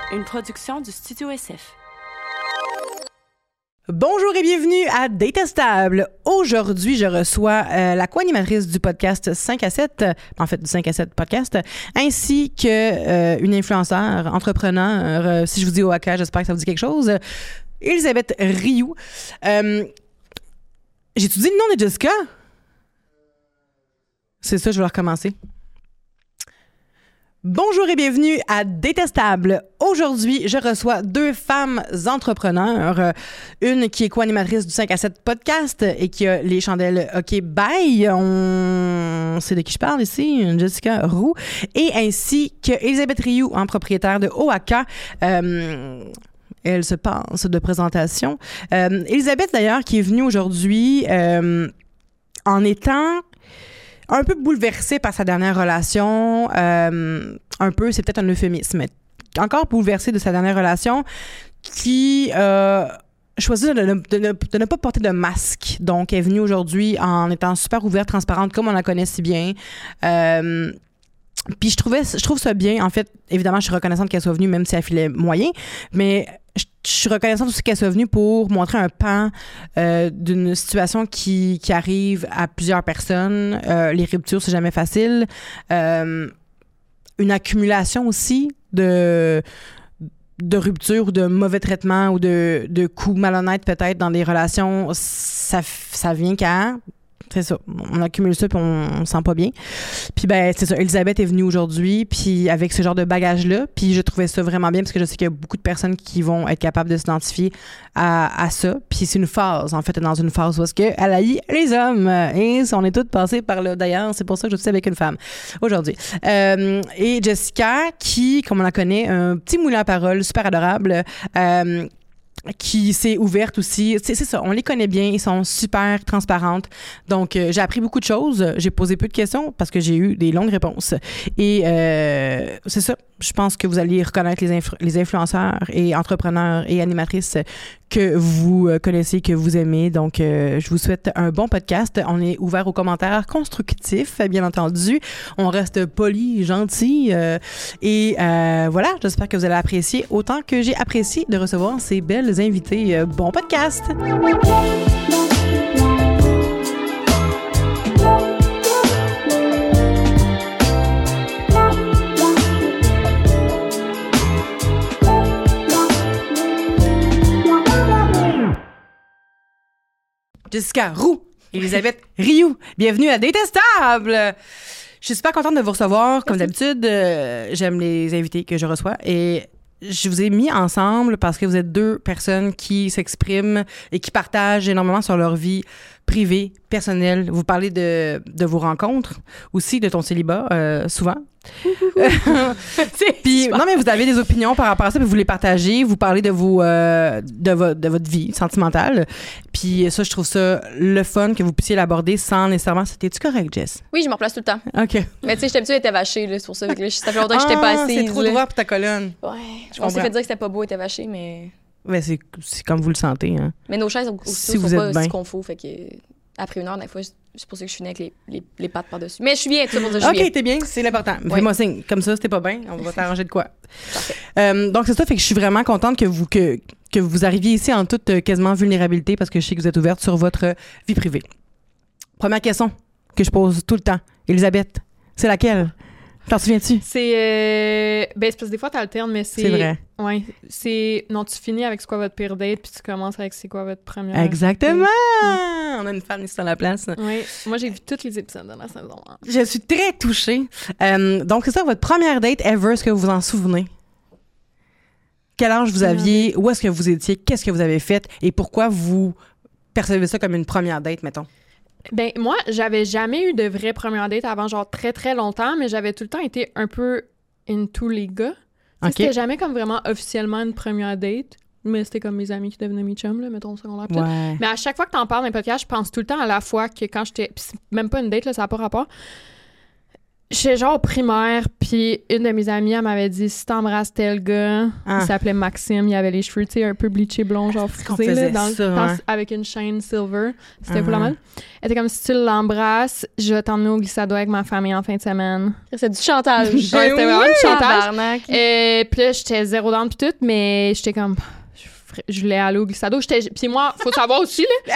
une production du Studio SF. Bonjour et bienvenue à Détestable. Aujourd'hui, je reçois la co-animatrice du podcast 5 à 7, en fait du 5 à 7 podcast, ainsi que une influenceur, entrepreneur, si je vous dis OAK, j'espère que ça vous dit quelque chose, Elisabeth Rioux. J'ai-tu dit le nom de Jessica? C'est ça, je vais recommencer. Bonjour et bienvenue à Détestable. Aujourd'hui, je reçois deux femmes entrepreneurs. Une qui est co-animatrice du 5 à 7 podcast et qui a les chandelles OK Bye. On sait de qui je parle ici, Jessica Roux. Et ainsi que Elisabeth Rioux, propriétaire de OAK. Elle se passe de présentation. Elisabeth, d'ailleurs, qui est venue aujourd'hui en étant un peu bouleversée par sa dernière relation. Un peu, c'est peut-être un euphémisme, mais encore bouleversée de sa dernière relation, qui choisit de ne pas porter de masque. Donc, elle est venue aujourd'hui en étant super ouverte, transparente, comme on la connaît si bien. Puis je trouve ça bien. En fait, évidemment, je suis reconnaissante qu'elle soit venue, même si elle filait moyen, mais je suis reconnaissante aussi qu'elle soit venue pour montrer un pan d'une situation qui arrive à plusieurs personnes. Les ruptures, c'est jamais facile. Une accumulation aussi de ruptures ou de mauvais traitements ou de coups malhonnêtes peut-être dans des relations. Ça vient quand? C'est ça. On accumule ça puis on se sent pas bien. Puis ben c'est ça. Elisabeth est venue aujourd'hui puis avec ce genre de bagage-là. Puis je trouvais ça vraiment bien parce que je sais qu'il y a beaucoup de personnes qui vont être capables de s'identifier à ça. Puis c'est une phase. En fait, elle est dans une phase où est-ce qu'elle haït les hommes. Et on est toutes passées par là. D'ailleurs, c'est pour ça que je suis avec une femme aujourd'hui. Et Jessica qui, comme on la connaît, un petit moulin à parole super adorable. Qui s'est ouverte aussi. C'est ça, on les connaît bien, ils sont super transparentes. Donc, j'ai appris beaucoup de choses. J'ai posé peu de questions parce que j'ai eu des longues réponses. Et c'est ça, je pense que vous allez reconnaître les influenceurs et entrepreneurs et animatrices que vous connaissez, que vous aimez. Donc, je vous souhaite un bon podcast. On est ouvert aux commentaires constructifs, bien entendu. On reste poli, gentil. Et voilà, j'espère que vous allez apprécier autant que j'ai apprécié de recevoir ces belles invités. Bon podcast! Jessica Roux, Elisabeth Rioux, bienvenue à Détestable! Je suis super contente de vous recevoir. Comme d'habitude, j'aime les invités que je reçois et je vous ai mis ensemble parce que vous êtes deux personnes qui s'expriment et qui partagent énormément sur leur vie privée, personnelle. Vous parlez de vos rencontres, aussi de ton célibat, souvent. Puis non, mais vous avez des opinions par rapport à ça, puis vous les partagez, vous parlez de votre vie sentimentale. Puis ça, je trouve ça le fun que vous puissiez l'aborder sans nécessairement. C'était-tu correct, Jess? Oui, je me replace tout le temps. OK. Mais tu sais, j'étais habituée d'être vachée, là, c'est pour ça. Ça fait longtemps que j'étais pas assise. C'est trop droit pour ta colonne. Ouais. On s'est fait dire que c'était pas beau, était vaché, mais. Ouais, c'est comme vous le sentez. Hein. Mais nos chaises aussi si sont vous pas êtes bien. ce qu'on faut, fait que. Après une heure, des fois, c'est pour ça que je finis avec les pattes par-dessus. Mais je suis bien, tout ça pour dire que je suis bien. OK, t'es bien, c'est l'important. Fais-moi signe. Comme ça, c'était pas bien, on va t'arranger de quoi. Parfait. Donc, c'est ça, fait que je suis vraiment contente que vous arriviez ici en toute quasiment vulnérabilité parce que je sais que vous êtes ouverte sur votre vie privée. Première question que je pose tout le temps. Elisabeth, c'est laquelle? T'en souviens-tu? C'est parce que des fois t'alternes, mais c'est vrai. Ouais, c'est non, tu finis avec c'est quoi votre pire date puis tu commences avec c'est quoi votre première. Exactement. On a une fan ici sur la place. Oui, moi j'ai vu tous les épisodes de la saison. Je suis très touchée. Donc c'est ça, votre première date ever, est-ce que vous vous en souvenez? Quel âge vous aviez? Où est-ce que vous étiez? Qu'est-ce que vous avez fait? Et pourquoi vous percevez ça comme une première date, mettons? Ben moi, j'avais jamais eu de vraie première date avant genre très très longtemps, mais j'avais tout le temps été un peu into les gars. Okay. C'était jamais comme vraiment officiellement une première date, mais c'était comme mes amis qui devenaient mes chums, là, mettons, au secondaire. Ouais. Mais à chaque fois que t'en parles dans un podcast, je pense tout le temps à la fois que quand j'étais... Pis c'est même pas une date, là, ça n'a pas rapport. J'étais genre au primaire, puis une de mes amies, elle m'avait dit, si t'embrasses tel gars, il s'appelait Maxime, il avait les cheveux, tu sais, un peu bleachés blonds, genre frisés, là, dans ça, le temps, avec une chaîne silver. C'était full la mode. Elle était comme, si tu l'embrasses, je vais t'emmener au glissado avec ma famille en fin de semaine. C'est du chantage. Ouais, c'était vraiment du chantage. Tabarnak. Puis là, j'étais zéro down pis tout, mais j'étais comme... Je voulais aller au glissado. Puis moi, faut savoir aussi, là...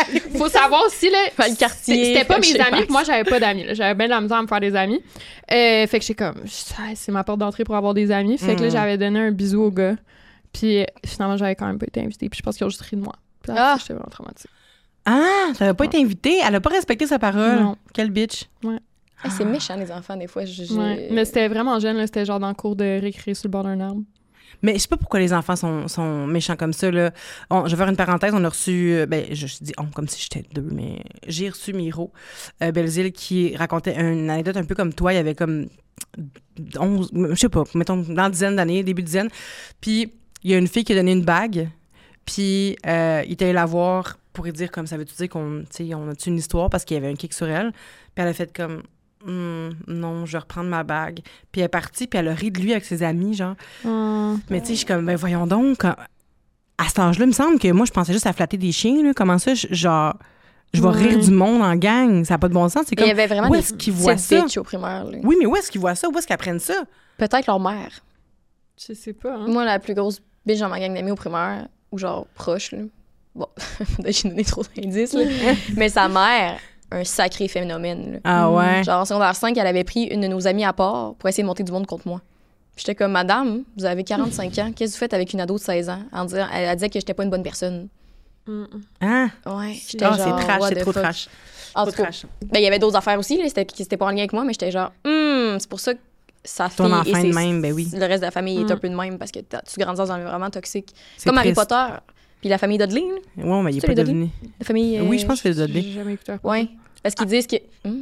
Le quartier. C'était pas mes amis, puis moi, j'avais pas d'amis. Là. J'avais bien de la misère à me faire des amis. Fait que j'étais comme... C'est ma porte d'entrée pour avoir des amis. Fait que là, j'avais donné un bisou au gars. Puis finalement, j'avais quand même pas été invitée. Puis je pense qu'ils ont juste ri de moi. Puis là, j'étais vraiment traumatisée. Ah! Ça n'avait pas été invitée? Elle a pas respecté sa parole? Non. Quelle bitch! Ouais. C'est méchant, les enfants, des fois. Ouais. Mais c'était vraiment jeune, là. C'était genre dans le cours de récré sur le bord d'un arbre. Mais je sais pas pourquoi les enfants sont méchants comme ça, là. Je vais faire une parenthèse. On a reçu... je dis comme si j'étais deux, mais j'ai reçu Miro Belzile qui racontait une anecdote un peu comme toi. Il y avait comme 11... Je sais pas, mettons, dans dizaine d'années, début de dizaine. Puis il y a une fille qui a donné une bague. Puis il était allé la voir pour lui dire comme ça veut-tu dire qu'on a-tu une histoire parce qu'il y avait un kick sur elle. Puis elle a fait comme... non, je vais reprendre ma bague. Puis elle est partie, puis elle a ri de lui avec ses amis, genre. Mais tu sais, je suis comme, voyons donc, à cet âge-là, il me semble que moi, je pensais juste à flatter des chiens, là. Comment ça, je vais rire du monde en gang? Ça n'a pas de bon sens. C'est comme, il y avait vraiment où est-ce qu'ils voient ça? bitch au primaire, là. Oui, mais où est-ce qu'ils voient ça? Où est-ce qu'ils apprennent ça? Peut-être leur mère. Je sais pas, hein. Moi, la plus grosse bitch dans ma gang d'amis au primaire, ou genre proche, là. Bon, j'ai donné trop d'indices, là. Mais sa mère... un sacré phénomène. Là. Ah ouais? Genre, en secondaire 5, elle avait pris une de nos amies à part pour essayer de monter du monde contre moi. J'étais comme, madame, vous avez 45 ans, qu'est-ce que vous faites avec une ado de 16 ans? Elle disait que j'étais pas une bonne personne. Ah? Ouais. C'est trash, c'est trop trash. En tout cas, il y avait d'autres affaires aussi, là, c'était pas en lien avec moi, mais j'étais genre, c'est pour ça que sa fille ton enfant et de même, ben oui. le reste de la famille est un peu de même parce que tu grandis dans un environnement toxique. C'est comme Harry triste. Potter, puis la famille Dudley. Là. Ouais, mais il est C'est pas les Dudley? devenu. La famille... Oui, je pense que c'est J'ai Dudley. jamais écouté. Ouais, parce qu'ils disent que...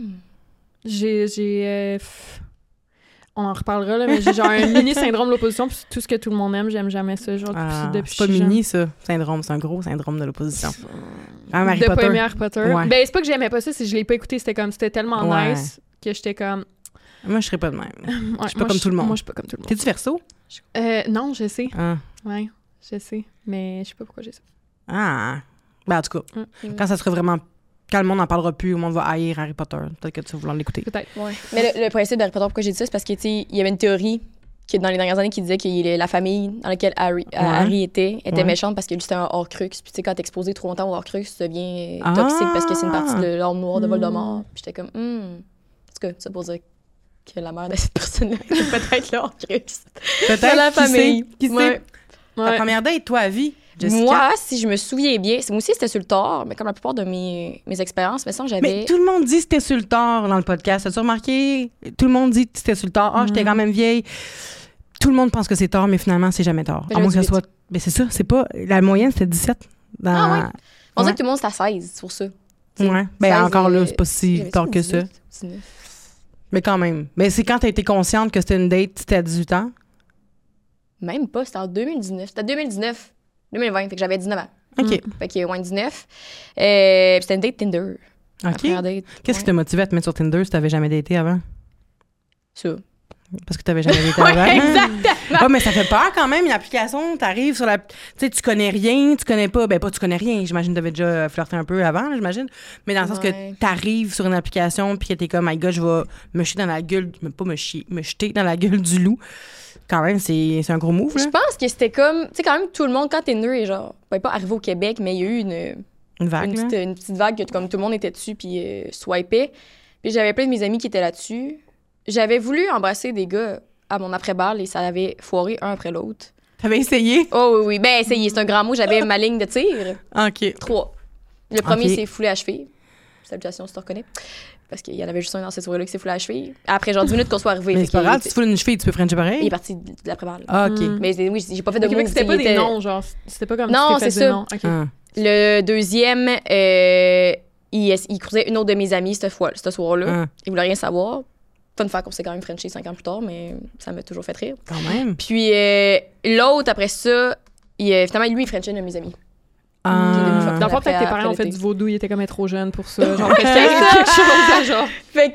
On en reparlera, là, mais j'ai genre un mini syndrome de l'opposition, puis tout ce que tout le monde aime, j'aime jamais ça. Genre, depuis c'est pas mini, ça, syndrome. C'est un gros syndrome de l'opposition. Ah, Harry de Potter. pas aimer Harry Potter. Ouais. Ben, c'est pas que j'aimais pas ça, c'est que je l'ai pas écouté. C'était tellement nice que j'étais comme... Moi, je serais pas de même. Ouais, je suis pas comme tout le monde. Moi, je suis pas comme tout le monde. T'es-tu verso? Non, je sais. Ah. Ouais, je sais. Mais je sais pas pourquoi j'ai ça. Ah. Ben, en tout cas, quand ça sera vraiment... Quand le monde n'en parlera plus, le monde va haïr Harry Potter. Peut-être que tu vas vouloir l'écouter. Peut-être. Ouais. Mais le principe d'Harry Potter, pourquoi j'ai dit ça, c'est parce que, tu sais, il y avait une théorie qui, dans les dernières années, qui disait que la famille dans laquelle Harry était méchante parce que lui, c'était un Horcrux. Puis, tu sais, quand t'es exposé trop longtemps au Horcrux, tu deviens toxique parce que c'est une partie de l'ordre noir de Voldemort. Puis, j'étais comme, en tout cas, ça pour dire que la mère de cette personne-là était peut-être le Horcrux. Peut-être. Dans la famille. Qui sait? Ta première date, toi, à vie? Jessica? Moi, si je me souviens bien, moi aussi c'était sur le tard, mais comme la plupart de mes expériences, mais ça j'avais. Mais tout le monde dit que c'était sur le tard dans le podcast. As-tu remarqué? Tout le monde dit que c'était sur le tard. Ah, j'étais quand même vieille. Tout le monde pense que c'est tard, mais finalement, c'est jamais tard. À moins que ça soit. Mais c'est ça, c'est pas. La moyenne, c'était 17. Ah ouais. On dirait que tout le monde, c'est à 16, c'est pour ça. Ouais. Ben encore là, c'est pas si tard que ça. 19. Mais quand même. Mais c'est quand t'as été consciente que c'était une date, c'était à 18 ans? Même pas, c'était en 2019. C'était 2019. 2020, fait que j'avais 19 ans. OK. Fait que, 19. C'était une date Tinder. OK. Qu'est-ce qui t'a motivé à te mettre sur Tinder si t'avais jamais daté avant? Ça. Parce que t'avais jamais daté avant? Exactement. Ah, mais ça fait peur quand même, une application, t'arrives sur la... Tu sais, tu connais rien, tu connais pas... Ben, pas tu connais rien, j'imagine que t'avais déjà flirté un peu avant, là, j'imagine. Mais dans le sens que t'arrives sur une application puis que t'es comme, my God, je vais me jeter dans la gueule... Pas me chier, me jeter dans la gueule du loup. Quand même, c'est un gros move, là. Je pense que c'était comme... Tu sais, quand même, tout le monde, quand Tinder est genre... Ben, pas arrivé au Québec, mais il y a eu une vague, une petite vague que comme tout le monde était dessus puis swipait. Puis j'avais plein de mes amis qui étaient là-dessus. J'avais voulu embrasser des gars à mon après-balle et ça avait foiré un après l'autre. T'avais essayé? Oh oui, oui. Ben, essayé, c'est un grand mot. J'avais ma ligne de tir. OK. 3. Le premier, c'est foulé à cheville. Salutations si tu reconnais. Parce qu'il y en avait juste un dans cette soirée-là qui s'est foulé à cheville. Après, genre 10 minutes qu'on soit arrivé. Mais c'est pas grave, si tu foules une cheville, tu peux frencher pareil? Il est parti de l'après-balle. Ah, OK. Mais oui, j'ai pas fait de mots. C'était pas des noms, genre. C'était pas comme non, tu t'es c'est fait ça. des noms. OK. Le deuxième, il croisait une autre de mes amies ce soir-là. Il voulait rien savoir. Fun fact, on s'est quand même frenché 5 ans plus tard, mais ça m'a toujours fait rire. Quand même. Puis l'autre, après ça, finalement, lui, il frenchait une de mes amies. Dans le fond, peut-être que tes parents ont fait du vaudou, ils étaient comme trop jeunes pour ça. Genre, quelque chose, genre. Fait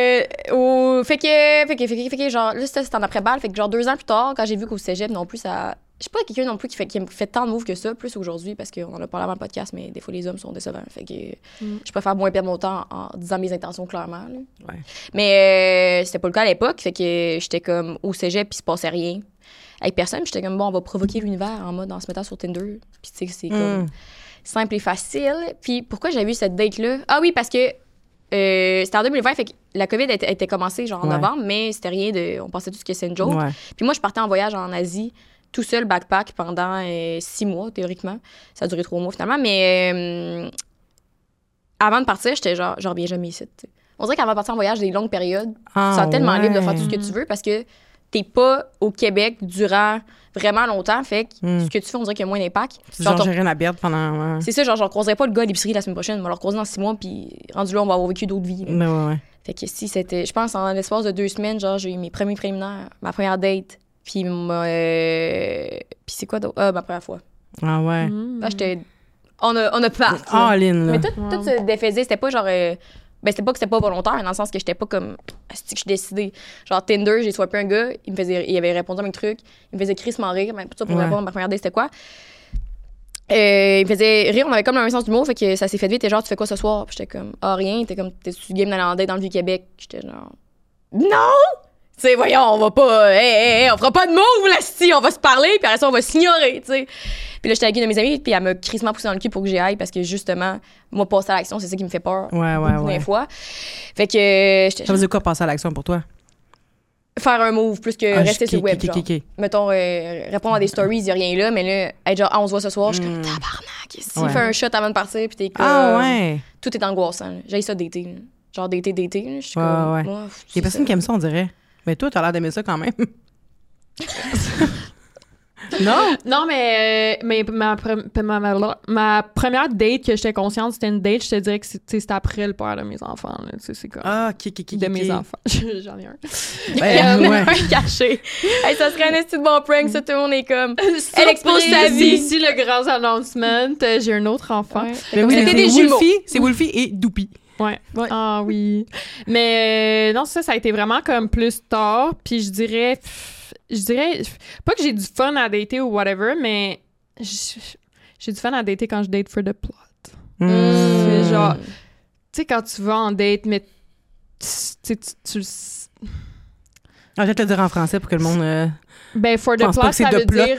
que, genre, là, c'était en après-balle. Fait que, genre, 2 ans plus tard, quand j'ai vu qu'au cégep, non plus, ça. Je suis pas quelqu'un non plus qui fait tant de moves que ça, plus aujourd'hui, parce qu'on en a parlé avant le podcast, mais des fois, les hommes sont décevants. Fait que je préfère moins perdre mon temps en disant mes intentions clairement. Là. Ouais. Mais c'était pas le cas à l'époque. Fait que j'étais comme au cégep, puis il se passait rien avec personne. Puis j'étais comme, bon, on va provoquer l'univers en mode en se mettant sur Tinder. Puis tu sais, c'est comme simple et facile. Puis pourquoi j'avais eu cette date-là? Ah oui, parce que c'était en 2020, fait que la COVID était commencée genre en novembre, mais c'était rien de. On pensait tous que c'était une joke. Ouais. Puis moi, je partais en voyage en Asie, tout seul, backpack, pendant 6 mois, théoriquement. Ça a duré 3 mois finalement, mais avant de partir, j'étais genre, je reviens jamais ici. T'sais. On dirait qu'avant de partir en voyage, des longues périodes, tu te sens tellement libre de faire tout ce que tu veux parce que t'es pas au Québec durant vraiment longtemps, fait que ce que tu fais, on dirait qu'il y a moins d'impact. Genre, j'ai rien à perdre pendant... C'est ça, genre, je recroiserai pas le gars à l'épicerie la semaine prochaine, on va le recroiser dans 6 mois, puis rendu là, on va avoir vécu d'autres vies. Ouais. Fait que si c'était... Je pense, en l'espace de 2 semaines, genre, j'ai eu mes premiers préliminaires, ma première date, puis puis c'est quoi d'autre? Ma première fois. Ah ouais. Là, j'étais... On a parti. All-in, là. Mais tout se défaisait, c'était pas genre... c'était pas que c'était pas volontaire, mais dans le sens que j'étais pas comme que je suis décidée. Genre Tinder, j'ai swipé un gars, il avait répondu à mes trucs, il me faisait crissement rire, mais tout ça pour répondre à ma première date, c'était quoi? Il me faisait rire, on avait comme un sens d'humour, fait que ça s'est fait vite, et genre, tu fais quoi ce soir? Puis j'étais comme, rien, t'es-tu game d'aller en date dans le Vieux-Québec? J'étais genre, non! Tu sais, voyons, on va pas, on fera pas de mots, là, si, on va se parler, puis après ça, on va s'ignorer, tu sais. Puis là, j'étais avec une de mes amies, puis elle m'a crissement poussé dans le cul pour que j'y aille, parce que justement, moi, passer à l'action, c'est ça qui me fait peur. Beaucoup des fois. Fait que. Ça veut dire quoi, passer à l'action pour toi? Faire un move, plus que rester sur le web. Genre. Mettons, répondre à des stories, il n'y a rien là, mais là, être genre, on se voit ce soir, je suis comme, tabarnak, s'il fait un shot avant de partir, puis t'es comme. Tout est angoissant. J'ai ça d'été. Genre d'été. Je suis comme. Il y a personne qui aime ça, on dirait. Mais toi, t'as l'air d'aimer ça quand même. Non, mais ma première date que j'étais consciente, c'était une date, je te dirais que c'était après le père de mes enfants. Là. C'est comme de mes enfants. J'en ai un. Il y en a un caché. Hey, ça serait un esti de bon prank, ça, tout le monde est comme... Elle expose sa vie. Ici, le grand announcement, j'ai un autre enfant. Mais oui, c'était des jumeaux. C'est Wolfie et Doupie. Ouais. Ah oui. Mais non, ça a été vraiment comme plus tard. Puis je dirais pas que j'ai du fun à dater ou whatever, mais j'ai du fun à dater quand je date for the plot. C'est genre, tu sais, quand tu vas en date, mais tu je vais te le dire en français pour que le monde... Ben, for the plot, ça veut dire...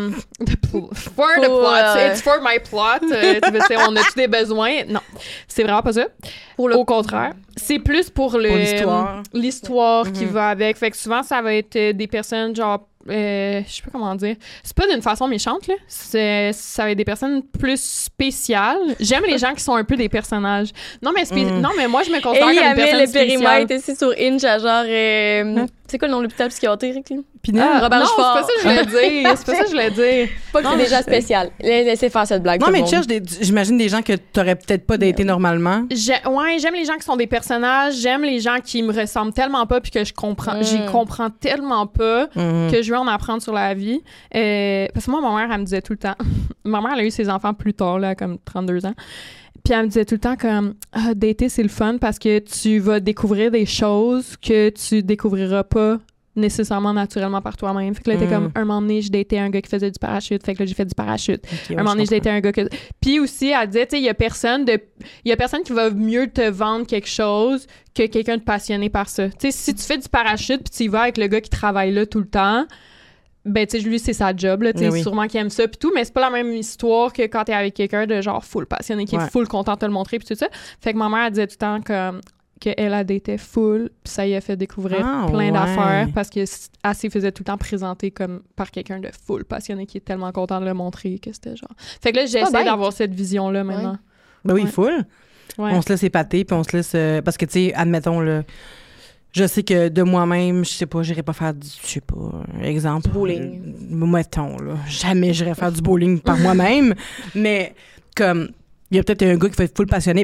for the plot. It's for my plot. On a tous des besoins. Non, c'est vraiment pas ça. Au contraire. C'est plus pour l'histoire qui va avec. Fait que souvent, ça va être des personnes genre... je sais pas comment dire. C'est pas d'une façon méchante, là. Ça va être des personnes plus spéciales. J'aime les gens qui sont un peu des personnages. Non, mais moi, je me considère comme une personne spéciale. Le périmètre ici sur Inch à genre... C'est quoi le nom de l'hôpital psychiatrique, là? Robert Rochefort. C'est pas ça que je voulais dire. Pas que c'est déjà spécial. Laissez faire cette blague. Non, mais tu cherches j'imagine des gens que t'aurais peut-être pas daté normalement. J'aime les gens qui sont des personnages. J'aime les gens qui me ressemblent tellement pas puis que j'y comprends tellement pas que je veux en apprendre sur la vie. Parce que moi, ma mère, elle me disait tout le temps... Ma mère, elle a eu ses enfants plus tard, là, comme 32 ans. Puis elle me disait tout le temps comme dater, c'est le fun parce que tu vas découvrir des choses que tu découvriras pas nécessairement naturellement par toi-même. Fait que là, t'es comme, un moment donné, je datais un gars qui faisait du parachute. Fait que là, j'ai fait du parachute. Un moment donné, je datais un gars que... Puis aussi, elle disait, tu sais, il y a personne qui va mieux te vendre quelque chose que quelqu'un de passionné par ça. Tu sais, si tu fais du parachute puis tu y vas avec le gars qui travaille là tout le temps, ben, tu sais, lui, c'est sa job, là, tu sais, sûrement qu'il aime ça puis tout, mais c'est pas la même histoire que quand t'es avec quelqu'un de genre full passionné, qui est full content de te le montrer puis tout ça. Fait que ma mère, elle disait tout le temps qu'elle a daté full puis ça y a fait découvrir plein d'affaires parce qu'elle s'y faisait tout le temps présenter comme par quelqu'un de full passionné qui est tellement content de le montrer que c'était genre... Fait que là, j'essaie d'avoir cette vision-là maintenant. Ben oui, full. Ouais. On se laisse épater puis on se laisse... parce que, tu sais, admettons, là... Je sais que de moi-même, je sais pas, j'irais pas faire exemple. Du bowling. Mettons, là. Jamais j'irais faire du bowling par moi-même. Mais comme, il y a peut-être un gars qui va être full passionné, ben,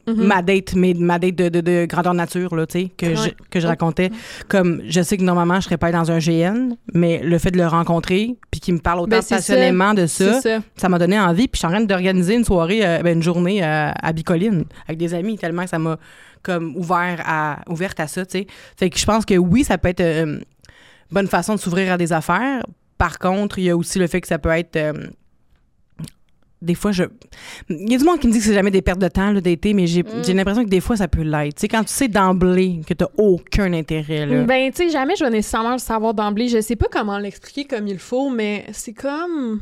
ma date de grandeur nature, là, tu sais, que je racontais. Comme, je sais que normalement, je serais pas allée dans un GN, mais le fait de le rencontrer, puis qu'il me parle autant passionnément de ça m'a donné envie. Puis je suis en train d'organiser une soirée, une journée à Bicoline, avec des amis, tellement que ça m'a comme ouverte à ça, tu sais. Fait que je pense que oui, ça peut être une bonne façon de s'ouvrir à des affaires. Par contre, il y a aussi le fait que ça peut être... des fois, il y a du monde qui me dit que c'est jamais des pertes de temps, là, d'été, mais j'ai l'impression que des fois, ça peut l'être. Tu sais, quand tu sais d'emblée que t'as aucun intérêt, là. Ben, tu sais, jamais je vais nécessairement le savoir d'emblée. Je sais pas comment l'expliquer comme il faut, mais c'est comme...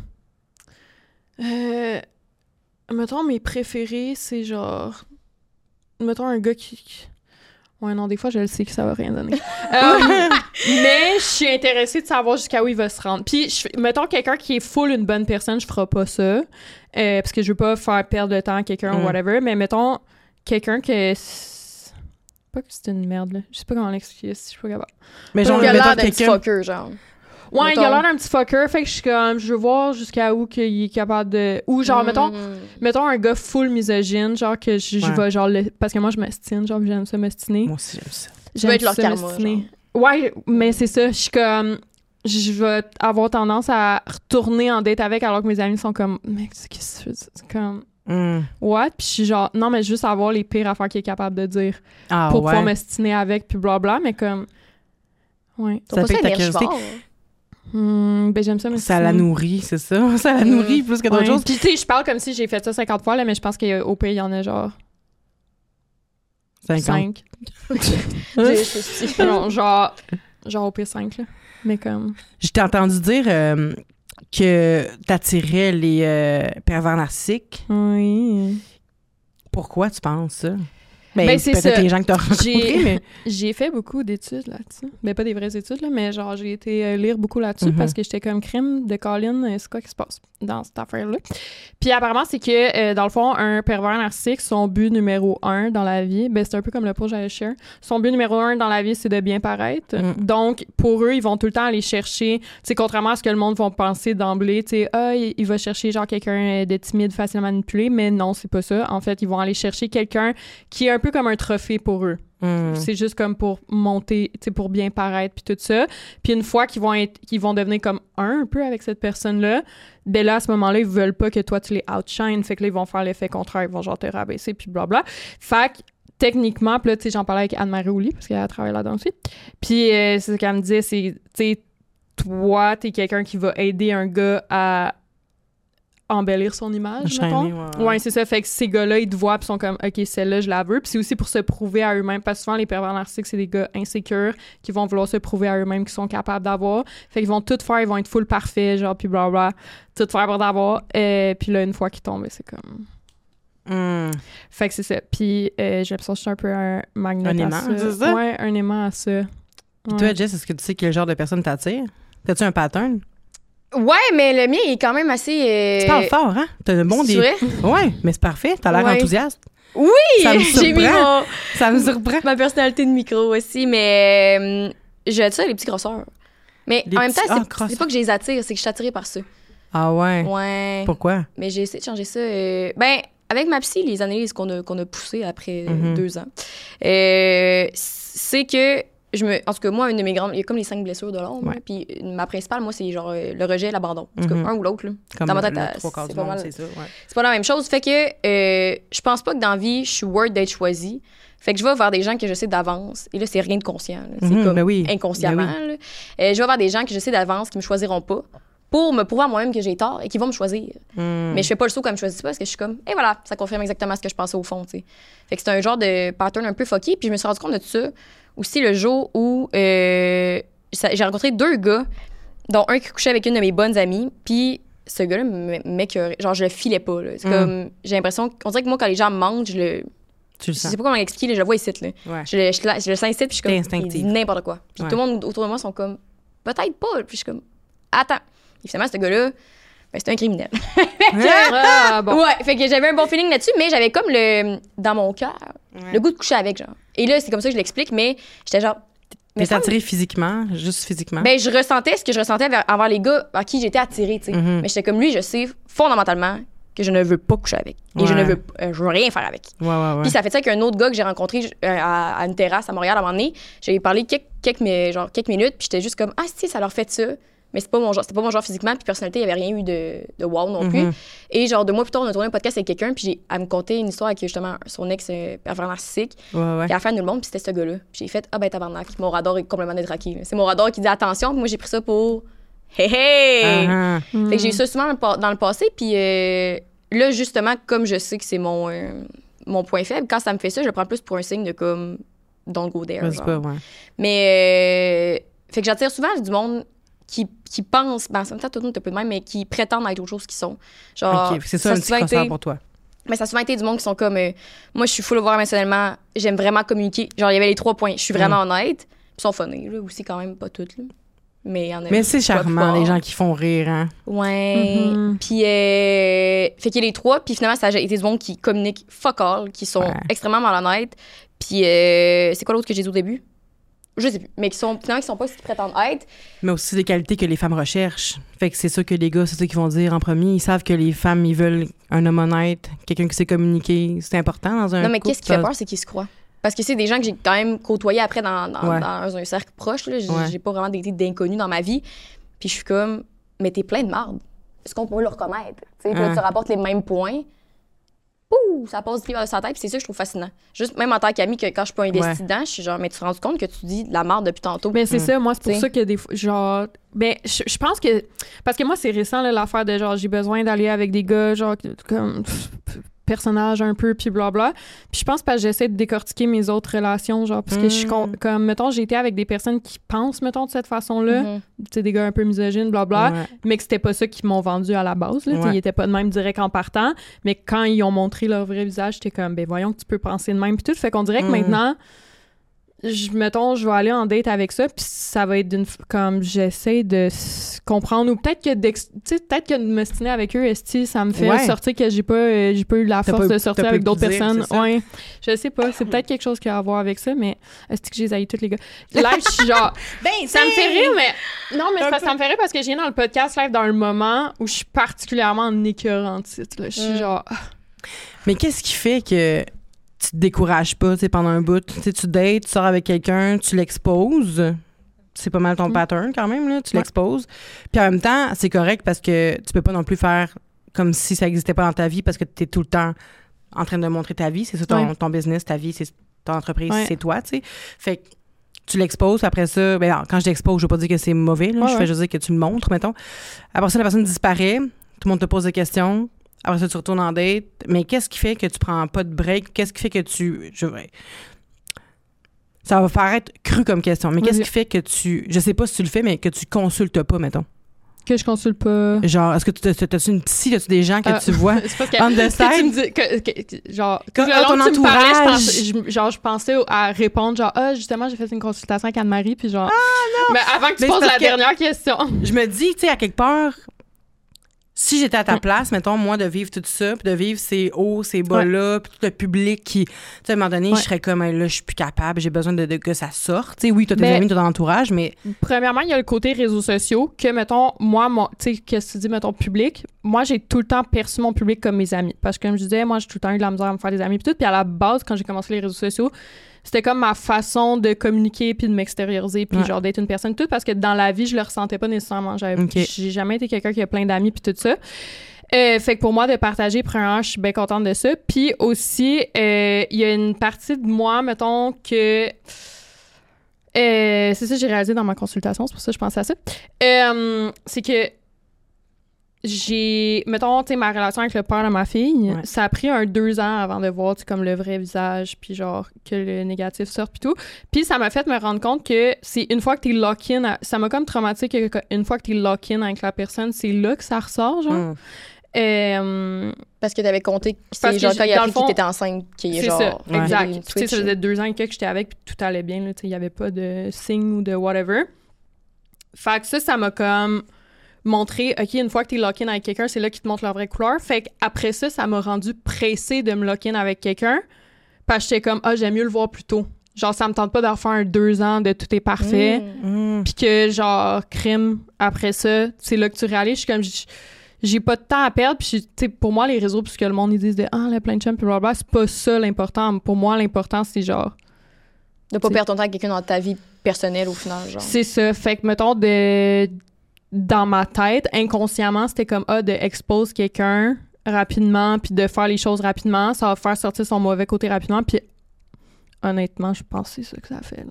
mettons, mes préférés, c'est genre... Mettons, un gars qui... Ouais, non, des fois, je le sais que ça va rien donner. Mais je suis intéressée de savoir jusqu'à où il va se rendre. Puis, mettons, quelqu'un qui est full une bonne personne, je ferai pas ça. Parce que je veux pas faire perdre de temps à quelqu'un ou whatever. Mais mettons, quelqu'un que... Pas que c'est une merde, là. Je sais pas comment l'expliquer, si je suis pas capable. Mais genre, il a l'air d'un petit fucker, genre. Ouais, mettons. Il a l'air d'un petit fucker, fait que je suis comme, je veux voir jusqu'à où qu'il est capable de... Ou genre, mettons un gars full misogyne, genre que je vais genre... Parce que moi, je m'estime, genre, j'aime ça m'estiner. Moi aussi, j'aime ça. Je veux être leur karma, genre. Ouais, mais c'est ça, je suis comme... Je vais avoir tendance à retourner en date avec alors que mes amis sont comme... Mec, qu'est-ce que tu fais? C'est comme... What? Puis je suis genre... Non, mais juste avoir les pires affaires qu'il est capable de dire pour pouvoir m'estiner avec, puis blabla, mais comme... Ouais. Ça fait que ta curiosité... ben j'aime ça, mais ça la nourrit, c'est ça? Ça la nourrit plus que d'autres choses. Puis tu sais, je parle comme si j'ai fait ça 50 fois, là, mais je pense qu'au pays, il y en a genre... 5. Non, genre au pire 5, là. Mais comme... Je t'ai entendu dire que t'attirais les pervers narcissiques. Oui. Pourquoi tu penses ça? Ben, c'est peut-être ça. les gens que t'as rencontrés, mais... J'ai fait beaucoup d'études là-dessus. Ben, pas des vraies études, là, mais genre, j'ai été lire beaucoup là-dessus parce que j'étais comme crime de Colin, c'est quoi qui se passe dans cette affaire-là? Puis apparemment, c'est que, dans le fond, un pervers narcissique, son but numéro 1 dans la vie, ben, c'est un peu comme le post que j'avais share. Son but numéro 1 dans la vie, c'est de bien paraître. Donc, pour eux, ils vont tout le temps aller chercher, tu sais, contrairement à ce que le monde va penser d'emblée, tu sais, il va chercher genre quelqu'un de timide, facilement manipulé, mais non, c'est pas ça. En fait, ils vont aller chercher quelqu'un qui est un peu comme un trophée pour eux. C'est juste comme pour monter, tu sais, pour bien paraître puis tout ça. Puis une fois qu'ils vont devenir comme un peu avec cette personne-là, ben là, à ce moment-là, ils veulent pas que toi, tu les outshine. Fait que là, ils vont faire l'effet contraire. Ils vont genre te rabaisser puis blabla. Fait que techniquement, puis là, tu sais, j'en parlais avec Anne-Marie Ouly parce qu'elle a travaillé là-dedans aussi. Puis c'est ce qu'elle me disait, c'est, tu sais, toi, t'es quelqu'un qui va aider un gars à embellir son image, mettons. Ouais, c'est ça. Fait que ces gars-là, ils te voient pis sont comme, OK, celle-là, je la veux. Puis c'est aussi pour se prouver à eux-mêmes. Parce que souvent, les pervers narcissiques, c'est des gars insécures qui vont vouloir se prouver à eux-mêmes qu'ils sont capables d'avoir. Fait qu'ils vont tout faire, ils vont être full parfaits, genre, puis blablabla, tout faire pour d'avoir. Puis là, une fois qu'ils tombent, c'est comme... Fait que c'est ça. Puis j'ai l'impression que je suis un peu un magnet un aimant, c'est ça? Ouais, un aimant à ça. Ouais. Puis toi, Jess, est-ce que tu sais quel genre de personne t'attire? T'as-tu un pattern? Ouais, mais le mien est quand même assez... Tu parles fort, hein? T'as un bon C'est vrai? Ouais, mais c'est parfait. T'as l'air enthousiaste. Oui! J'ai mis Ça me surprend. ma personnalité de micro aussi, mais j'attire les petits grosseurs. Mais en même temps, c'est pas que je les attire, c'est que je suis attirée par ça. Ah ouais? Ouais. Pourquoi? Mais j'ai essayé de changer ça. Ben, avec ma psy, les analyses qu'on a poussées après 2 ans, c'est que en tout cas, moi, une de mes grandes... Il y a comme les 5 blessures de l'homme. Ouais. Puis ma principale, moi, c'est genre le rejet et l'abandon. En tout cas, un ou l'autre. Là. Comme dans ma tête, c'est pas mal. C'est ça, ouais. C'est pas la même chose. Fait que je pense pas que dans la vie, je suis worth d'être choisie. Fait que je vais vers des gens que je sais d'avance. Et là, c'est rien de conscient. Là. C'est comme inconsciemment. Ben je vais vers des gens que je sais d'avance qui me choisiront pas pour me prouver à moi-même que j'ai tort et qui vont me choisir. Mais je fais pas le saut comme je choisis pas parce que je suis comme, et voilà, ça confirme exactement ce que je pensais au fond. T'sais. Fait que c'est un genre de pattern un peu fucky. Puis je me suis rendu compte de ça aussi le jour où j'ai rencontré 2 gars, dont un qui couchait avec une de mes bonnes amies. Puis ce gars-là m'écœurait. Genre, je le filais pas. Là. C'est comme, j'ai l'impression, on dirait que moi, quand les gens me mentent, tu le je sens. sais pas comment l'expliquer, là, je le vois ici. Là. Ouais. Je le sens ici, puis je suis comme, il dit n'importe quoi. Puis tout le monde autour de moi sont comme, peut-être pas. Puis je suis comme, attends. Et finalement, ce gars-là, ben, c'était un criminel. Bon. Ouais, fait que j'avais un bon feeling là-dessus, mais j'avais comme dans mon cœur, le goût de coucher avec, genre. Et là, c'est comme ça que je l'explique, mais j'étais genre... T'es attirée physiquement, juste physiquement? Ben, je ressentais ce que je ressentais envers les gars à qui j'étais attirée, tu sais. Mais j'étais comme lui, je sais fondamentalement que je ne veux pas coucher avec. Et je veux rien faire avec. Puis ça fait ça qu'un autre gars que j'ai rencontré à une terrasse à Montréal à un moment donné, j'ai parlé quelques minutes, puis j'étais juste comme, ah, si, ça leur fait ça. Mais c'était pas mon genre physiquement, puis personnalité, il n'y avait rien eu de wow non plus. Et genre 2 mois plus tard, on a tourné un podcast avec quelqu'un, puis elle me contait une histoire avec justement son ex pervers narcissique, qui a affaire à nous le monde, puis c'était ce gars-là. Puis j'ai fait, ah ben tabarnak, mon radar est complètement détraqué. C'est mon radar qui dit attention, puis moi j'ai pris ça pour hey hey! Fait que j'ai eu ça souvent dans le passé, puis là, justement, comme je sais que c'est mon point faible, quand ça me fait ça, je le prends plus pour un signe de comme don't go there. Mais fait que j'attire souvent du monde qui pensent, ben, ça me fait tout le monde un peu de même, mais qui prétendent être autre chose qu'ils sont. Genre, c'est ça un petit crosseur pour toi. Mais ça a souvent été du monde qui sont comme, moi, je suis full ouvert émotionnellement, j'aime vraiment communiquer. Genre, il y avait les 3 points, je suis vraiment honnête, puis ils sont funny, là, aussi, quand même, pas toutes, là. Mais il y en a. Mais c'est charmant, les gens qui font rire, hein. Ouais. Puis, fait qu'il y a les 3, puis finalement, ça a été du monde qui communique fuck all, qui sont extrêmement malhonnêtes. Puis, c'est quoi l'autre que j'ai dit au début? Je sais plus, mais qui sont pas ce qu'ils prétendent être. Mais aussi des qualités que les femmes recherchent. Fait que c'est ça que les gars, c'est ça qu'ils vont dire en premier. Ils savent que les femmes, ils veulent un homme honnête, quelqu'un qui sait communiquer. C'est important dans un couple. Non, mais qu'est-ce qui fait peur, c'est qu'ils se croient. Parce que c'est des gens que j'ai quand même côtoyés après dans un cercle proche. Là. J'ai pas vraiment d'inconnus dans ma vie. Puis je suis comme, mais t'es plein de marde. Est-ce qu'on peut le reconnaître? Puis là, tu rapportes les mêmes points. Ouh, ça passe dans sa tête, puis c'est ça que je trouve fascinant. Juste même en tant qu'ami, que quand je suis pas investie dedans, je suis genre, mais tu te rends compte que tu dis de la merde depuis tantôt. Mais c'est ça, moi, c'est pour ça que des fois, genre, ben, je pense que, parce que moi, c'est récent, là, l'affaire de genre, j'ai besoin d'aller avec des gars, genre, comme personnage un peu, puis blabla. Puis je pense parce que j'essaie de décortiquer mes autres relations, genre, parce que je suis comme, mettons, j'ai été avec des personnes qui pensent, mettons, de cette façon-là, tu sais, des gars un peu misogynes, blabla, mais que c'était pas ça qu'ils m'ont vendu à la base, là, ils étaient pas de même direct en partant, mais quand ils ont montré leur vrai visage, j'étais comme, ben voyons que tu peux penser de même, puis tout, fait qu'on dirait que maintenant, mettons, je vais aller en date avec ça, puis ça va être comme j'essaie de comprendre, ou peut-être que de m'estiner avec eux, ça me fait sortir que j'ai pas eu la force de sortir avec d'autres personnes. Ouais, je sais pas, c'est peut-être quelque chose qui a à voir avec ça, mais est-ce que j'ai haï tous les gars? Live, je suis genre, ça me fait rire, mais non, mais c'est parce que ça me fait rire parce que j'ai dans le podcast live dans un moment où je suis particulièrement en écœurante, je suis genre. Mais qu'est-ce qui fait que tu te décourages pas, tu sais, pendant un bout, tu dates, tu sors avec quelqu'un, tu l'exposes, c'est pas mal ton pattern quand même, là, tu l'exposes. Puis en même temps, c'est correct parce que tu peux pas non plus faire comme si ça existait pas dans ta vie parce que t'es tout le temps en train de montrer ta vie, c'est ça ton business, ta vie, c'est ton entreprise, c'est toi, tu sais. Fait que tu l'exposes, après ça, ben alors, quand je l'expose, je veux pas dire que c'est mauvais, là, je fais juste dire que tu le montres, mettons. Après ça, la personne disparaît, tout le monde te pose des questions. Après ça, tu retournes en date. Mais qu'est-ce qui fait que tu prends pas de break? Qu'est-ce qui fait que ça va paraître cru comme question, mais qu'est-ce qui fait que je sais pas si tu le fais, mais que tu consultes pas, mettons? Que je consulte pas. Genre, est-ce que t'as-tu une psy, as-tu des gens que tu vois on the side? Tu me dis, genre, ton entourage. Je pensais à répondre, genre, justement, j'ai fait une consultation avec Anne-Marie, puis genre. Ah non! Mais avant que tu poses la dernière question. Je me dis, tu sais, à quelque part, si j'étais à ta place, mettons, moi, de vivre tout ça, puis de vivre ces hauts, ces bas-là, puis tout le public qui... Tu sais, à un moment donné, je serais comme, là, je suis plus capable, j'ai besoin de que ça sorte. Tu sais, oui, t'as tes amis, t'as ton entourage, mais... Premièrement, il y a le côté réseaux sociaux que, mettons, moi, tu sais, qu'est-ce que tu dis, mettons, public, moi, j'ai tout le temps perçu mon public comme mes amis. Parce que, comme je disais, moi, j'ai tout le temps eu de la misère à me faire des amis, puis tout. Puis à la base, quand j'ai commencé les réseaux sociaux, c'était comme ma façon de communiquer puis de m'extérioriser puis genre d'être une personne tout parce que dans la vie je le ressentais pas nécessairement, j'ai jamais été quelqu'un qui a plein d'amis puis tout ça, fait que pour moi de partager premièrement je suis bien contente de ça, puis aussi il y a une partie de moi mettons que c'est ça que j'ai réalisé dans ma consultation, c'est pour ça que je pensais à ça, c'est que mettons, tu sais, ma relation avec le père de ma fille, ça a pris 2 ans avant de voir, tu sais, comme le vrai visage, puis genre, que le négatif sorte, puis tout. Puis ça m'a fait me rendre compte que c'est une fois que t'es lock-in, ça m'a comme traumatisé qu'une fois que t'es lock-in avec la personne, c'est là que ça ressort, genre. Parce que t'avais compté que c'est genre quand il a appris qu'il était enceinte, qui est genre... C'est ça, exact. Tu sais, ça faisait 2 ans que j'étais avec, puis tout allait bien, là, tu sais, il y avait pas de signe ou de whatever. Fait que ça m'a comme... montrer, OK, une fois que t'es lock-in avec quelqu'un, c'est là qu'ils te montrent leur vraie couleur. Fait qu'après ça m'a rendu pressée de me lock-in avec quelqu'un parce que j'étais comme, j'aime mieux le voir plus tôt. Genre, ça me tente pas d'en faire 2 ans de tout est parfait. Puis que, genre, crime, après ça, c'est là que tu réalises. Je suis comme, j'ai pas de temps à perdre. Puis, tu sais, pour moi, les réseaux, puisque le monde, ils disent le plein de chums, puis blablabla, c'est pas ça l'important. Pour moi, l'important, c'est genre... De pas perdre ton temps avec quelqu'un dans ta vie personnelle, au final, genre. C'est ça. Fait que, mettons, dans ma tête, inconsciemment, c'était comme, de expose quelqu'un rapidement, puis de faire les choses rapidement. Ça va faire sortir son mauvais côté rapidement, puis honnêtement, je pense que c'est ça que ça fait.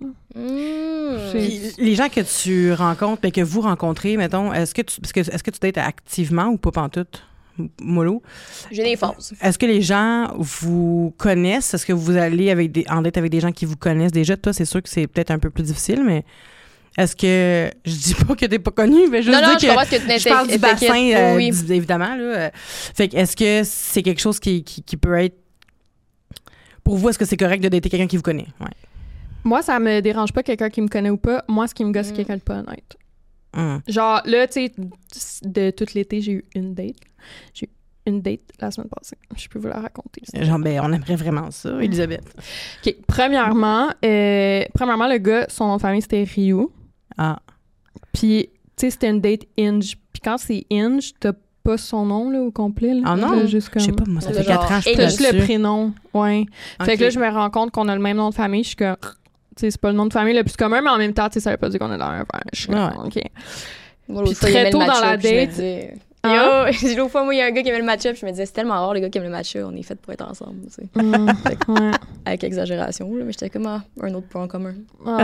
Les gens que tu rencontres, mais que vous rencontrez, mettons, est-ce que tu dates activement ou pas pantoute, mollo? J'ai des phases. Est-ce que les gens vous connaissent? Est-ce que vous allez en date avec des gens qui vous connaissent déjà? Toi, c'est sûr que c'est peut-être un peu plus difficile, mais est-ce que... Je dis pas que t'es pas connu, mais juste dire que je parle du bassin, évidemment. Là. Fait que est-ce que c'est quelque chose qui peut être... Pour vous, est-ce que c'est correct de dater quelqu'un qui vous connaît? Ouais. Moi, ça me dérange pas quelqu'un qui me connaît ou pas. Moi, ce qui me gosse, c'est quelqu'un de pas honnête. Genre, là, tu sais, de tout l'été, j'ai eu une date. J'ai eu une date la semaine passée. Je peux vous la raconter. Genre, on aimerait vraiment ça, Elisabeth. OK. Premièrement, le gars, son nom de famille, c'était Ryu. Ah. Puis, tu sais, c'était une date Hinge. Puis quand c'est Hinge, t'as pas son nom, là, au complet. Là. Ah non? Juste comme... Je sais pas, moi, ça fait 4 ans, je suis t'as juste le prénom, ouais. Okay. Fait que là, je me rends compte qu'on a le même nom de famille. Je suis comme... Tu sais, c'est pas le nom de famille le plus commun, mais en même temps, tu sais, ça veut pas dire qu'on est dans un verre. Je suis comme, OK. Puis très tôt dans la date... L'autre fois, moi, il y a un gars qui aimait le match-up. Je me disais, c'est tellement rare, les gars qui aiment le match-up. On est fait pour être ensemble, tu sais. Avec exagération, là, mais j'étais comme, un autre point en commun.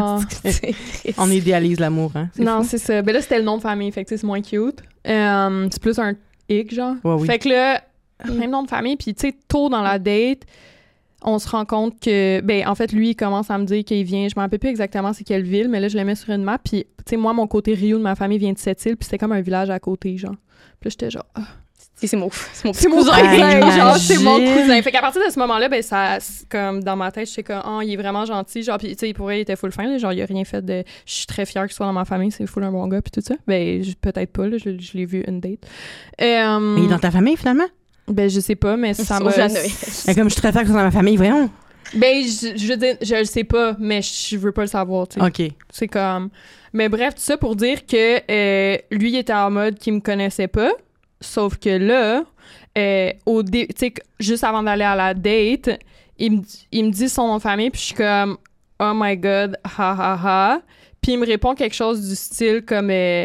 On idéalise l'amour, hein? Non, c'est ça. Ben là, c'était le nom de famille, fait que c'est moins cute. C'est plus un hic, genre. Ouais, oui. Fait que là, même nom de famille, puis tu sais, tôt dans la date, on se rend compte que, en fait, lui, il commence à me dire qu'il vient, je me rappelle plus exactement c'est quelle ville, mais là, je le mets sur une map, puis tu sais, moi, mon côté Rio de ma famille vient de Sept-Îles, puis c'était comme un village à côté, genre. Puis là, j'étais genre... C'est mon cousin. Genre, c'est mon cousin. Fait qu'à partir de ce moment-là, ça, comme dans ma tête, j'étais comme, il est vraiment gentil. Genre, puis tu sais, pour elle, il était full fin. Là, genre, il a rien fait de. Je suis très fière qu'il soit dans ma famille. C'est full un bon gars, puis tout ça. Peut-être pas, là. Je l'ai vu une date. Mais il est dans ta famille, finalement? Je sais pas, mais ça m'a. Comme je suis très fière qu'il soit dans ma famille, voyons. Je veux dire, je le sais pas, mais je veux pas le savoir, tu sais. OK. C'est comme. Mais bref, tout ça pour dire que lui, il était en mode qu'il me connaissait pas. Sauf que là, tu sais, juste avant d'aller à la date, il me dit son nom de famille, puis je suis comme « Oh my God, ha ha ha ». Puis il me répond quelque chose du style comme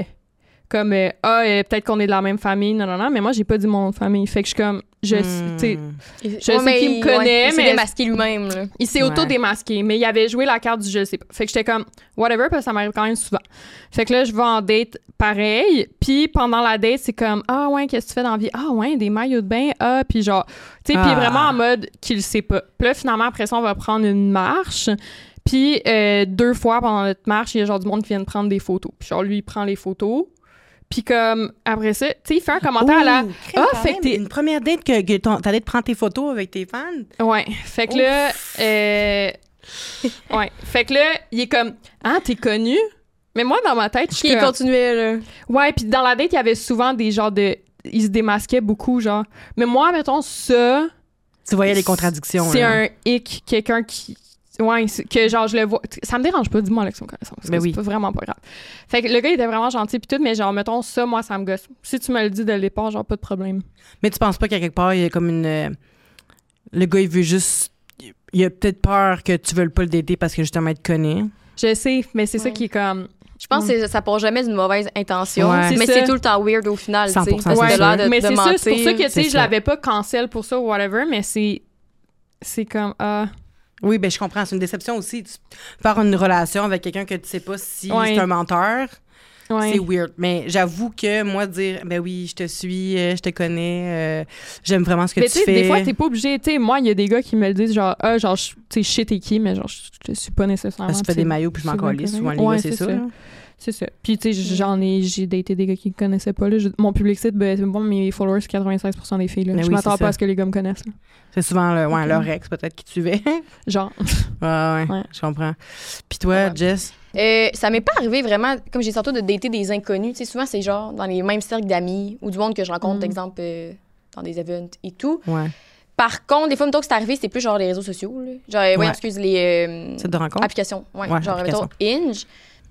peut-être qu'on est de la même famille, non, mais moi, j'ai pas dit mon nom de famille. Fait que je suis comme, je sais qu'il me connaît, mais... Il s'est démasqué lui-même, là. Il s'est auto-démasqué, mais il avait joué la carte du je sais pas. Fait que j'étais comme, whatever, parce que ça m'arrive quand même souvent. Fait que là, je vais en date pareil, puis pendant la date, c'est comme, ah ouais, qu'est-ce que tu fais dans la vie? Ah ouais, des maillots de bain, puis genre, tu sais, puis vraiment en mode qu'il sait pas. Puis là, finalement, après ça, on va prendre une marche. Puis 2 fois pendant notre marche, il y a genre du monde qui vient de prendre des photos. Puis genre, lui, il prend les photos. Puis comme, après ça, tu sais, il fait un commentaire à la... fait que t'es... Une première date que t'allais te prendre tes photos avec tes fans? Ouais. Fait que là... ouais. Fait que là, il est comme, t'es connu? Mais moi, dans ma tête, je suis comme... Il continuait, là. Ouais, puis dans la date, il y avait souvent des genres de... Il se démasquait beaucoup, genre. Mais moi, mettons, ça... Tu voyais les contradictions, c'est là. un hic, quelqu'un qui... Ouais, que genre, je le vois. Ça me dérange pas, dis-moi avec son connaissance. Parce que c'est vraiment pas grave. Fait que le gars, il était vraiment gentil pis tout, mais genre, mettons, ça, moi, ça me gosse. Si tu me le dis dès le départ, genre, pas de problème. Mais tu penses pas qu'à quelque part, il y a comme une... Le gars, il veut juste... Il a peut-être peur que tu veuilles pas le dater parce que justement, il te connaît. Je sais, mais c'est ça qui est comme... Je pense que ça part jamais d'une mauvaise intention, Ouais. mais c'est tout le temps weird au final, tu sais. 100%, ouais, c'est mais c'est ça, c'est pour ça que, tu sais, je ça. l'avais pas cancel pour ça ou whatever, mais c'est comme... Oui, ben je comprends. C'est une déception aussi. Tu pars une relation avec quelqu'un que tu sais pas si c'est un menteur. Ouais. C'est weird. Mais j'avoue que moi, dire, ben oui, je te suis, je te connais, j'aime vraiment ce que tu fais. Des fois, t'es pas obligé. Tu sais, moi, il y a des gars qui me le disent, genre, tu sais, je sais t'es qui, mais genre, je te suis pas nécessairement. Tu fais des maillots, puis je m'en calisse. Souvent, les gars, c'est ça. C'est ça. Puis, tu sais, j'ai daté des gars qui me connaissaient pas. Là. Mon public site, mes followers, c'est 96% des filles. Là. Je m'attends pas à ce que les gars me connaissent. Là. C'est souvent leur ex, peut-être, qui te suivait. Genre. Ouais, je comprends. Puis toi, Jess? Ça m'est pas arrivé vraiment, comme j'ai sorti de dater des inconnus. Tu sais, souvent, c'est genre dans les mêmes cercles d'amis ou du monde que je rencontre, par exemple, dans des events et tout. Ouais. Par contre, des fois, mettons que c'est arrivé, c'était plus genre les réseaux sociaux. Là. Genre, excuse, les sites de rencontre? applications. Ouais, genre, application. mettons, Hinge.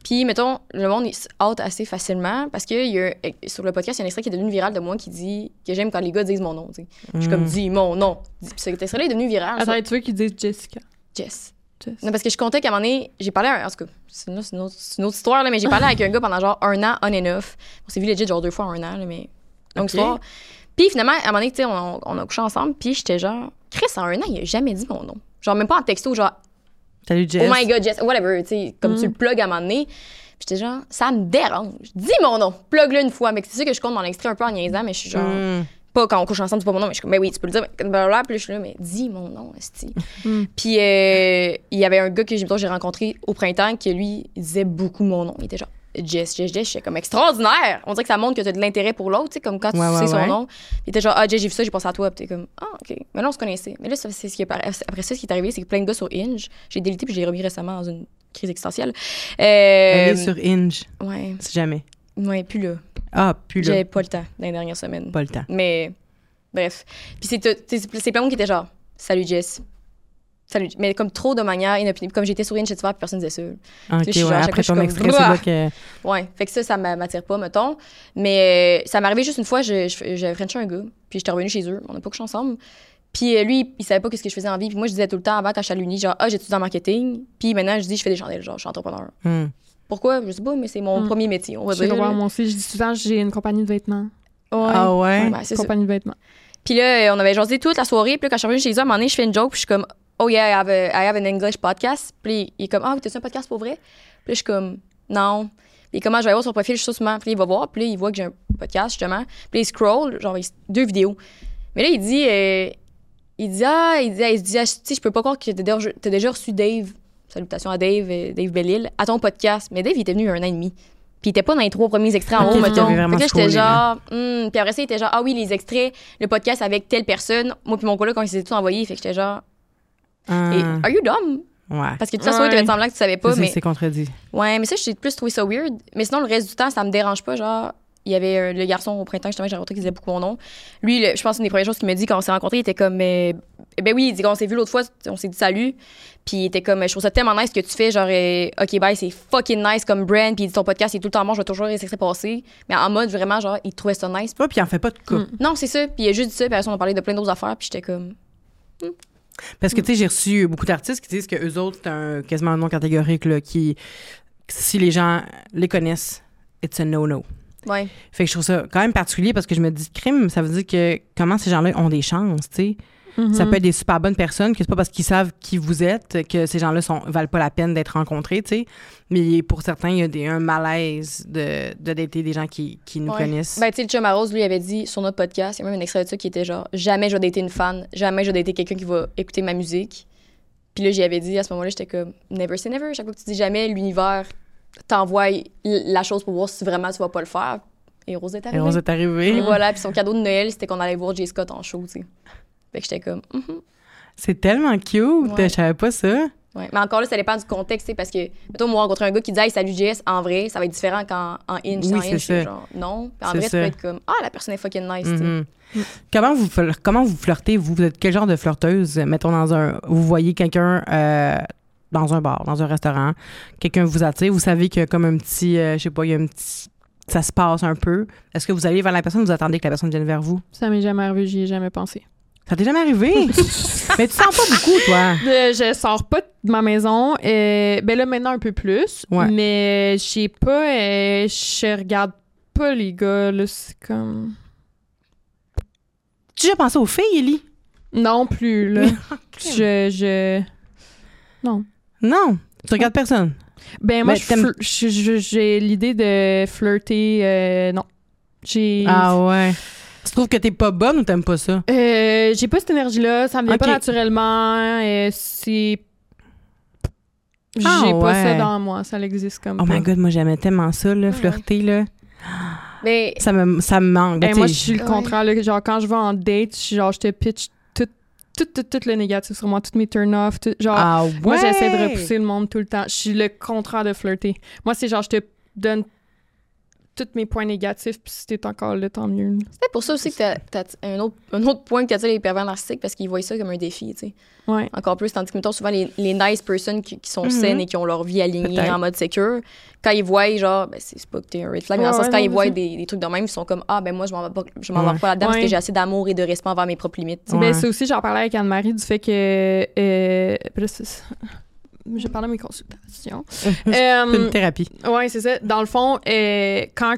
Puis, mettons, le monde il out assez facilement parce que sur le podcast, il y a un extrait qui est devenu viral de moi qui dit que j'aime quand les gars disent mon nom. T'sais. Je suis comme, dis mon nom. Puis cet extrait-là est devenu viral. Attends, tu veux qu'ils disent Jessica? Jess. Non, parce que je comptais qu'à un moment donné, j'ai parlé en tout cas, c'est une autre histoire, là, mais j'ai parlé avec un gars pendant genre 1 an, on and off. On s'est vu legit genre 2 fois en 1 an, là, mais longue histoire. Puis finalement, à un moment donné, tu sais, on a couché ensemble, puis j'étais genre, Chris, en 1 an, il a jamais dit mon nom. Genre, même pas en texto, genre, salut Jess. Oh my god, Jess, whatever, tu sais, comme tu le plugs à un moment donné. Puis j'étais genre, ça me dérange. Dis mon nom, plug-le une fois. Mais c'est sûr que je compte dans l'extrait un peu en niaisant, mais je suis genre, pas quand on couche ensemble, dis pas mon nom, mais je suis comme, ben oui, tu peux le dire, blablabla. Puis je suis là, mais dis mon nom, esti. Puis il y avait un gars que j'ai rencontré au printemps qui, lui, il disait beaucoup mon nom. Il était genre, Jess. J'étais comme extraordinaire. On dirait que ça montre que tu as de l'intérêt pour l'autre, tu sais, comme quand tu sais son nom. Puis il était genre, Jess, j'ai vu ça, j'ai pensé à toi. Puis t'es comme, OK. Mais là, on se connaissait. Mais là, c'est ce qui est après ça, ce qui est arrivé, c'est que plein de gars sur Hinge, j'ai délité, puis je l'ai remis récemment dans une crise existentielle. Elle est sur Hinge. Ouais. C'est jamais. Ouais, plus là. Ah, plus là. J'avais pas le temps dans les dernières semaines. Pas le temps. Mais, bref. Puis c'est plein de monde qui était genre, salut Jess. Salut. Mais comme trop de manière inopinée. Comme j'étais sur Hinge cet hiver, puis personne disait ça. OK, genre, ouais, après ton extrait, c'est là que... Ouais, fait que ça m'attire pas, mettons. Mais ça m'est arrivé juste une fois, j'avais frenché un gars, puis j'étais revenue chez eux. On n'a pas couché ensemble. Puis lui, il savait pas ce que je faisais en vie. Puis moi, je disais tout le temps avant, quand je suis à l'Uni, genre, j'étudie en marketing. Puis maintenant, je dis, je fais des chandelles, genre, je suis entrepreneur. Pourquoi? Je sais pas, mais c'est mon premier métier, on va dire. Moi aussi, je dis souvent, j'ai une compagnie de vêtements. Ouais. Ah ouais? C'est compagnie de vêtements. Puis là, on avait jasé toute la soirée. Puis là, quand je suis revenue chez eux, à un moment donné, je fais une joke, puis je suis comme, oh yeah, I have an English podcast. Puis il est comme, t'as-tu un podcast pour vrai? Puis là, je suis comme, non. Puis comment je vais voir son profil, je suis sûrement. Puis là, il va voir, puis là, il voit que j'ai un podcast, justement. Puis là, il scroll, genre, 2 vidéos. Mais là, il dit, tu sais, je peux pas croire que t'as déjà reçu Dave, salutations à Dave Bellil, à ton podcast. Mais Dave, il était venu il y a 1 an et demi. Puis il était pas dans les 3 premiers extraits en haut, mettons. Fait que là, j'étais genre, puis après ça, il était genre, oui, les extraits, le podcast avec telle personne. Moi, puis mon collègue, quand il s'était tout envoyé, fait que j'étais genre, are you dumb? Ouais. Parce que de toute façon, tu avais semblant que tu savais pas. Mais c'est contredit. Ouais, mais ça, j'ai plus trouvé ça weird. Mais sinon, le reste du temps, ça me dérange pas. Genre, il y avait le garçon au printemps, justement, que j'ai rencontré qui disait beaucoup mon nom. Lui, je pense que une des premières choses qu'il m'a dit quand on s'est rencontrés, il était comme, ben oui, il dit qu'on s'est vu l'autre fois, on s'est dit salut. Puis il était comme, je trouve ça tellement nice ce que tu fais. Genre, OK, bye, c'est fucking nice comme brand. Puis il dit ton podcast, il est tout le temps bon, je vais toujours laisser passer. Mais en mode vraiment, genre, il trouvait ça nice. Ouais, puis il en fait pas de coup. Non, c'est ça. Puis il a juste dit ça. Puis après, on a parlé de plein d'autres affaires. Puis j'étais comme. Parce que, tu sais, j'ai reçu beaucoup d'artistes qui disent qu'eux autres, c'est quasiment un nom catégorique, là, qui, si les gens les connaissent, it's a no-no. Ouais. Fait que je trouve ça quand même particulier parce que je me dis, crime, ça veut dire que comment ces gens-là ont des chances, tu sais. Ça peut être des super bonnes personnes, que c'est pas parce qu'ils savent qui vous êtes que ces gens-là valent pas la peine d'être rencontrés, tu sais. Mais pour certains, il y a un malaise de dater des gens qui nous connaissent. Ben, tu sais, le chum à Rose, lui, avait dit sur notre podcast, il y a même un extrait de ça qui était genre, jamais je vais dater une fan, jamais je vais dater quelqu'un qui va écouter ma musique. Puis là, j'y avais dit à ce moment-là, j'étais comme, never say never. Chaque fois que tu dis jamais, l'univers t'envoie la chose pour voir si vraiment tu vas pas le faire. Et Rose est arrivée. Et voilà, puis son cadeau de Noël, c'était qu'on allait voir J. Scott en show, tu sais. Fait que j'étais comme, C'est tellement cute, je savais pas ça. Ouais, mais encore là, ça dépend du contexte, tu sais, parce que, mettons, moi, rencontrer un gars qui dit, hey, salut Jess, en vrai, ça va être différent qu'en Hinge. Oui, c'est ça. Genre, non. Puis en vrai, tu peux être comme, la personne est fucking nice, tu sais. Comment vous flirtez, vous? Vous êtes quel genre de flirteuse? Mettons, vous voyez quelqu'un dans un bar, dans un restaurant, quelqu'un vous attire, vous savez qu'il y a comme un petit, je sais pas, il y a un petit... Ça se passe un peu. Est-ce que vous allez vers la personne ou vous attendez que la personne vienne vers vous? Ça m'est jamais arrivé, j'y ai jamais pensé. Ça t'est jamais arrivé? Mais tu sors pas beaucoup, toi. Je sors pas de ma maison. Ben là, maintenant, un peu plus. Ouais. Mais j'ai pas... je regarde pas les gars, là. C'est comme... Tu as déjà pensé aux filles, Ellie? Non plus, là. Non. Non. Tu regardes personne? Ben moi, j'ai l'idée de flirter... non. Ah ouais. Tu trouves que t'es pas bonne ou t'aimes pas ça? J'ai pas cette énergie-là. Ça me vient pas naturellement. J'ai pas ça dans moi. Ça existe comme Oh my God, moi, j'aimais tellement ça, là, flirter, là. Mais... Ça me manque. Moi, je suis le contraire. Là, genre, quand je vais en date, je te pitch tout le négatif sur moi, tous mes turn-off. Genre, moi, j'essaie de repousser le monde tout le temps. Je suis le contraire de flirter. Moi, c'est genre, je te donne tous mes points négatifs, puis si t'es encore là, tant mieux. C'est peut-être pour ça aussi que t'as un autre point que t'attires les pervers narcissiques, parce qu'ils voient ça comme un défi, tu sais. Ouais. Encore plus, tandis que, mettons, souvent, les nice personnes qui sont saines et qui ont leur vie alignée Peut-être. en mode secure, quand ils voient, genre, ben, c'est pas que t'es un red flag, mais dans le sens, quand ils voient des trucs de même, ils sont comme, ah, ben moi, je m'en vais pas là-dedans parce que j'ai assez d'amour et de respect envers mes propres limites. Ouais. Ben, c'est aussi, j'en parlais avec Anne-Marie du fait que. Je parlais de mes consultations. C'est une thérapie. Ouais, c'est ça. Dans le fond, quand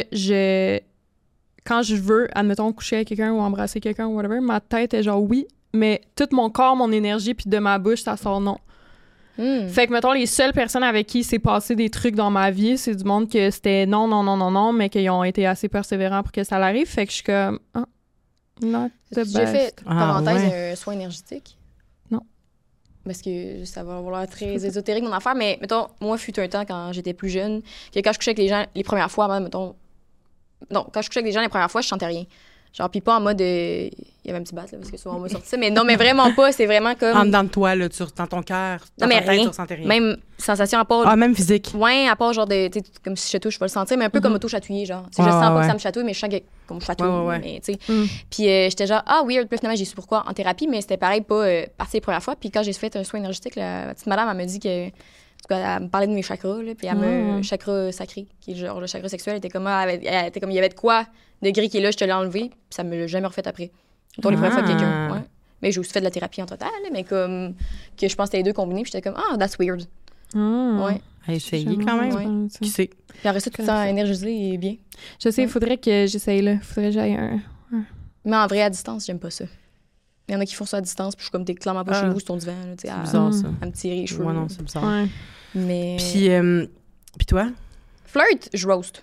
je veux, admettons, coucher avec quelqu'un ou embrasser quelqu'un ou whatever, ma tête est genre oui, mais tout mon corps, mon énergie, puis de ma bouche, ça sort non. Fait que, mettons, les seules personnes avec qui s'est passé des trucs dans ma vie, c'est du monde que c'était non, mais qu'ils ont été assez persévérants pour que ça l'arrive. Fait que je suis comme, not the best. J'ai fait, parenthèse, ouais. un soin énergétique. Non. Parce que ça va avoir l'air très ésotérique, mon affaire, mais mettons, moi, fut un temps, quand j'étais plus jeune, que quand je couchais avec les gens les premières fois, mettons. Non, quand je couchais avec les gens les premières fois, je chantais rien. Genre, puis pas en mode. Il y avait un petit bat, là, parce que souvent on m'a sorti ça. Mais non, mais vraiment pas. C'est vraiment comme. En dedans de toi, là, dans ton cœur, dans Non, mais ta tête, rien. tu ressentais rien. Même sensation à part. Ah, même physique. Ouais, à part genre de. Tu sais, comme si je touche, je vais le sentir, mais un peu comme auto-chatouiller, genre. Tu sais, Ouais, je sens pas ouais. que ça me chatouille, mais je sens que comme je chatouille. Ouais. Mais, tu sais. Puis j'étais genre, ah, weird. Puis finalement, j'ai su pourquoi en thérapie, mais c'était pareil, pas parti les premières fois. Puis quand j'ai fait un soin énergétique, la petite madame, elle me dit que. En tout cas, elle me parlait de mes chakras, là, puis elle me. Chakra sacré, qui est genre le chakra sexuel, elle était comme, elle était comme, il y avait de quoi de gris qui est là, je te l'ai enlevé, puis ça me l'a jamais refait après. Mettons les premières fois que quelqu'un. Ouais. Mais j'ai aussi fait de la thérapie entre-temps, là, mais comme. Que je pense que c'était les deux combinés, puis j'étais comme, ah, that's weird. Ouais. À essayer quand même. Ouais. Qui sait? Puis après ça, tout le temps énergisé et bien. Je sais, il faudrait que j'essaye, là. Faudrait que j'aille un. Mais en vrai, à distance, j'aime pas ça. Il y en a qui font ça à distance, puis je suis comme, t'es clairement pas chez vous, sur ton divan, là, tu sais, C'est bizarre, ça. à me tirer les cheveux. Moi, non, c'est bizarre. Ouais. Mais. Puis toi? Flirt, je roast.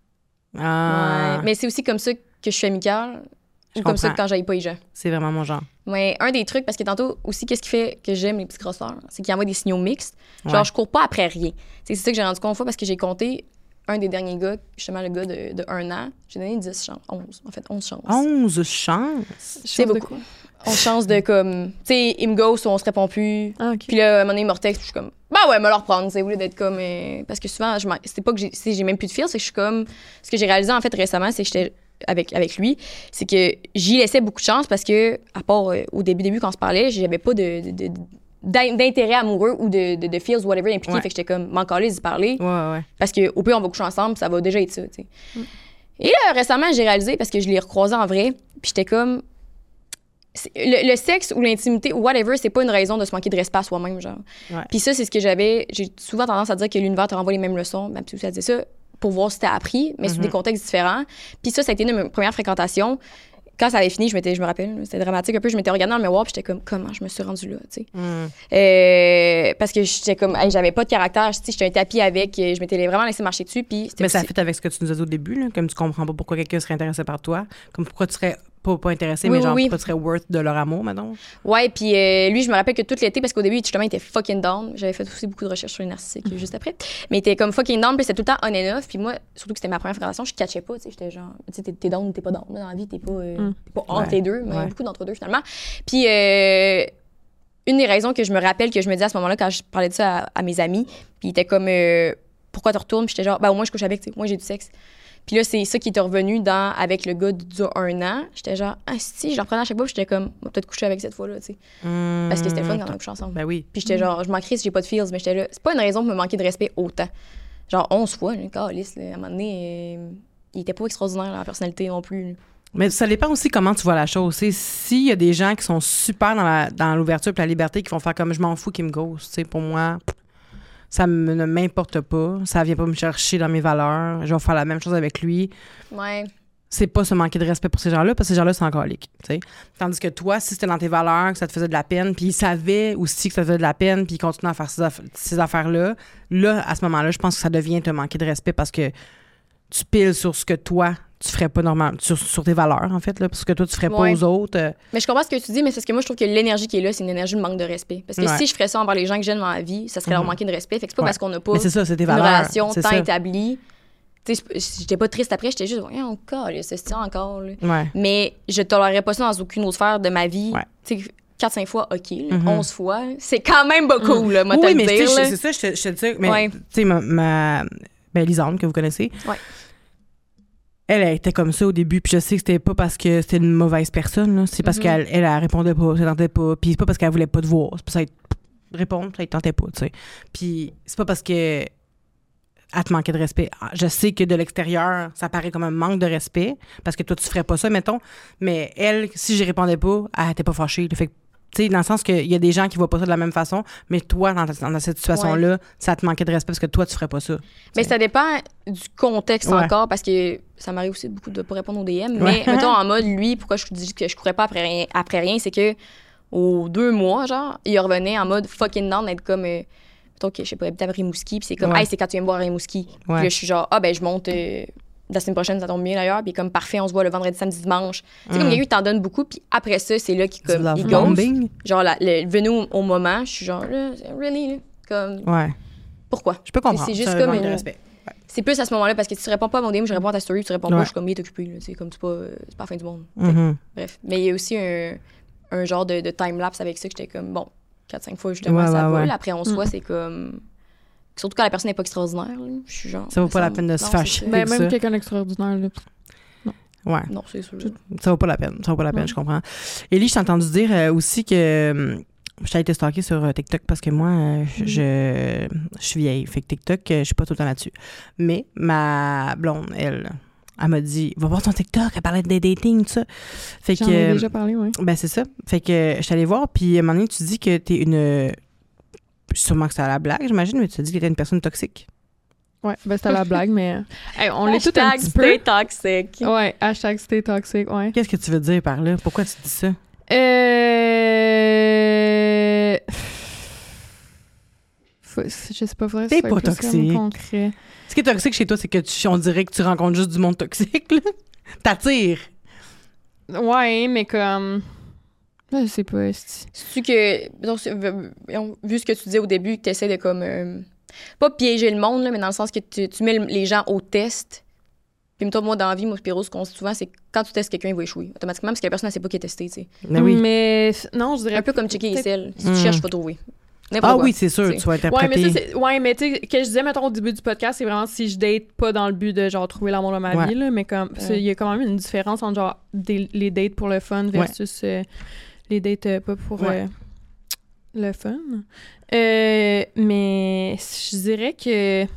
Ah, Ouais. Mais c'est aussi comme ça que je suis amicale. Je Ou comme ça comprends. quand j'aille pas les gens. c'est vraiment mon genre. Mais un des trucs, parce que tantôt aussi, qu'est-ce qui fait que j'aime les petits crosseurs, c'est qu'ils envoient des signaux mixtes. Genre, Ouais. je cours pas après rien. C'est ça que j'ai rendu compte une fois parce que j'ai compté un des derniers gars, justement le gars de 1 an. J'ai donné 10 chances. 11, en fait, 11 chances. 11 chances? C'est beaucoup. On change de comme. Tu sais, il me ghost ou on se répond plus. Ah, OK. Puis là, à un moment donné, il me retexte, puis je suis comme, bah ouais, me le reprendre, c'est au lieu d'être comme. Parce que souvent, c'était pas que j'ai même plus de feel, c'est que je suis comme. Ce que j'ai réalisé, en fait, récemment, c'est que j'étais avec lui, c'est que j'y laissais beaucoup de chance parce que, à part au début, quand on se parlait, j'avais pas d'intérêt amoureux ou de feels, whatever, impliqué. Ouais. Fait que j'étais comme, m'en caler d'y parler. Ouais. Parce qu'au pire, on va coucher ensemble, ça va déjà être ça, tu sais. Et là, récemment, j'ai réalisé, parce que je l'ai recroisé en vrai, puis j'étais comme. Le sexe ou l'intimité ou whatever, c'est pas une raison de se manquer de respect à soi-même, genre. Ouais. Puis ça, c'est ce que j'ai souvent tendance à dire que l'univers te renvoie les mêmes leçons, même si ça dit ça, pour voir si t'as appris, mais sous des contextes différents. Puis ça a été une de mes premières fréquentations. Quand ça avait fini, je me rappelle, c'était dramatique un peu, je m'étais regardée dans le miroir, puis j'étais comme, comment je me suis rendue là, tu sais. Parce que j'étais comme, hey, j'avais pas de caractère, tu sais, j'étais un tapis avec, je m'étais vraiment laissé marcher dessus, puis c'était Mais ça aussi- fait avec ce que tu nous as dit au début, là, comme tu comprends pas pourquoi quelqu'un serait intéressé par toi, comme pourquoi tu serais pas intéressé, Oui, mais genre oui. pourquoi tu serais worth de leur amour, maintenant. Ouais, puis lui, je me rappelle que tout l'été, parce qu'au début, justement, il était fucking down. J'avais fait aussi beaucoup de recherches sur les narcissiques juste après. Mais il était comme fucking down, puis c'était tout le temps on and off. Puis moi, surtout que c'était ma première fréquentation, je catchais pas, tu sais. J'étais genre, tu sais, t'es down ou t'es pas down. Là, dans la vie, t'es pas entre les deux, mais Ouais. beaucoup d'entre deux, finalement. Puis une des raisons que je me rappelle que je me disais à ce moment-là, quand je parlais de ça à mes amis, puis il était comme, pourquoi tu retournes? Puis j'étais genre, ben au moins, je couche avec, tu sais. Moi, j'ai du sexe. Puis là, c'est ça qui était revenu avec le gars d'il y a 1 an. J'étais genre, ah, si, je le reprenais à chaque fois, puis j'étais comme, on va peut-être coucher avec cette fois-là, tu sais. Parce que c'était fun quand on a couché ensemble. Ben oui. Puis j'étais genre, je m'en crie si j'ai pas de feels, mais j'étais là, c'est pas une raison de me manquer de respect autant. Genre 11 fois, le calice, là, à un moment donné, il était pas extraordinaire, la personnalité non plus. Là. Mais ça dépend aussi comment tu vois la chose. Tu sais, s'il y a des gens qui sont super dans l'ouverture et la liberté, qui vont faire comme je m'en fous qu'ils me ghostent, tu sais, pour moi, ça ne m'importe pas. Ça vient pas me chercher dans mes valeurs. Je vais faire la même chose avec lui. Ouais. C'est pas se manquer de respect pour ces gens-là, parce que ces gens-là, c'est encore lique, tu sais. Tandis que toi, si c'était dans tes valeurs, que ça te faisait de la peine, puis il savait aussi que ça te faisait de la peine, puis il continue à faire ces affaires-là, là, à ce moment-là, je pense que ça devient te manquer de respect parce que tu piles sur ce que toi, tu ferais pas normalement, sur tes valeurs, en fait, là, parce que toi, tu ferais pas Ouais. aux autres. Mais je comprends ce que tu dis, mais c'est parce que moi, je trouve que l'énergie qui est là, c'est une énergie de manque de respect. Parce que Ouais. si je ferais ça envers les gens que j'aime dans la vie, ça serait leur manquer de respect. Fait que c'est pas Ouais. parce qu'on n'a pas Mais c'est ça, c'est tes une valeurs. relation c'est tant ça. établie. Tu sais, j'étais pas triste après, j'étais juste, ouais, encore, c'est ça encore. Là. Ouais. Mais je tolérerais pas ça dans aucune autre sphère de ma vie. Ouais. Tu sais, 4-5 fois, OK. Là, 11 fois, c'est quand même beaucoup, là, moi, te Oui, le mais tu dire. sais, là. c'est ça, je te dis ça. Mais Ouais. tu sais, ben, Lisande, que vous connaissez. Ouais. elle était comme ça au début, puis je sais que c'était pas parce que c'était une mauvaise personne, là. C'est parce qu'elle elle répondait pas, ça tentait pas, puis c'est pas parce qu'elle voulait pas te voir, c'est parce qu'elle répondre, ça ne tentait pas, tu sais. Puis c'est pas parce que elle te manquait de respect. Je sais que de l'extérieur, ça paraît comme un manque de respect, parce que toi, tu ferais pas ça, mettons, mais elle, si je répondais pas, elle était pas fâchée. Fait que, tu sais, dans le sens qu'il y a des gens qui voient pas ça de la même façon, mais toi, dans cette situation-là, ça te manquait de respect parce que toi, tu ferais pas ça. Mais ça dépend du contexte encore, parce que ça m'arrive aussi beaucoup de pas répondre aux DM, mais mettons, en mode, lui, pourquoi je dis que je courais pas après rien, c'est que aux 2 mois, genre, il revenait en mode fucking down, d'être comme... mettons que, je sais pas, habite à Rimouski, puis c'est comme, hey, c'est quand tu viens me voir à Rimouski. Puis là, je suis genre, je monte la semaine prochaine, ça tombe bien d'ailleurs, puis comme, parfait, on se voit le vendredi, samedi, dimanche. C'est comme, quelqu'un qui t'en donne beaucoup, puis après ça, c'est là qu'il comme, il ghost. Genre, venu au moment, je suis genre, là, really, là, comme... Ouais. Pourquoi? Je peux comprendre. C'est juste comme... respect. C'est plus à ce moment-là, parce que si tu réponds pas à mon DM, je réponds à ta story, tu réponds pas, je suis comme, il est occupé, là, c'est comme, c'est pas la fin du monde. Bref. Mais il y a aussi un genre de time-lapse avec ça que j'étais comme, bon, 4-5 fois, justement, ça va. Après, on se voit, c'est comme... Surtout quand la personne n'est pas extraordinaire, là, je suis genre... Ça vaut pas la peine de se fâcher. Mais même quelqu'un d'extraordinaire, là. Non. Ouais. Non, c'est sûr. Ça vaut pas la peine. Ça vaut pas la peine, je comprends. Élie, je t'ai entendu dire aussi que... je t'ai été stalkée sur TikTok parce que moi, je suis vieille. Fait que TikTok, je suis pas tout le temps là-dessus. Mais ma blonde, elle m'a dit, va voir ton TikTok, elle parlait de dating, tout ça. Fait J'en ai déjà parlé, oui. Ben, c'est ça. Fait que je suis allée voir, puis à un moment donné, tu dis que t'es une... Sûrement que c'est à la blague, j'imagine, mais tu dis que t'es une personne toxique. Ouais, ben c'est à la blague, mais... Hey, on l'est tout un petit peu. Stay toxic. Ouais, hashtag stay toxic, ouais. Qu'est-ce que tu veux dire par là? Pourquoi tu dis ça? Je sais pas, faudrait que c'est pas toxique. Concret. Ce qui est toxique chez toi, c'est que on dirait que tu rencontres juste du monde toxique, là. T'attires. Ouais, mais comme... Je sais pas. C'est-tu que... Donc, vu ce que tu disais au début, que tu essaies de comme... pas piéger le monde, là, mais dans le sens que tu mets les gens au test. Puis moi, dans la vie, moi, Spiro, ce qu'on dit souvent, c'est que quand tu testes quelqu'un, il va échouer automatiquement parce que la personne ne sait pas qui est testé, tu sais. Mais oui. Mais non, je dirais... Un peu comme checker les selles. Si tu cherches, tu vas trouver. Oui, c'est sûr, tu vas interpréter. Mais tu sais, que je disais, mettons, au début du podcast, c'est vraiment si je date pas dans le but de, genre, trouver l'amour de ma vie, là, mais comme, il y a quand même une différence entre, genre, les dates pour le fun versus les dates pas pour le fun. Mais je dirais que...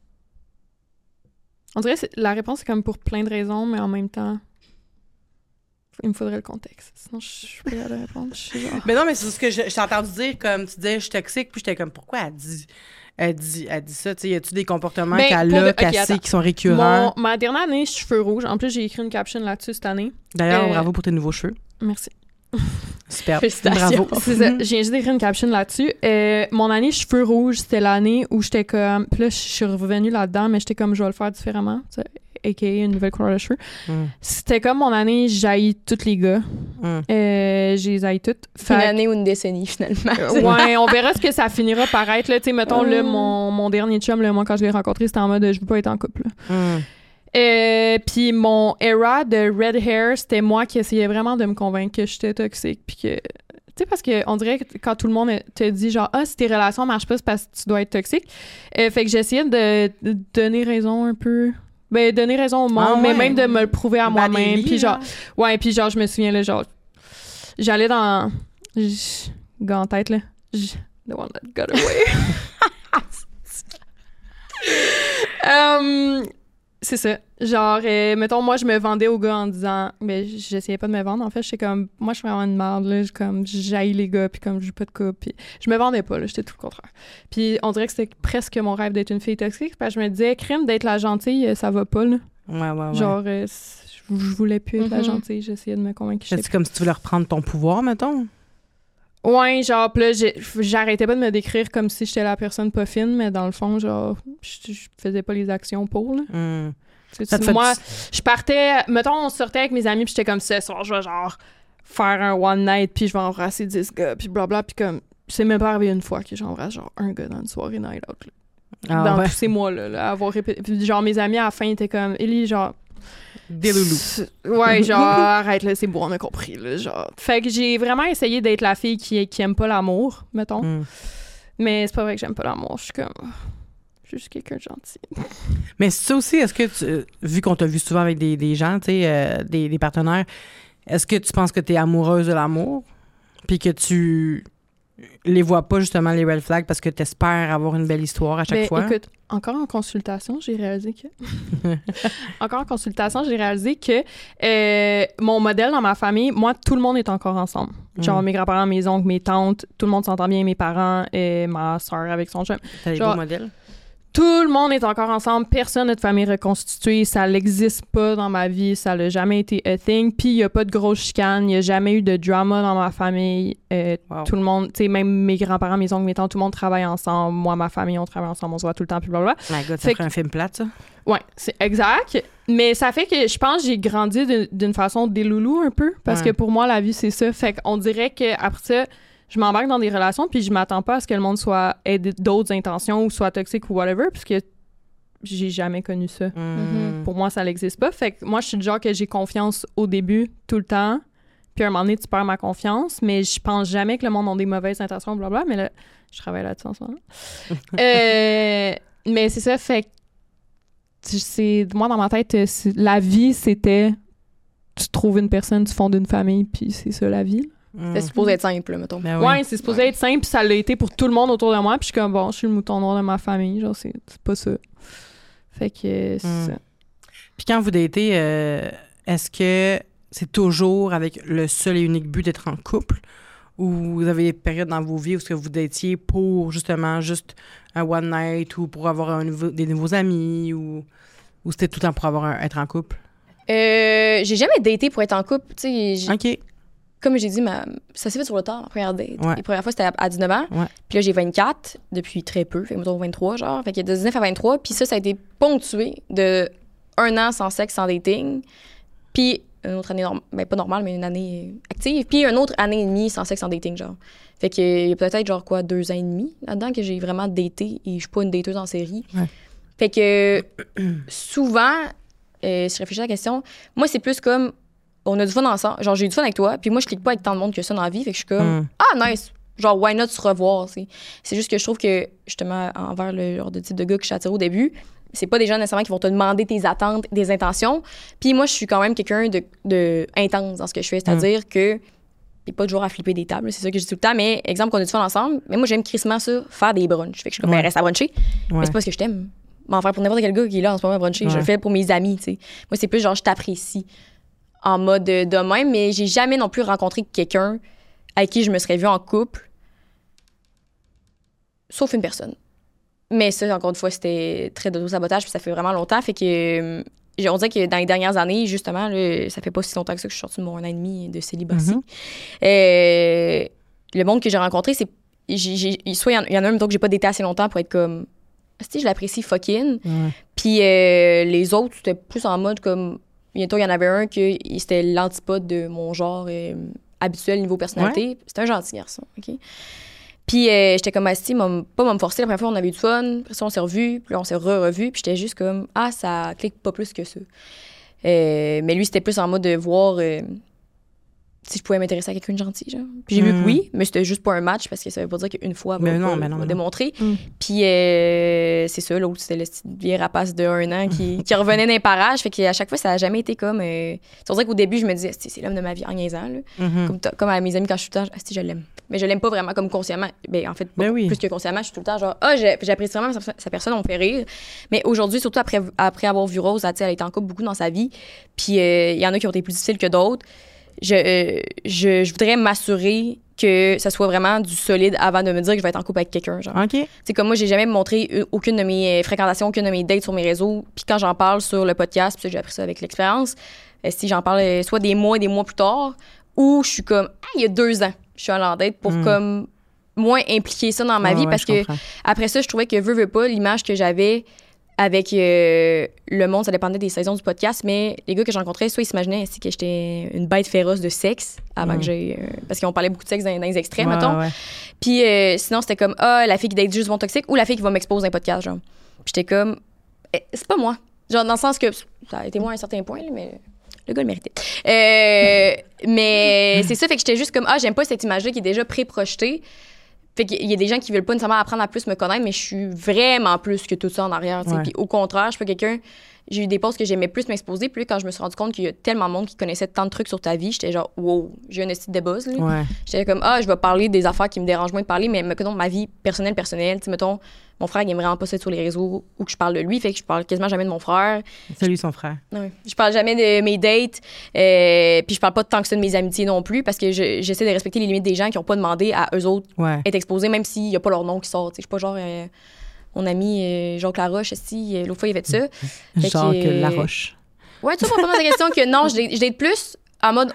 On dirait que la réponse, c'est comme pour plein de raisons, mais en même temps... Il me faudrait le contexte. Sinon, je suis pas à répondre. Mais non, mais c'est ce que je t'ai entendu dire, comme tu disais, je suis toxique, puis j'étais comme, pourquoi elle dit ça? Tu sais, y a-tu des comportements qu'elle a, cassés, qui sont récurrents? Ma dernière année, cheveux rouges. En plus, j'ai écrit une caption là-dessus cette année. D'ailleurs, bravo pour tes nouveaux cheveux. Merci. Super. Bravo. C'est ça. J'ai juste écrit une caption là-dessus. Mon année cheveux rouges, c'était l'année où j'étais comme... Puis là, je suis revenue là-dedans, mais j'étais comme, je vais le faire différemment. Tu sais, a.k.a. une nouvelle couleur de cheveux. C'était comme mon année, j'haïs tous les gars. Je les haïs toutes. Une année ou une décennie, finalement. Ouais, on verra ce que ça finira par être. Tu sais, mettons, là, mon dernier chum, là, moi, quand je l'ai rencontré, c'était en mode, je veux pas être en couple. Puis mon era de red hair, c'était moi qui essayais vraiment de me convaincre que j'étais toxique. Puis que... Tu sais, parce qu'on dirait que quand tout le monde te dit genre, si tes relations marchent pas, c'est parce que tu dois être toxique. Fait que j'essayais de donner raison un peu... Ben, donner raison au monde, mais même de me le prouver à moi-même. Puis genre, puis genre, je me souviens, là, genre, j'allais dans... Gars en tête, là. The one that got away. C'est ça. Genre, mettons, moi, je me vendais aux gars en disant... Ben, j'essayais pas de me vendre, en fait. J'étais comme... Moi, je suis vraiment une merde, là. Comme, j'haïs les gars, puis comme, je joue pas de couple. Puis je me vendais pas, là. J'étais tout le contraire. Puis on dirait que c'était presque mon rêve d'être une fille toxique. Parce que je me disais, crime, d'être la gentille, ça va pas, là. Ouais. Genre, je voulais plus être la gentille. J'essayais de me convaincre que c'est comme si tu voulais reprendre ton pouvoir, mettons? Ouais, genre, pis là, j'arrêtais pas de me décrire comme si j'étais la personne pas fine, mais dans le fond, genre, je faisais pas les actions pour, là. Moi, je partais... Mettons, on sortait avec mes amis, puis j'étais comme, ce soir, je vais, genre, faire un one night, puis je vais embrasser 10 gars, puis blabla, puis comme... C'est même pas arrivé une fois que j'embrasse, genre, un gars dans une soirée night out, là. Dans tous ces mois-là, là, avoir répété... Puis genre, mes amis, à la fin, étaient comme, Ellie, genre... Des loulous. Ouais, genre, arrête, là, c'est beau, on a compris, là, genre. Fait que j'ai vraiment essayé d'être la fille qui aime pas l'amour, mettons. Mais c'est pas vrai que j'aime pas l'amour. Je suis comme... Je suis juste quelqu'un de gentil. Mais ça aussi, est-ce que, vu qu'on t'a vu souvent avec des gens, tu sais, des partenaires, est-ce que tu penses que tu es amoureuse de l'amour? Puis que tu les vois pas, justement, les red flags, parce que tu espères avoir une belle histoire à chaque fois? Écoute, encore en consultation, j'ai réalisé que... mon modèle dans ma famille, moi, tout le monde est encore ensemble. Genre, mes grands-parents, mes oncles, mes tantes, tout le monde s'entend bien, mes parents et ma soeur avec son chum. T'as des beaux modèles? Tout le monde est encore ensemble. Personne n'a de famille reconstituée. Ça n'existe pas dans ma vie. Ça n'a jamais été a thing. Puis, il n'y a pas de grosse chicane. Il n'y a jamais eu de drama dans ma famille. Wow. Tout le monde, tu sais, même mes grands-parents, mes oncles, mes tantes, tout le monde travaille ensemble. Moi, ma famille, on travaille ensemble. On se voit tout le temps, puis blablabla. My God, ça ferait un film plate, ça? Ouais, c'est exact. Mais ça fait que je pense que j'ai grandi d'une façon déloulou un peu. Parce que pour moi, la vie, c'est ça. Fait qu'on dirait qu'après ça, je m'embarque dans des relations puis je m'attends pas à ce que le monde ait d'autres intentions ou soit toxique ou whatever, parce que j'ai jamais connu ça. Pour moi, ça n'existe pas. Fait que moi, je suis du genre que j'ai confiance au début, tout le temps. Puis à un moment donné, tu perds ma confiance, mais je pense jamais que le monde a des mauvaises intentions, blablabla. Mais là, je travaille là-dessus en ce moment. Mais c'est ça, fait que moi, dans ma tête, la vie, c'était tu trouves une personne, tu fondes une famille, puis c'est ça, la vie. C'était supposé être simple, mettons. Ben ouais, c'est supposé être simple, puis ça l'a été pour tout le monde autour de moi, puis je suis comme, bon, je suis le mouton noir de ma famille, genre, c'est pas ça. Fait que c'est ça. Puis quand vous datez, est-ce que c'est toujours avec le seul et unique but d'être en couple, ou vous avez des périodes dans vos vies où vous datiez pour, justement, juste un one night, ou pour avoir des nouveaux amis, ou c'était tout le temps pour être en couple? J'ai jamais daté pour être en couple, tu sais. OK. Comme j'ai dit, ça s'est fait sur le tard, ma première date. Ouais. La première fois, c'était à 19 ans. Ouais. Puis là, j'ai 24 depuis très peu. Fait que mettons 23, genre. Fait que de 19 à 23. Puis ça a été ponctué de 1 an sans sexe, sans dating. Puis une autre année, pas normale, mais une année active. Puis une autre année et demie sans sexe, sans dating, genre. Fait que il y a peut-être, genre, 2 ans et demi là-dedans que j'ai vraiment daté. Et je suis pas une dateuse en série. Ouais. Fait que souvent, si je réfléchis à la question, moi, c'est plus comme... On a du fun ensemble. Genre, j'ai du fun avec toi. Puis moi, je clique pas avec tant de monde que ça dans la vie. Fait que je suis comme, ah, nice. Genre, why not se revoir, tu sais. C'est juste que je trouve que, justement, envers le genre de type de gars que je suis attirée au début, c'est pas des gens nécessairement qui vont te demander tes attentes, des intentions. Puis moi, je suis quand même quelqu'un de intense dans ce que je fais. C'est-à-dire que j'ai pas toujours à flipper des tables. C'est ça que je dis tout le temps. Mais, exemple, qu'on a du fun ensemble. Mais moi, j'aime crissement ça, faire des brunchs. Fait que je suis comme, reste à bruncher. Mais c'est pas ce que je t'aime. M'en faire pour n'importe quel gars qui est là en ce moment à bruncher. Je le fais pour mes amis, tu sais. Moi, c'est plus genre, je t'apprécie en mode de même, mais j'ai jamais non plus rencontré quelqu'un avec qui je me serais vue en couple, sauf une personne. Mais ça, encore une fois, c'était très d'auto-sabotage, puis ça fait vraiment longtemps, fait que on dirait que dans les dernières années, justement, là, ça fait pas si longtemps que ça que je suis sortie de mon 1 an et demi de célibatie. Le monde que j'ai rencontré, c'est soit il y en a un donc que j'ai pas daté assez longtemps pour être comme je l'apprécie fucking, puis les autres, c'était plus en mode comme bientôt, il y en avait un que c'était l'antipode de mon genre habituel niveau personnalité. Ouais. C'était un gentil garçon, OK? Puis j'étais comme, pas me forcer. La première fois, on avait eu du fun. Après ça, on s'est revus. Puis là, on s'est revu. Puis j'étais juste comme, ça clique pas plus que ça. Mais lui, c'était plus en mode de voir si je pouvais m'intéresser à quelqu'un de gentil, genre. Puis j'ai vu que oui, mais c'était juste pas un match parce que ça veut pas dire qu'une fois, va démontrer. Puis c'est ça, l'autre, c'était le vieil rapace de 1 an qui revenait d'un parage. Fait qu'à chaque fois, ça a jamais été comme... c'est vrai qu'au début, je me disais, c'est l'homme de ma vie en niaisant, là. Comme à mes amis quand je suis tout le temps, je l'aime. Mais je l'aime pas vraiment comme consciemment. Ben, en fait, plus que consciemment, je suis tout le temps genre, j'apprécie vraiment sa personne, on me fait rire. Mais aujourd'hui, surtout après avoir vu Rose, elle a été en couple beaucoup dans sa vie. Puis il y en a qui ont été plus difficiles que d'autres. Je voudrais m'assurer que ça soit vraiment du solide avant de me dire que je vais être en couple avec quelqu'un, genre. OK. C'est comme moi, j'ai jamais montré aucune de mes fréquentations, aucune de mes dates sur mes réseaux. Puis quand j'en parle sur le podcast, puis j'ai appris ça avec l'expérience, si j'en parle soit des mois et des mois plus tard, ou je suis comme, il y a 2 ans, je suis allée en date pour comme moins impliquer ça dans ma vie parce que après ça, je trouvais que veux pas, l'image que j'avais avec le monde, ça dépendait des saisons du podcast, mais les gars que je rencontrais, soit ils s'imaginaient que j'étais une bête féroce de sexe avant que j'aille... parce qu'on parlait beaucoup de sexe dans les extraits, mettons. Ouais. Puis sinon, c'était comme, la fille qui date juste bon toxique ou la fille qui va m'exposer dans un podcast, genre. Puis j'étais comme, c'est pas moi. Genre, dans le sens que ça a été moi à un certain point, là, mais le gars le méritait. Mais c'est ça, fait que j'étais juste comme, j'aime pas cette image-là qui est déjà pré-projetée. Fait qu'il y a des gens qui veulent pas nécessairement apprendre à plus me connaître, mais je suis vraiment plus que tout ça en arrière. Ouais. Puis au contraire, je suis pas quelqu'un... J'ai eu des posts que j'aimais plus m'exposer. Puis là, quand je me suis rendu compte qu'il y a tellement de monde qui connaissait tant de trucs sur ta vie, j'étais genre, wow, j'ai un esti de buzz. Ouais. J'étais comme, je vais parler des affaires qui me dérangent moins de parler, mais mettons, ma vie personnelle. Tu sais, mettons, mon frère, il aime vraiment pas ça sur les réseaux où que je parle de lui. Fait que je parle quasiment jamais de mon frère. C'est lui, son frère. Ouais. Je parle jamais de mes dates. Puis je parle pas tant que ça de mes amitiés non plus parce que j'essaie de respecter les limites des gens qui ont pas demandé à eux autres être exposés, même s'il y a pas leur nom qui sort. Je suis pas genre... mon ami Jacques Laroche, l'autre fois, il avait de ça. Jacques Laroche. Ouais, tu vois, pour poser la question que non, je date plus en mode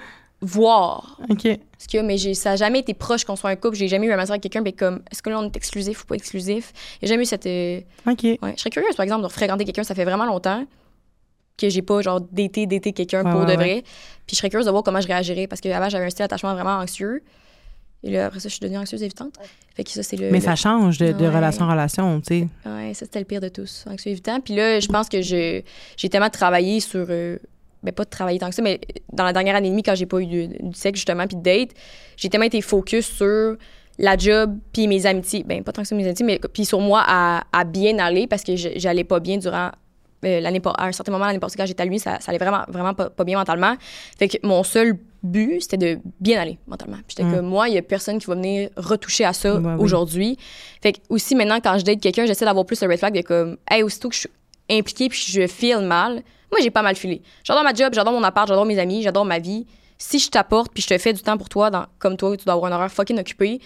voir. OK. Parce que, mais ça n'a jamais été proche qu'on soit un couple. J'ai jamais eu un master avec quelqu'un, mais comme, est-ce que là, on est exclusif ou pas exclusif? J'ai jamais eu cette... OK. Ouais, je serais curieuse, par exemple, de fréquenter quelqu'un. Ça fait vraiment longtemps que j'ai pas, genre, daté quelqu'un pour de vrai. Puis je serais curieuse de voir comment je réagirais. Parce qu'avant, j'avais un style d'attachement vraiment anxieux. Et là, après ça, je suis devenue anxieuse évitante. Fait que ça, c'est Mais ça change de relation en relation, tu sais. Ouais, ça, c'était le pire de tous, anxieux évitant. Puis là, je pense que j'ai tellement travaillé sur... pas de travailler tant que ça, mais dans la dernière année et demie, quand j'ai pas eu du sexe, justement, puis de date, j'ai tellement été focus sur la job puis mes amitiés. Pas tant que ça mes amitiés, mais puis sur moi à bien aller parce que j'allais pas bien durant... à un certain moment l'année passée, quand j'étais à lui, ça allait vraiment pas bien mentalement. Fait que mon seul but, c'était de bien aller mentalement. Puis j'étais comme, moi, il y a personne qui va venir retoucher à ça aujourd'hui. Fait que aussi, maintenant, quand je date quelqu'un, j'essaie d'avoir plus le red flag de comme, hey, aussitôt que je suis impliquée puis je feel mal, moi, j'ai pas mal filé. J'adore ma job, j'adore mon appart, j'adore mes amis, j'adore ma vie. Si je t'apporte puis je te fais du temps pour toi, comme toi, tu dois avoir un horaire fucking occupé.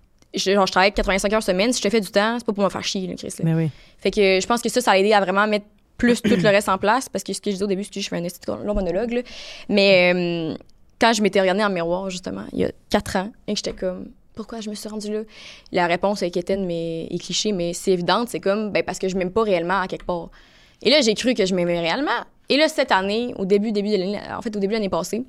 Je travaille 85 heures semaine. Si je te fais du temps, c'est pas pour me faire chier, là, Chris. Là. Mais oui. Fait que je pense que ça a aidé à vraiment mettre plus tout le reste en place, parce que ce que je disais au début, c'est que je fais un long monologue, là. Mais quand je m'étais regardée en miroir, justement, il y a 4 ans, et que j'étais comme, pourquoi je me suis rendue là? La réponse est quétaine et cliché, mais c'est évidente, c'est comme, parce que je m'aime pas réellement à quelque part. Et là, j'ai cru que je m'aimais réellement. Et là, cette année, au début de l'année passée,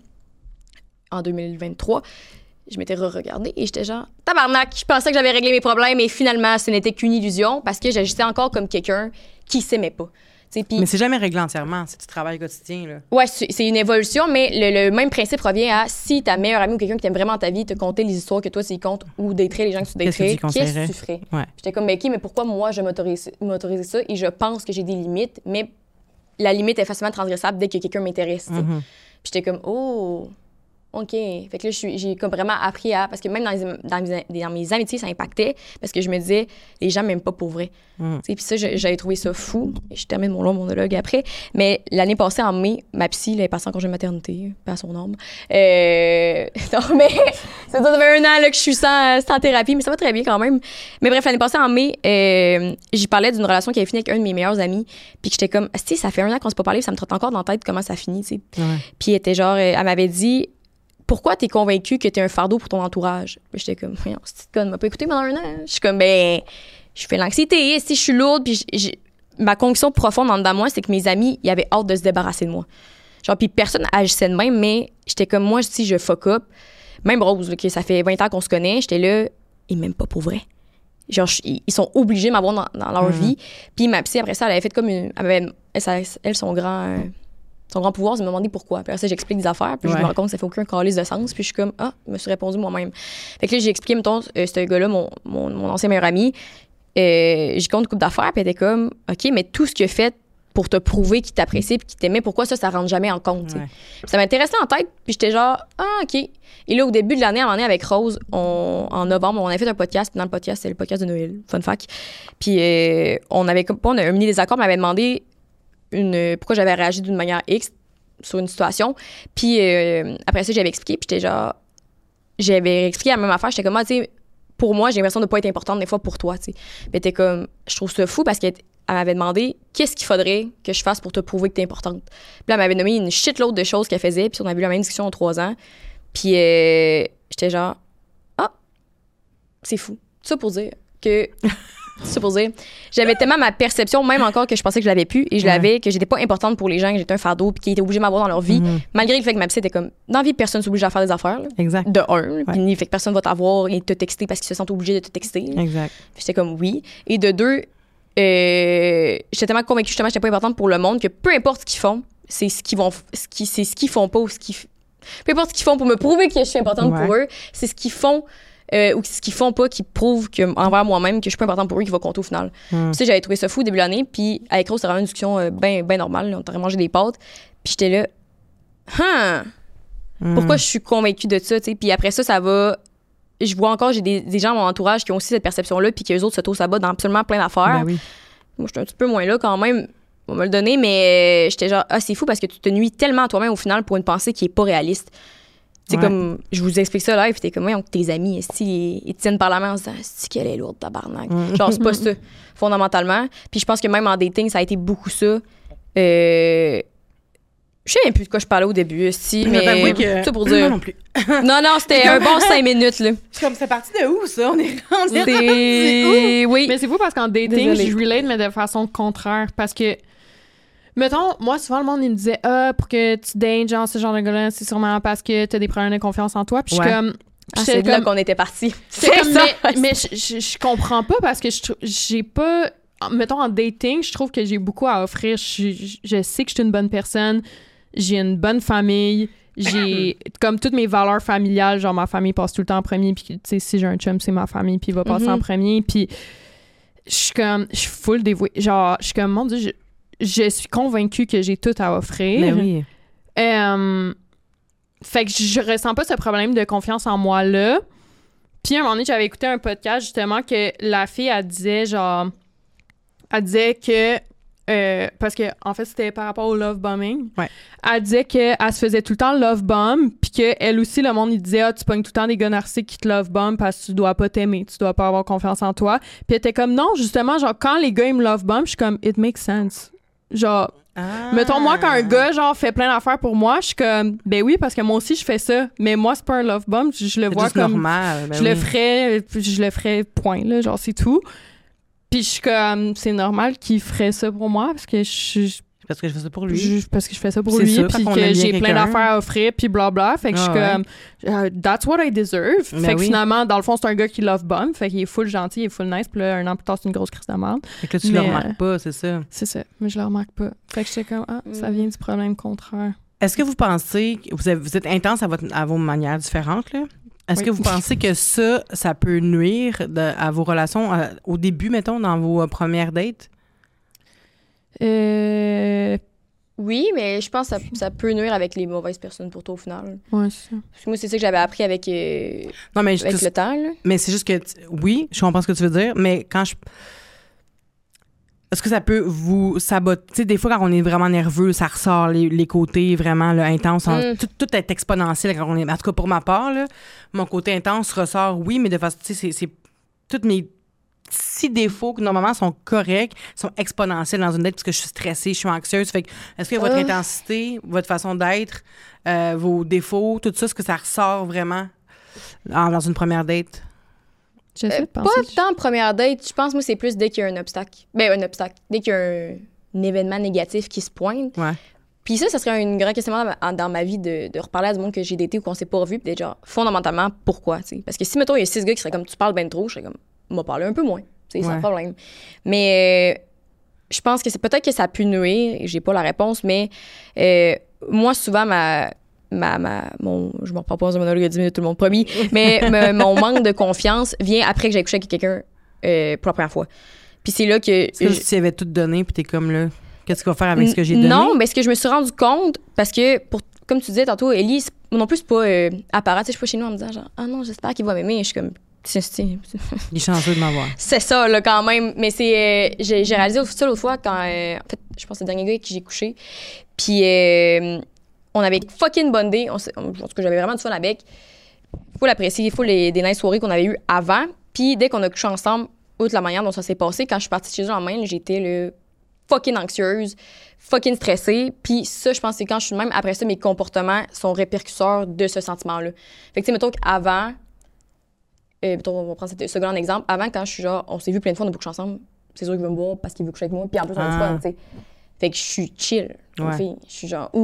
en 2023, je m'étais re-regardée et j'étais genre, tabarnak, je pensais que j'avais réglé mes problèmes et finalement, ce n'était qu'une illusion parce que j'agissais encore comme quelqu'un qui s'aimait pas. Mais c'est jamais réglé entièrement, c'est du travail quotidien. Là. Ouais, c'est une évolution, mais le même principe revient à si ta meilleure amie ou quelqu'un qui t'aime vraiment ta vie te contait les histoires que toi tu y comptes ou daterais les gens que tu daterais, qu'est-ce que tu ferais? Ouais. J'étais comme, OK, mais pourquoi moi je m'autorise ça et je pense que j'ai des limites, mais la limite est facilement transgressable dès que quelqu'un m'intéresse. Puis j'étais comme, oh, OK. Fait que là, j'ai comme vraiment appris à... Parce que même dans mes amitiés, ça impactait. Parce que je me disais, les gens m'aiment pas pour vrai. Puis ça, j'avais trouvé ça fou. Et je termine mon long monologue après. Mais l'année passée, en mai, ma psy, elle est passée en congé de maternité, pas à son âme. Non, mais ça fait 1 an là, que je suis sans thérapie, mais ça va très bien quand même. Mais bref, l'année passée, en mai, j'y parlais d'une relation qui avait fini avec un de mes meilleurs amis. Puis que j'étais comme, tu sais, ça fait 1 an qu'on s'est pas parlé, ça me trotte encore dans la tête comment ça finit, tu sais. Puis elle était genre, elle m'avait dit... Pourquoi t'es convaincue que t'es un fardeau pour ton entourage? Puis j'étais comme, voyons, cette conne m'a pas écouté pendant 1 an. Je suis comme, je fais l'anxiété, si je suis lourde, puis ma conviction profonde en dedans de moi, c'est que mes amis, ils avaient hâte de se débarrasser de moi. Genre, puis personne agissait de même, mais j'étais comme, moi, si je fuck up, même Rose, là, ça fait 20 ans qu'on se connaît, j'étais là, ils m'aiment pas pour vrai. Genre, ils sont obligés de m'avoir dans leur vie. Puis ma psy, après ça, elle avait fait comme son grand pouvoir, c'est de me demander pourquoi. Puis après ça, j'explique des affaires, puis je me rends compte que ça fait aucun calice de sens, puis je suis comme, je me suis répondu moi-même. Fait que là, j'ai expliqué, mettons, ce gars-là, mon ancien meilleur ami, j'y compte une couple d'affaires, puis elle était comme, OK, mais tout ce qu'il a fait pour te prouver qu'il t'apprécie puis qu'il t'aimait, pourquoi ça rentre jamais en compte, Puis ça m'intéressait en tête, puis j'étais genre, OK. Et là, au début de l'année, à un moment donné, avec Rose, en novembre, on avait fait un podcast, puis dans le podcast, c'est le podcast de Noël, fun fact. Puis on a un mini désaccord, m'avait demandé pourquoi j'avais réagi d'une manière X sur une situation. Puis après ça, j'avais expliqué. Puis j'avais expliqué la même affaire. J'étais comme, tu sais, pour moi, j'ai l'impression de pas être importante des fois pour toi, tu sais. Puis t'es comme, je trouve ça fou parce qu'elle m'avait demandé qu'est-ce qu'il faudrait que je fasse pour te prouver que t'es importante. Puis là, elle m'avait nommé une shitload de choses qu'elle faisait. Puis on avait eu la même discussion en 3 ans. Puis j'étais genre, c'est fou. Ça pour dire que... C'est ça pour dire. J'avais tellement ma perception, même encore que je pensais que je l'avais pu, et je l'avais, que j'étais pas importante pour les gens, que j'étais un fardeau, puis qu'ils étaient obligés de m'avoir dans leur vie, malgré le fait que ma psy était comme, dans la vie, personne s'oblige à faire des affaires. Là, exact. De un, puis fait que personne va t'avoir et te texter parce qu'ils se sentent obligés de te texter. Là. Exact. Puis j'étais comme, oui. Et de 2, j'étais tellement convaincue, justement, que j'étais pas importante pour le monde, que peu importe ce qu'ils font, c'est ce qu'ils font pas ou ce qu'ils... Peu importe ce qu'ils font pour me prouver que je suis importante pour eux, c'est ce qu'ils font ou ce qu'ils font pas qui prouve que, envers moi-même que je suis pas importante pour eux qui va compter au final. Tu sais, j'avais trouvé ça fou au début de l'année, puis avec Rose, c'était vraiment une discussion bien normale. On aurait mangé des pâtes, puis j'étais là, pourquoi je suis convaincue de ça, tu sais. Puis après ça, ça va... Je vois encore, j'ai des gens à mon entourage qui ont aussi cette perception-là, puis qu'eux autres s'auto-sabotent dans absolument plein d'affaires. Ben oui. Moi, je suis un petit peu moins là quand même. On va me le donner, mais j'étais genre, c'est fou parce que tu te nuis tellement à toi-même au final pour une pensée qui est pas réaliste. Tu sais, comme, je vous explique ça là, puis t'es comme, ouais, tes amis, ils te tiennent par la main en se disant, c'est qu'elle est lourde, tabarnak. Genre, c'est pas ça, fondamentalement. Puis je pense que même en dating, ça a été beaucoup ça. Je sais même plus de quoi je parlais au début, mais que... ça pour dire. Non plus. non, c'était un bon 5 minutes, là. Je suis comme, c'est parti de où, ça? On est rendu où? Oui. Mais c'est fou parce qu'en dating, Désolée. je relate, mais de façon contraire. Parce que, mettons, moi, souvent, le monde, il me disait, pour que tu dates, genre, ce genre de gars-là, c'est sûrement parce que t'as des problèmes de confiance en toi. Puis je suis comme... c'est de là qu'on était partis. C'est comme, mais je comprends pas parce que j'ai pas... Mettons, en dating, je trouve que j'ai beaucoup à offrir. Je sais que je suis une bonne personne. J'ai une bonne famille. J'ai comme toutes mes valeurs familiales, genre ma famille passe tout le temps en premier, puis tu sais, si j'ai un chum, c'est ma famille, puis il va passer en premier, puis je suis full dévouée. Genre, je suis comme, mon Dieu, je suis convaincue que j'ai tout à offrir. Mais oui. Fait que je ressens pas ce problème de confiance en moi là. Puis à un moment donné, j'avais écouté un podcast justement que la fille, elle disait que parce que en fait c'était par rapport au love bombing. Ouais. Elle disait qu'elle se faisait tout le temps love bomb, puis qu'elle aussi, le monde, il disait tu pognes tout le temps des gars narcissiques qui te love bomb parce que tu dois pas t'aimer, tu dois pas avoir confiance en toi. Puis elle était comme non, justement, genre quand les gars ils me love bomb, je suis comme it makes sense. Genre mettons moi quand un gars genre fait plein d'affaires pour moi, je suis comme ben oui parce que moi aussi je fais ça, mais moi c'est pas un love bomb, je le vois juste comme normal. je le ferais point là, genre c'est tout. Puis je suis comme, c'est normal qu'il ferait ça pour moi parce que parce que je fais ça pour lui. Parce que je fais ça pour C'est lui, ça, puis parce qu'on que aime bien j'ai plein quelqu'un. d'affaires à offrir, puis blabla. Fait que je suis comme, that's what I deserve. Ben fait que oui. finalement, dans le fond, c'est un gars qui love bomb. Fait qu'il est full gentil, il est full nice. Puis là, un an plus tard, c'est une grosse crise de merde. Fait que là, tu le remarques pas, c'est ça. C'est ça, mais je le remarque pas. Fait que j'étais comme, ça vient du problème contraire. Est-ce que vous pensez que vous êtes intense à vos manières différentes, là? Est-ce que vous pensez que ça peut nuire à vos relations au début, mettons, dans vos premières dates? Oui, mais je pense que ça peut nuire avec les mauvaises personnes pour toi au final. Ouais, c'est ça. Parce que moi, c'est ça que j'avais appris avec Non, mais le temps, là. Mais c'est juste que, oui, je comprends ce que tu veux dire, mais est-ce que ça peut vous saboter? Tu sais, des fois, quand on est vraiment nerveux, ça ressort les côtés vraiment là, intenses. Tout est exponentiel quand on est... En tout cas, pour ma part, là, mon côté intense ressort, oui, mais de façon... Tu sais, c'est tous mes petits défauts qui, normalement, sont corrects, sont exponentiels dans une date parce que je suis stressée, je suis anxieuse. Fait que, est-ce que votre intensité, votre façon d'être, vos défauts, tout ça, est-ce que ça ressort vraiment dans une première date? J'essaie de Pas penser. tant première date. Je pense, moi, c'est plus dès qu'il y a un obstacle. Ben, un obstacle. Dès qu'il y a un événement négatif qui se pointe. Ouais. Puis ça serait un grand questionnement dans ma vie de reparler à du monde que j'ai daté ou qu'on s'est pas revu. Puis d'être genre, fondamentalement, pourquoi, tu sais? Parce que si, mettons, il y a 6 gars qui seraient comme, tu parles ben trop, je serais comme, on m'a parlé un peu moins. Tu sais, sans problème. Mais je pense que c'est peut-être que ça a pu nuire. J'ai pas la réponse, mais moi, souvent, je me reprends pas dans un monologue de 10 minutes, tout le monde promis, mais mon manque de confiance vient après que j'ai couché avec quelqu'un pour la première fois. Puis c'est là que... Est-ce que si tu avais tout donné, puis t'es comme là, qu'est-ce qu'il va faire avec ce que j'ai donné? Non, mais ce que je me suis rendu compte, parce que, comme tu disais tantôt, Ellie, non plus, c'est pas apparent. Tu sais, je suis pas chez nous en me disant genre, ah non, j'espère qu'il va m'aimer. Je suis comme... Il est chanceux de m'avoir. C'est ça, là, quand même. Mais c'est... j'ai réalisé ça l'autre fois quand... en fait, je pense que c'est le dernier gars avec qui j'ai couché. Puis... on avait fucking bondé. Je pense que j'avais vraiment du fun avec. Faut l'apprécier. Faut des nice soirées qu'on avait eues avant. Puis dès qu'on a couché ensemble, outre la manière dont ça s'est passé, quand je suis partie chez eux en main, j'étais le fucking anxieuse, fucking stressée. Puis ça, je pense que c'est quand je suis de même. Après ça, mes comportements sont répercusseurs de ce sentiment-là. Fait que tu sais, mettons qu'avant, on va prendre ce gars en exemple. Avant, quand je suis genre, on s'est vu plein de fois, on a couché ensemble, c'est sûr qu'il veut me voir parce qu'il veut coucher avec moi. Puis en plus, on a du fun, tu sais. Fait que je suis chill. Je suis genre, ou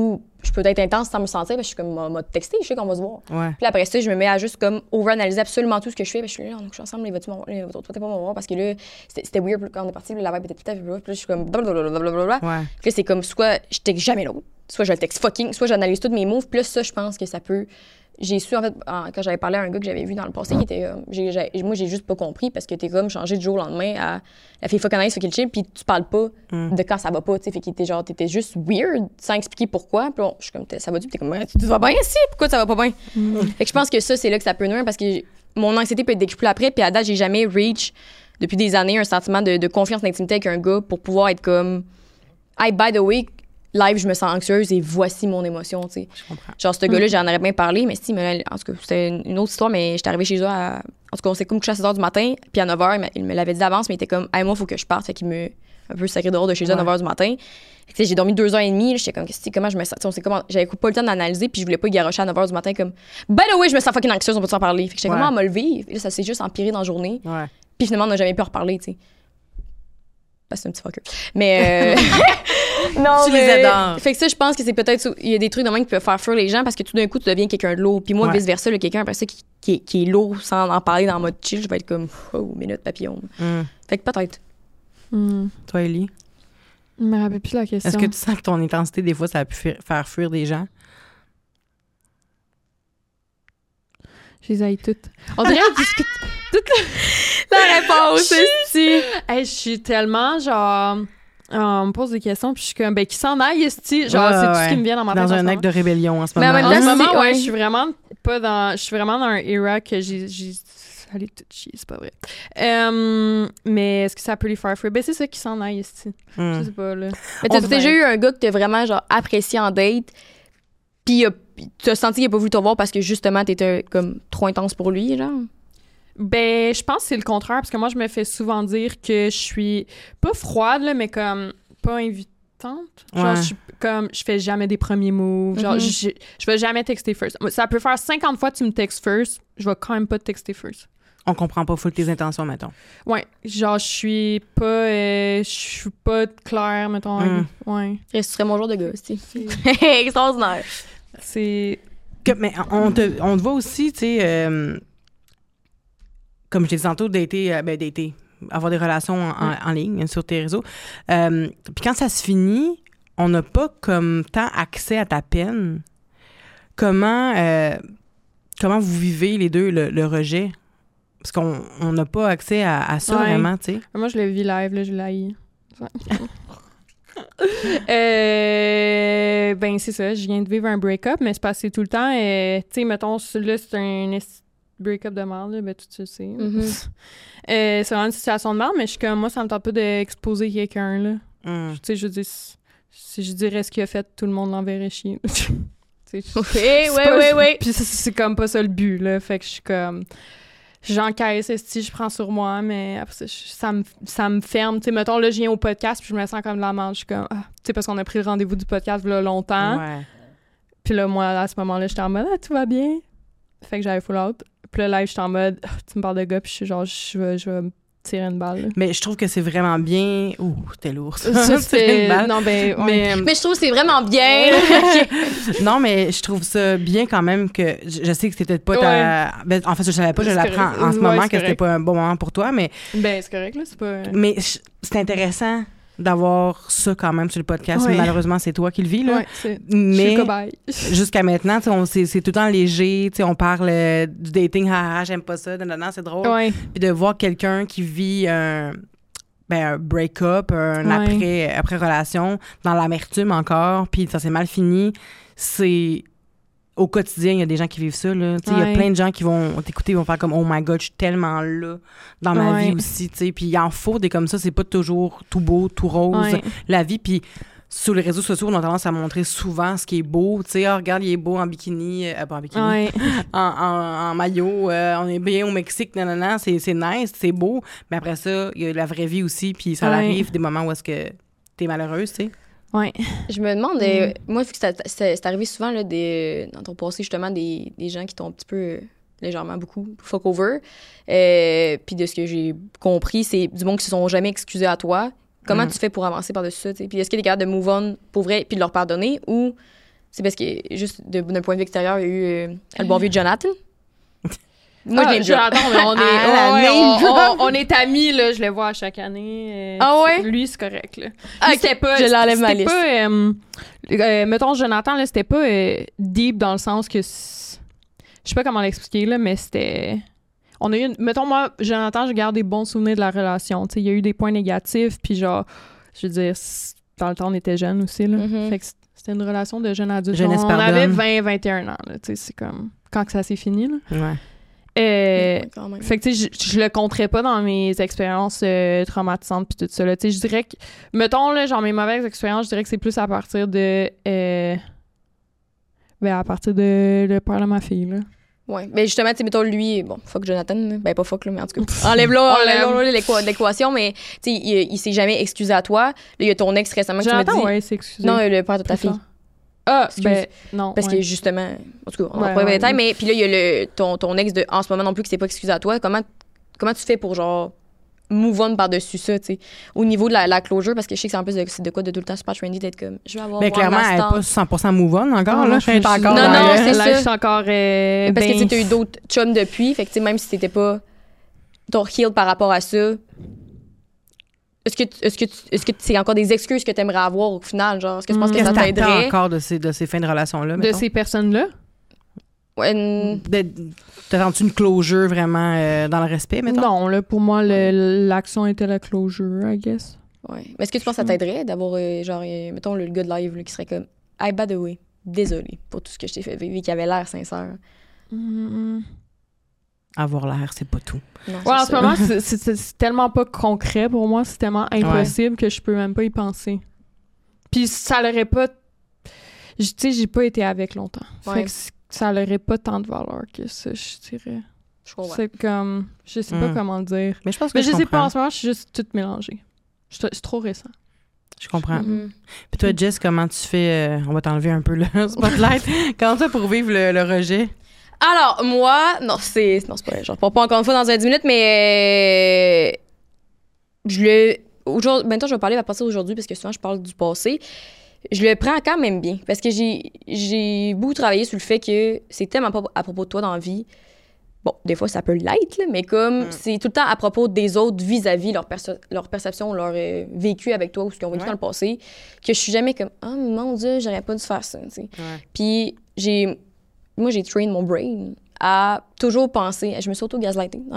je peux être intense sans me sentir, parce que je suis comme, m'a texté, je sais qu'on va se voir. Ouais. Puis après ça, je me mets à juste comme over-analyser absolument tout ce que je fais. Puis je suis là, on couche ensemble, vas-tu m'en voir? Toi, t'es pas m'en voir, parce que là, c'était weird quand on est parti, la vibe était tout à fait. Puis là, je suis comme, blablabla. Ouais. Puis là, c'est comme, soit je texte jamais l'autre, soit je le texte fucking, soit j'analyse tous mes moves. Puis là, ça, je pense que ça peut. J'ai su, en fait, quand j'avais parlé à un gars que j'avais vu dans le passé, il était. Moi, j'ai juste pas compris parce que t'es comme changé du jour au lendemain à la fille fucking nice, fucking chill, puis tu parles pas de quand ça va pas, tu sais. Fait qu'il était genre, t'étais juste weird sans expliquer pourquoi. Puis je suis comme, ça va-tu? Puis t'es comme, ouais, tu vas bien ici? Pourquoi ça va pas bien? Fait que je pense que ça, c'est là que ça peut nuire parce que mon anxiété peut être décuplée après, puis à date, j'ai jamais reach depuis des années un sentiment de confiance, d'intimité avec un gars pour pouvoir être comme, hey, by the way, live, je me sens anxieuse et voici mon émotion, tu sais. Je comprends. Genre, ce gars-là, j'en aurais bien parlé, mais si, en tout cas, c'était une autre histoire, mais j'étais arrivée chez eux en tout cas, on s'est comme couché à 6h du matin, puis à 9h, il me l'avait dit d'avance, mais il était comme, hey, moi, il faut que je parte. Fait qu'il me un peu sacré dehors de chez eux à 9h du matin. Fait que, j'ai dormi 2h30, j'étais comme, comment je me sens, j'avais pas le temps d'analyser, puis je voulais pas garocher à 9h du matin, comme, by the way, je me sens fucking anxieuse, on peut s'en parler. Fait que j'étais comment à me lever, et là, ça s'est juste empiré dans la journée. Ouais. Puis finalement, on n'a jamais pu en reparler, tu sais. Parce que c'est un petit fucker. Mais. Non, tu les adores. Fait que ça, je pense que c'est peut-être. Il y a des trucs de même qui peuvent faire fuir les gens parce que tout d'un coup, tu deviens quelqu'un de lourd. Puis moi, vice-versa, quelqu'un après ça qui est lourd sans en parler dans le mode chill, je vais être comme, oh, minute papillon. Fait que peut-être. Toi, Ellie? Je me rappelle plus la question. Est-ce que tu sens que ton intensité, des fois, ça a pu faire fuir des gens? Je les haïs toutes. On dirait que toute la réponse, c'est je suis tellement genre. On me pose des questions, puis je suis comme, ben, qui s'en aille, esti? Genre, c'est tout ce qui me vient dans ma tête. Dans un acte de rébellion en ce moment. Mais en ce moment, ouais, je suis vraiment pas dans. Je suis vraiment dans un era que j'ai. Allez, tout chier, c'est pas vrai. Mais est-ce que ça peut les faire fuir? Ben, c'est ça qui s'en aille, esti. Je sais pas, là. Mais t'as déjà eu un gars que t'as vraiment, genre, apprécié en date, puis t'as senti qu'il a pas voulu te voir parce que justement, t'étais comme trop intense pour lui, genre? Ben, je pense que c'est le contraire, parce que moi, je me fais souvent dire que je suis pas froide, là, mais comme pas invitante. Genre, je fais jamais des premiers moves. Genre, je vais jamais texter first. Ça peut faire 50 fois que tu me textes first, je vais quand même pas te texter first. On comprend pas full tes intentions, mettons. Ouais, genre, je suis pas claire, mettons. Ouais. Ce serait mon jour de gars, c'est extraordinaire. C'est... Mais on te voit aussi, tu sais... comme je t'ai dit tantôt, dater, avoir des relations en ligne, sur tes réseaux. Puis quand ça se finit, on n'a pas comme tant accès à ta peine. Comment vous vivez les deux le rejet? Parce qu'on n'a pas accès à ça vraiment, tu sais. Moi, je le vis live, là, je l'haïs. Ben, c'est ça, je viens de vivre un break-up, mais c'est passé tout le temps. Tu sais, mettons, là, c'est un break-up de merde, là, ben, tu le sais. C'est vraiment une situation de merde, mais je suis comme, moi, ça me tente pas d'exposer quelqu'un, là. Tu sais, je dis, si je dirais ce qu'il a fait, tout le monde l'enverrait chier. Oui. Puis c'est comme pas ça le but, là. Fait que je suis comme... J'encaisse, je prends sur moi, mais après ça me ferme. Tu sais, mettons, là, je viens au podcast, puis je me sens comme de la merde. Je suis comme, tu sais, parce qu'on a pris le rendez-vous du podcast là longtemps. Ouais. Puis là, moi, à ce moment-là, j'étais en mode, tout va bien. Fait que j'avais full out. Puis là, live, j'étais en mode, tu me parles de gars, puis je suis genre, je vais me tirer une balle. Là. Mais je trouve que c'est vraiment bien. Ouh, t'es lourd. Ça, c'est... Non, ben... Mais je trouve que c'est vraiment bien. Non, mais je trouve ça bien quand même que... Je sais que c'était peut-être pas ta... Ben, en fait, je savais pas, je l'apprends en ce moment que c'était pas un bon moment pour toi, mais... Ben, c'est correct, là, c'est pas... Mais c'est intéressant d'avoir ça quand même sur le podcast. Mais malheureusement, c'est toi qui le vis, là. Ouais, mais je suis cobaye. Jusqu'à maintenant, c'est tout le temps léger. On parle du dating, j'aime pas ça, c'est drôle. Ouais. Puis de voir quelqu'un qui vit un break-up, après-relation, dans l'amertume encore, puis ça s'est mal fini, c'est... Au quotidien, il y a des gens qui vivent ça, là. Il y a plein de gens qui vont t'écouter, ils vont faire comme « Oh my God, je suis tellement là dans ma vie aussi. » Puis il en faut des comme ça. C'est pas toujours tout beau, tout rose, la vie. Puis sur les réseaux sociaux, on a tendance à montrer souvent ce qui est beau. Tu sais, regarde, il est beau en bikini. Pas en bikini. En maillot. On est bien au Mexique. Non, c'est nice, c'est beau. Mais après ça, il y a la vraie vie aussi. Puis ça arrive des moments où est-ce que t'es malheureuse, tu sais. Ouais. Je me demande, moi, vu que c'est arrivé souvent là, dans ton passé, justement, des gens qui t'ont un petit peu, légèrement beaucoup, fuck over. Puis de ce que j'ai compris, c'est du monde qui se sont jamais excusés à toi. Comment tu fais pour avancer par-dessus ça? T'sais? Puis est-ce que t'es capable de move on pour vrai puis de leur pardonner ou c'est parce que, juste d'un point de vue extérieur, il y a eu le bon vieux Jonathan. Moi, je l'ai Jonathan, mais on est amis, là. Je le vois à chaque année. Ouais? Lui, c'est correct, là. C'était pas... Je l'enlève ma liste. Mettons, Jonathan, là, c'était pas deep dans le sens que... Je sais pas comment l'expliquer, là, mais c'était... On a eu mettons, moi, Jonathan, je garde des bons souvenirs de la relation. Tu sais, il y a eu des points négatifs, puis genre, je veux dire, dans le temps, on était jeunes aussi, là. Fait que c'était une relation de jeune adulte. On avait 20-21 ans, là. Tu sais, c'est comme... Quand que ça s'est fini, là. Ouais. Fait que tu sais, je le compterais pas dans mes expériences traumatisantes puis tout ça là. Tu sais, je dirais que mettons là, genre mes mauvaises expériences, je dirais que c'est plus à partir de à partir de le père de ma fille là. Ouais, mais justement, tu sais, mettons lui, bon, fuck Jonathan, là. Ben pas fuck là, mais en tout cas, enlève-le l'équation, mais tu sais, il s'est jamais excusé à toi. Là, il y a ton ex récemment que Jonathan, tu m'as dit. Ouais, c'est excusé. Non, le père de ta fille. Ah, excuse. ben non. Parce que justement, en tout cas, on va pas les détails, mais puis là, il y a ton ex en ce moment non plus qui s'est pas excusé à toi. Comment tu fais pour genre move on par-dessus ça, tu sais, au niveau de la closure, parce que je sais que c'est en plus de quoi de tout le temps super trendy d'être comme, je vais avoir. Mais clairement, elle n'est pas 100% move on encore, là. Je suis encore. Non, c'est ça. Je suis encore. Parce que tu as eu d'autres chums depuis, fait que tu sais, même si t'étais pas ton heal par rapport à ça. Est-ce que c'est encore des excuses que tu aimerais avoir au final? Genre, est-ce que tu penses que ça t'aiderait? Encore de ces fins de relation-là? De ces personnes-là? Ouais. T'attends-tu une closure vraiment dans le respect, mettons? Non, là, pour moi, l'action était la closure, I guess. Ouais. Mais est-ce que tu penses que ça t'aiderait d'avoir, mettons, le gars de live là, qui serait comme, hey, by the way, désolé pour tout ce que je t'ai fait vivre, qui avait l'air sincère? Avoir l'air, c'est pas tout. Non, ouais, en ce moment, c'est tellement pas concret pour moi, c'est tellement impossible que je peux même pas y penser. Puis ça l'aurait pas... Tu sais, j'ai pas été avec longtemps. Ouais. Fait que ça n'aurait pas tant de valeur que ça, je dirais. Je comprends. C'est comme... Je sais pas comment le dire. Mais je pense que je sais pas, en ce moment, je suis juste toute mélangée. C'est trop récent. Je comprends. Puis toi, Jess, comment tu fais... on va t'enlever un peu le spotlight. Comment tu fais pour vivre le rejet? Alors, moi... Non, c'est pas vrai. Je reprends pas encore une fois dans 10 minutes, mais... Maintenant, je vais parler à partir d'aujourd'hui, parce que souvent, je parle du passé. Je le prends quand même bien, parce que j'ai beaucoup travaillé sur le fait que c'est tellement pas à propos de toi dans la vie. Bon, des fois, ça peut l'être, là, mais comme c'est tout le temps à propos des autres vis-à-vis leur perception, leur vécu avec toi ou ce qu'ils ont vécu dans le passé, que je suis jamais comme « Oh mon Dieu, j'aurais pas dû faire ça. » Puis moi, j'ai train mon brain à toujours penser... Je me suis auto-gaslighté dans la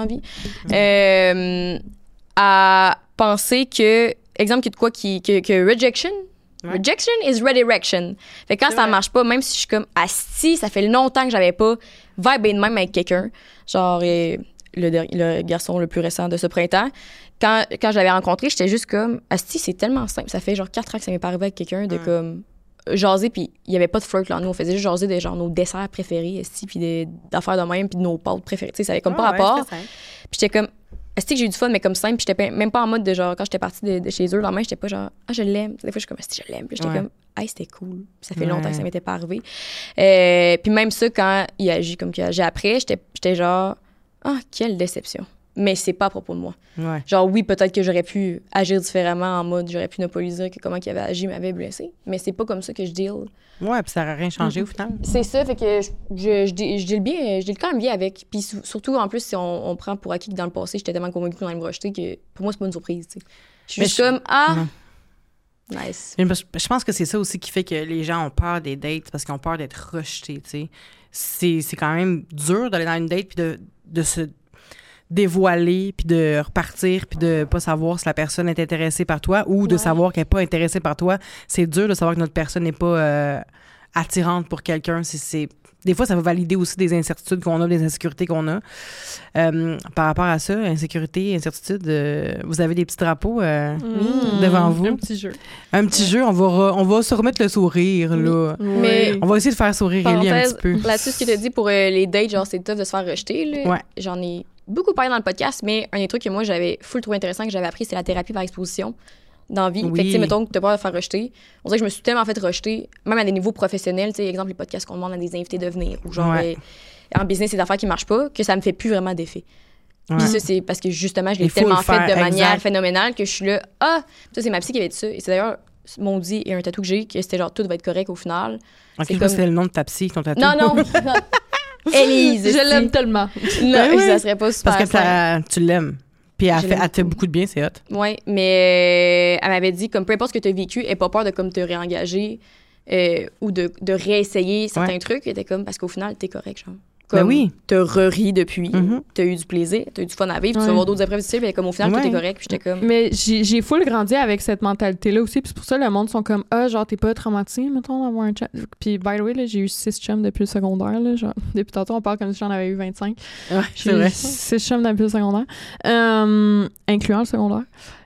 vie. À penser que... Exemple, que rejection... Rejection is redirection. Fait que quand ça marche pas, même si je suis comme asti, ça fait longtemps que j'avais pas vibé de même avec quelqu'un. Genre, le garçon le plus récent de ce printemps, quand je l'avais rencontré, j'étais juste comme asti, c'est tellement simple. Ça fait genre 4 ans que ça m'est pas arrivé avec quelqu'un de comme jaser, puis il y avait pas de flirt là. Nous, on faisait juste jaser de genre nos desserts préférés, asti, puis d'affaires de même, puis de nos pâtes préférées. Tu sais, ça avait comme pas rapport. Puis j'étais comme est-ce que j'ai eu du fun, mais comme simple, puis j'étais même pas en mode de genre, quand j'étais partie de chez eux, le lendemain, j'étais pas genre, ah, je l'aime. Des fois, je suis comme, est-ce que je l'aime? Puis j'étais comme, hey, c'était cool. Puis ça fait longtemps que ça m'était pas arrivé. Puis même ça, quand il agit comme qu'il agit après, j'étais genre, ah, quelle déception. Mais c'est pas à propos de moi. Ouais. Genre, oui, peut-être que j'aurais pu agir différemment en mode, j'aurais pu ne pas lui dire que comment il avait agi m'avait blessé. Mais c'est pas comme ça que je deal. Ouais, puis ça n'a rien changé au final. C'est ça, fait que je deal quand même bien avec. Puis surtout, en plus, si on prend pour acquis que dans le passé, j'étais tellement convaincue qu'on allait me rejeter que pour moi, c'est pas une surprise, tu sais. Je suis juste comme, nice. Je pense que c'est ça aussi qui fait que les gens ont peur des dates, parce qu'ils ont peur d'être rejetés, tu sais. C'est quand même dur d'aller dans une date puis de se dévoiler, puis de repartir, puis de pas savoir si la personne est intéressée par toi ou de savoir qu'elle n'est pas intéressée par toi. C'est dur de savoir que notre personne n'est pas attirante pour quelqu'un. Des fois, ça va valider aussi des incertitudes qu'on a, des insécurités qu'on a. Par rapport à ça, insécurité, incertitude, vous avez des petits drapeaux devant vous. Un petit jeu. Un petit jeu, on va se remettre le sourire, là. Oui. Mais on va essayer de faire sourire Ellie un petit peu. Là-dessus, ce que tu as dit pour les dates, genre, c'est tough de se faire rejeter, là. J'en ai beaucoup parlé dans le podcast, mais un des trucs que moi, j'avais full trouvé intéressant que j'avais appris, c'est la thérapie par exposition dans la vie. Fait que, tu sais, mettons que tu as peur de faire rejeter. On dirait que je me suis tellement fait rejeter, même à des niveaux professionnels, tu sais, exemple, les podcasts qu'on demande à des invités de venir, ou genre, en business, c'est des affaires qui marchent pas, que ça me fait plus vraiment d'effet. Puis ça, c'est parce que justement, je l'ai tellement fait de manière phénoménale que je suis là, ça, c'est ma psy qui avait dit ça. Et c'est d'ailleurs m'ont dit, et un tatou que j'ai, que c'était genre tout va être correct au final. Ok, c'est je pense que c'était le nom de ta psy, ton tatou. Non. Élise. Je l'aime tellement. Non, Ben oui. ça serait pas super. Parce que tu l'aimes. Puis elle te fait beaucoup. beaucoup de bien, c'est hot. Oui, mais elle m'avait dit, comme peu importe ce que tu as vécu, n'aie pas peur de comme te réengager ou de réessayer certains trucs. Elle était comme, parce qu'au final, t'es correct, genre. Comme, Ben oui. t'as re-ri depuis, Mhm. t'as eu du plaisir, t'as eu du fun à vivre, tu vas avoir d'autres épreuves difficiles, mais comme au final, tout est correct. Puis j'étais comme... Mais j'ai full grandi avec cette mentalité-là aussi. Puis c'est pour ça que le monde sont comme, genre, t'es pas traumatisé, mettons, d'avoir un chat. Puis, by the way, là, j'ai eu 6 chums depuis le secondaire. Là, genre, depuis tantôt, on parle comme si j'en avais eu 25. Ouais, J'ai eu 6 chums depuis le secondaire, incluant le secondaire.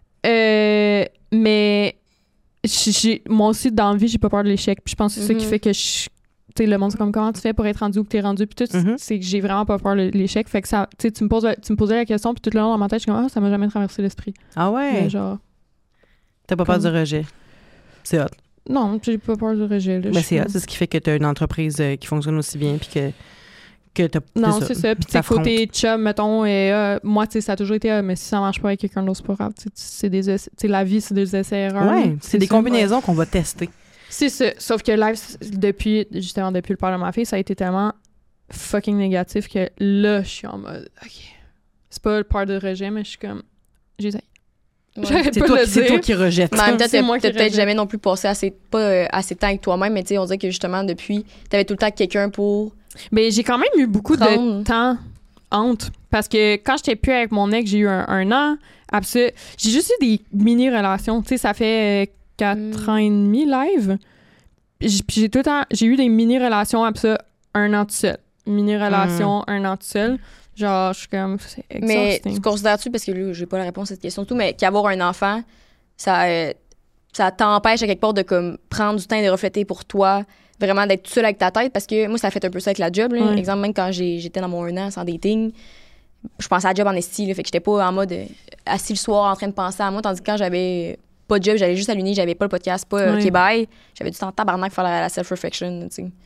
Mais moi aussi, dans la vie, j'ai pas peur de l'échec. Puis je pense que c'est ça qui fait que tu sais, le monde, c'est comme comment tu fais pour être rendu où t'es rendu. Puis tout, c'est que j'ai vraiment pas peur de l'échec. Fait que ça, tu sais, tu me posais la question, puis tout le long dans ma tête, je suis comme, ça m'a jamais traversé l'esprit. Ah ouais? Mais genre. T'as pas peur du rejet? C'est hot. Non, j'ai pas peur du rejet. Mais c'est hot, c'est ce qui fait que t'as une entreprise qui fonctionne aussi bien, puis que t'as. Non, c'est ça. Puis, tu sais, côté chum, mettons, moi, tu sais, ça a toujours été, mais si ça marche pas avec quelqu'un d'autre, c'est pas grave. Tu sais, la vie, c'est des essais-erreurs. Ouais, c'est des combinaisons qu'on va tester. C'est ça. Sauf que live, depuis le père de ma fille, ça a été tellement fucking négatif que là, je suis en mode, OK. C'est pas le peur de rejet, mais je suis comme, j'essaye. Ouais. C'est toi qui rejettes. Mais en même temps, C'est moi t'as qui peut-être rejette. jamais non plus passé assez de temps avec toi-même, mais tu sais, on dirait que justement, depuis, t'avais tout le temps quelqu'un pour... Mais j'ai quand même eu beaucoup de Prendre. temps entre. Parce que quand j'étais plus avec mon ex, j'ai eu un an. Après, j'ai juste eu des mini-relations. Tu sais, ça fait 4 ans et demi live. Puis j'ai tout le temps... J'ai eu des mini-relations après ça, un an tout seul. Mini-relation, un an tout seul. Genre, je suis comme... C'est Mais exhausting. tu considères-tu, parce que là, j'ai pas la réponse à cette question tout, mais qu'avoir un enfant, ça t'empêche à quelque part de comme prendre du temps et de refléter pour toi, vraiment d'être tout seul avec ta tête, parce que moi, ça a fait un peu ça avec la job. Là. Ouais. Exemple, même quand j'étais dans mon 1 an sans dating, je pensais à la job en esti, là, fait que j'étais pas en mode assis le soir en train de penser à moi, tandis que quand j'avais pas de job, j'allais juste à l'uni, j'avais pas le podcast, pas Ouais. Québec, j'avais du temps de tabarnak pour faire la self-reflection, tu sais.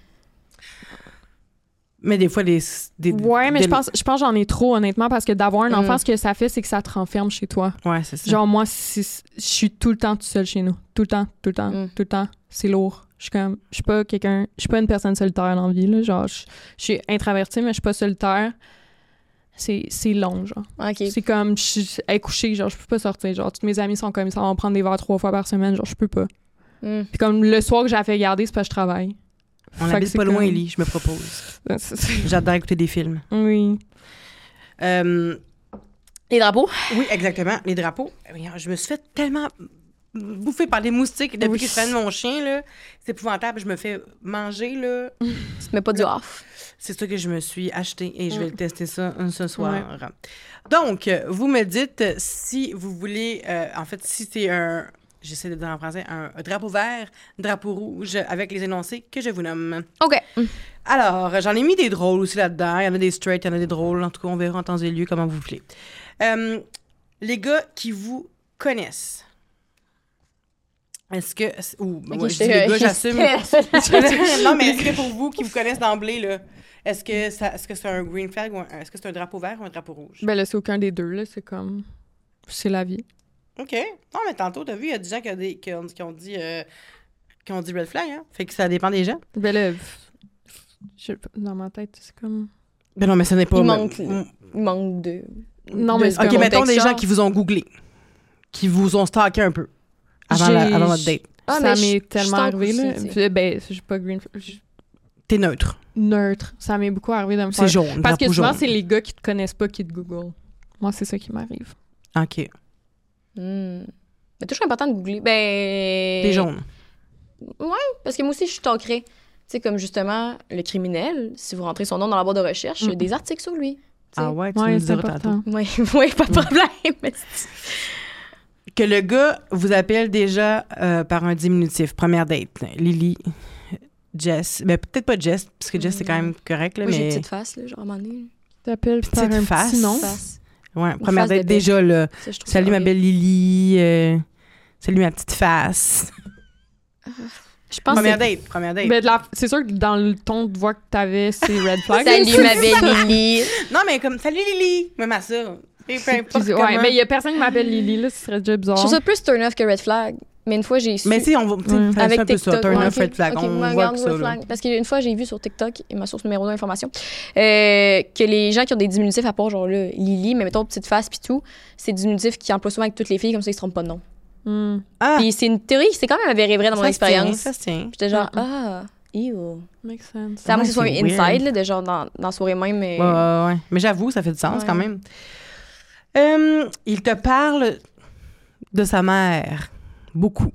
Mais des fois, Ouais, mais je pense que j'en ai trop, honnêtement, parce que d'avoir un enfant, ce que ça fait, c'est que ça te renferme chez toi. Ouais, c'est ça. Genre, moi, je suis tout le temps toute seule chez nous. Tout le temps. C'est lourd. Je suis pas une personne solitaire dans la vie, là. Genre, je suis introvertie, mais je suis pas solitaire. C'est long, genre. OK. C'est comme, je suis couchée, genre, je peux pas sortir. Genre, toutes mes amies sont comme ça, on va prendre des verres 3 fois par semaine, genre, je peux pas. Puis comme le soir que j'ai fait garder, c'est parce que je travaille. On Fait que habite c'est pas loin, comme- Ellie, je me propose. J'adore écouter des films. Oui. Les drapeaux? Oui, exactement. Les drapeaux. Je me suis fait tellement bouffer par des moustiques depuis que je prenne mon chien, là. C'est épouvantable. Je me fais manger, là. Tu te mets pas du off. C'est ça que je me suis acheté et je vais le tester ça ce soir. Donc, vous me dites si vous voulez... en fait, si c'est un... J'essaie de dire en français, un drapeau vert, drapeau rouge, avec les énoncés que je vous nomme. OK. Alors, j'en ai mis des drôles aussi là-dedans. Il y en a des straight, il y en a des drôles. En tout cas, on verra en temps et lieu comment vous voulez. Les gars qui vous connaissent, est-ce que... moi, je dis les gars, j'assume. Non, mais est-ce que pour vous qui vous connaissent d'emblée, là, est-ce que c'est un green flag ou est-ce que c'est un drapeau vert ou un drapeau rouge? Ben là, c'est aucun des deux, là. C'est comme... C'est la vie. OK. Non, mais tantôt, t'as vu, il y a des gens qui ont dit red flag, hein? Fait que ça dépend des gens. Ben là, dans ma tête, c'est comme... Ben non, mais ce n'est pas... Il manque de... Non, mais c'est OK, comme... mettons des genre. gens qui vous ont googlé, qui vous ont stalké un peu avant votre date. Ah, ça mais m'est je tellement stalk arrivé, là. aussi, tu sais. Ben, je suis pas green... T'es neutre. Neutre. Ça m'est beaucoup arrivé de me C'est faire... jaune. Parce que drapeau souvent, jaune. c'est les gars qui te connaissent pas qui te googlent. Moi, c'est ça qui m'arrive. OK. Mais toujours important de googler. Ben... T'es jaune. Parce que moi aussi, je suis stalkerais. Tu sais, comme justement, le criminel, si vous rentrez son nom dans la barre de recherche, il y a des articles sur lui. Ah ouais, tu Ouais, nous c'est diras tantôt. important. Oui, pas de problème. Mais Que le gars vous appelle déjà par un diminutif. Première date. Lily, Jess. Ben, peut-être pas Jess, parce que Jess, c'est quand même correct, là, moi, j'ai une mais... petite face, là, genre, à un moment donné. T'appelles par un face. petit nom. Face. Ouais, Une première face de date, bête. déjà, là. Ça, je trouve Salut, ça ma horrible. belle Lily. Salut, ma petite face. Je pense Première que date, première date. Ben, c'est sûr que dans le ton de voix que t'avais, c'est red flag. Salut, ma belle Lily. Non, mais comme, salut Lily. Même à ça. Et peu importe Ouais, comment. mais il y a personne qui m'appelle Lily, là, ce serait déjà bizarre. Je trouve ça plus turn-off que red flag. Mais une fois, j'ai su... Mais si, on va... avec un peu ça, TikTok. turn Ouais, off red flag. Ok, On moi, voit regarde, que ça, red là. flag. Parce qu'une fois, j'ai vu sur TikTok, ma source numéro 1 d'information, que les gens qui ont des diminutifs, à part genre là, Lily, mais mettons petite face pis tout, c'est des diminutifs qui emploient souvent avec toutes les filles, comme ça, ils se trompent pas de nom. Ah! Puis c'est une théorie, c'est quand même avéré vrai dans mon Ça se tient, expérience. ça se tient. J'étais genre, ew. Makes sense. C'est à moins que ce soit c'est un inside, weird. là, de genre dans la soirée même. Mais... Ouais. Mais j'avoue, ça fait du sens Ouais. quand même. Il te parle de sa mère. Beaucoup.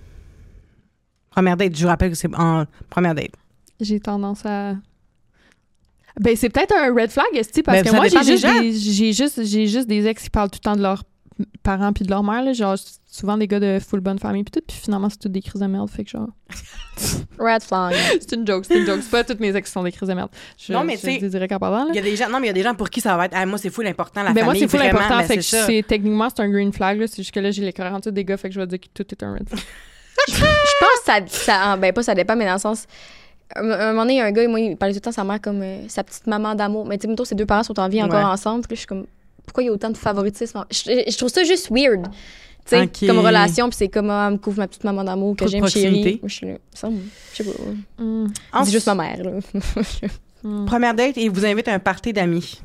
Première date, je vous rappelle que c'est en première date. J'ai tendance à... Ben, c'est peut-être un red flag, esti, parce Ben, que ça moi, dépend j'ai juste des ex qui parlent tout le temps de leurs parents puis de leur mère, là, genre souvent des gars de full bonne famille puis tout, puis finalement, c'est toutes des crises de merde, fait que genre... Red flag. c'est une joke. C'est pas toutes mes ex qui sont des crises de merde. Non, mais tu sais, je dirais qu'en parlant, là. Il y a des gens, non, mais il y a des gens pour qui ça va être, moi, c'est fou l'important, la Ben famille. moi, c'est full vraiment, important, ben, fait que c'est ça. techniquement, c'est un green flag, là, c'est juste que là, j'ai les quarantaines des gars, fait que je vais dire que tout est un red flag. Je pense que ça ben pas ça dépend, mais dans le sens... Un moment donné, il y a un gars, moi, il parlait tout le temps de sa mère comme sa petite maman d'amour. Mais tu sais, mettons, ses deux parents sont en vie encore Ouais. ensemble. Puis là, je suis comme, pourquoi il y a autant de favoritisme? Je trouve ça juste weird. Tu sais, Ok. comme relation, puis c'est comme, elle me couvre ma petite maman d'amour que Trop de j'aime, chérie. proximité. Moi, je suis là, ça, je sais pas. Mm. C'est juste ma mère, là. Mm. Première date, il vous invite à un party d'amis.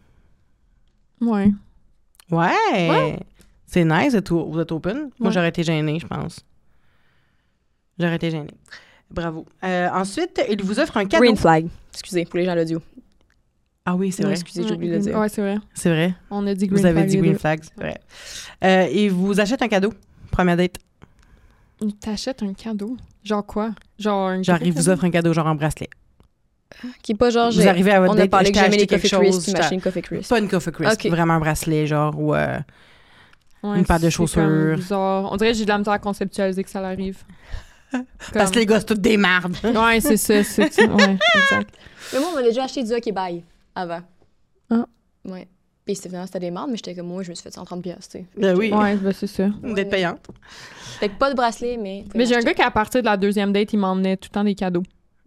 Ouais. Ouais. C'est nice, vous êtes open. Moi, Ouais. j'aurais été gênée, je pense. J'aurais été gênée. Bravo. Ensuite, il vous offre un cadeau. Green flag. Excusez, pour les gens à l'audio. Ah oui, c'est Ouais, vrai. excusez, j'ai oublié de le dire. Ouais, c'est vrai. C'est vrai. On a dit green Vous avez flag, dit les green deux. flag, c'est vrai. Il vous achète un cadeau. Première date. Il t'achète un cadeau. Genre quoi? Genre un Genre, gros il vous cadeau? offre un cadeau, genre un bracelet. Qui est pas genre, Vous arrivez à votre on date, a parlé je que t'ai j'aimais les acheté Coffee quelque Crisp, chose, puis ma chaîne Coffee Crisp. Pas une Coffee Crisp, Ok. vraiment un bracelet, genre, ou... Ouais, une paire de c'est chaussures. comme bizarre. On dirait que j'ai de la misère à conceptualiser que ça l'arrive. Parce que les gars, c'est toutes des mardes. Ouais, c'est ça. Ouais, exact. Mais moi, on m'a déjà acheté du hockey bye avant. Ah. Ouais. Puis c'était des mardes, mais j'étais comme, moi, je me suis fait 130$, tu sais. Ben oui. Ouais, ben c'est ça. D'être payante. Fait que pas de bracelet, mais... Mais j'ai un gars qui, à partir de la deuxième date, il m'emmenait tout le temps des cadeaux.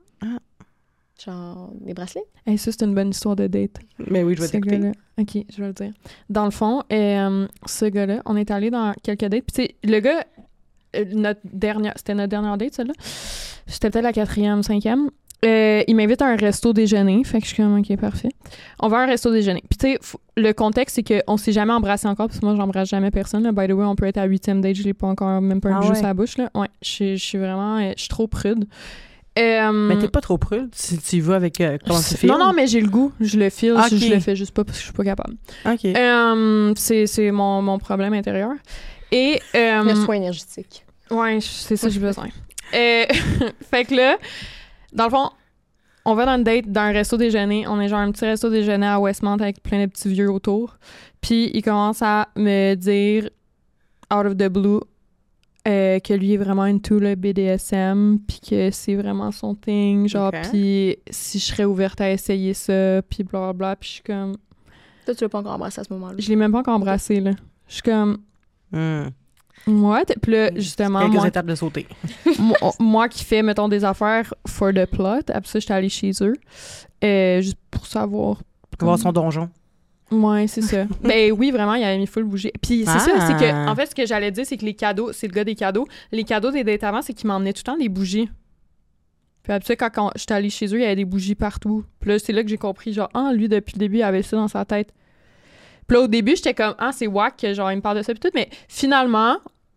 Genre, des bracelets? Et ça, c'est une bonne histoire de date. Mais oui, je vais Ce t'écouter. gars-là. OK, je vais le dire. Dans le fond, ce gars-là, on est allé dans quelques dates. Puis, tu sais, le gars, c'était notre dernière date, celle-là. C'était peut-être la 4e, 5e. Il m'invite à un resto déjeuner. Fait que je suis comme, OK, parfait. On va à un resto déjeuner. Puis, tu sais, le contexte, c'est qu'on s'est jamais embrassé encore. Parce que moi, j'embrasse jamais personne. Là. By the way, on peut être à 8e date. Je l'ai pas encore, même pas un bijou sur la bouche. Là. Ouais, je suis vraiment... je suis trop prude. Mais t'es pas trop prude si tu y vas avec comment tu files? Non, mais j'ai le goût. Je le file. Ok. Je le fais juste pas parce que je suis pas capable. OK. C'est mon problème intérieur. Et... Le soin énergétique. Ouais, c'est ça que j'ai besoin. Fait que là, dans le fond, on va dans une date d'un resto déjeuner. On est genre un petit resto déjeuner à Westmount avec plein de petits vieux autour. Puis il commence à me dire, out of the blue, que lui est vraiment into le BDSM, puis que c'est vraiment son thing, genre, Ok. puis si je serais ouverte à essayer ça, puis blablabla, puis je suis comme... Toi, tu l'as pas encore embrassé à ce moment-là. Je l'ai même pas encore embrassé, là. Je suis comme... Hmm. Ouais, puis là, justement, Quelques moi, étapes de sauter. moi qui fais, mettons, des affaires for the plot, après ça, j'étais allée chez eux, juste pour savoir... Voir son donjon. Ouais, c'est ça. Ben oui, vraiment, il avait mis full bougie. Puis c'est ça, c'est que, en fait, ce que j'allais dire, c'est que les cadeaux, c'est le gars des cadeaux. Les cadeaux des dates avant, c'est qu'il m'emmenait tout le temps des bougies. Puis après ça, quand j'étais allée chez eux, il y avait des bougies partout. Puis là, c'est là que j'ai compris, genre, lui, depuis le début, il avait ça dans sa tête. Puis là, au début, j'étais comme, c'est wack, que genre, il me parle de ça, puis tout. Mais finalement,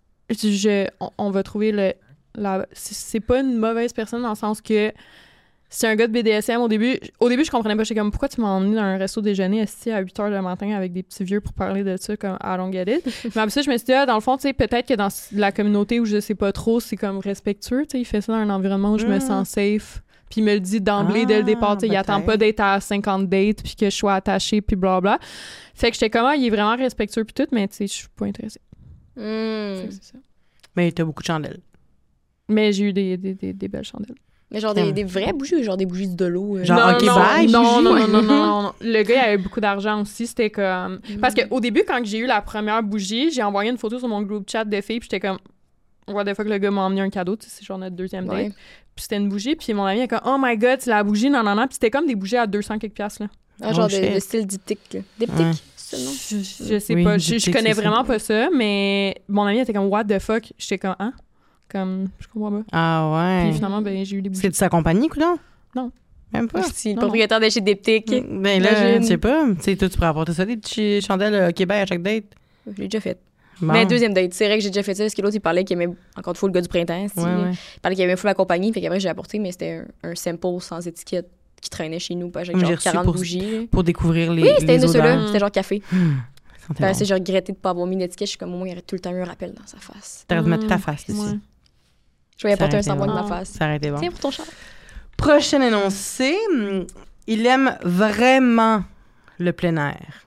on va trouver c'est pas une mauvaise personne dans le sens que c'est un gars de BDSM. Au début, je comprenais pas. J'étais comme, pourquoi tu m'as emmené dans un resto déjeuner assis à 8h le matin avec des petits vieux pour parler de ça, comme, I don't get it. Mais après ça, je me suis dit, dans le fond, tu sais, peut-être que dans la communauté où je sais pas trop, c'est comme respectueux, tu sais, il fait ça dans un environnement où je me sens safe. Puis il me le dit d'emblée dès le départ, tu sais, il attend pas d'être à 50 dates puis que je sois attachée puis blablabla. Fait que j'étais comme, il est vraiment respectueux puis tout, mais tu sais, je suis pas intéressée. Fait que c'est ça. Mais t'as beaucoup de chandelles. Mais j'ai eu des belles chandelles. Mais genre des vraies bougies ou genre des bougies de l'eau? Genre, OK, bye, non. Le gars, il avait beaucoup d'argent aussi. C'était comme... Parce qu'au début, quand j'ai eu la première bougie, j'ai envoyé une photo sur mon groupe chat de filles, puis j'étais comme... What the fuck, le gars m'a emmené un cadeau, tu sais, c'est genre notre deuxième date. Ouais. Puis c'était une bougie, puis mon ami a comme, oh my god, c'est la bougie, non. Puis c'était comme des bougies à 200 quelques piastres, là. Ah, genre shit. de style diptyque, là. Diptyque, Ouais. c'est ça, non? Je sais Oui, pas, diptyque, je connais c'est ça. vraiment pas ça, mais mon ami était comme, what the fuck? J'étais comme, comme, je comprends pas. Ah ouais. Puis finalement, ben, j'ai eu des bougies. C'est de sa compagnie, coudonc? Non. Même pas. C'est le Non, propriétaire de chez Diptyque. Ben là, Imagine. je sais pas. Tu sais, toi, tu pourrais apporter ça, des petits chandelles au Québec à chaque date. Je l'ai déjà fait. Bon. Mais deuxième date, c'est vrai que j'ai déjà fait ça, parce que l'autre, il parlait qu'il aimait, encore une fois, le gars du printemps. Ouais, ouais. Il parlait qu'il aimait full la compagnie, fait qu'après, j'ai apporté, mais c'était un sample sans étiquette qui traînait chez nous, pas avec J'ai genre reçu 40 pour- bougies. là. Pour découvrir les Oui, c'était les une de odeurs. ceux-là, c'était genre café. Ça sentait Fait bon. que j'ai regretté de pas avoir mis d'étiquette, je suis comme, au moins, il y aurait tout le temps eu un rappel dans sa face. T'aurais dû mettre ta face ici. Ouais. Je vais Ça apporter un aurait été semblant de bon. ma face. Ça aurait été bon. Tiens, pour ton chat. Prochain énoncé. Il aime vraiment le plein air.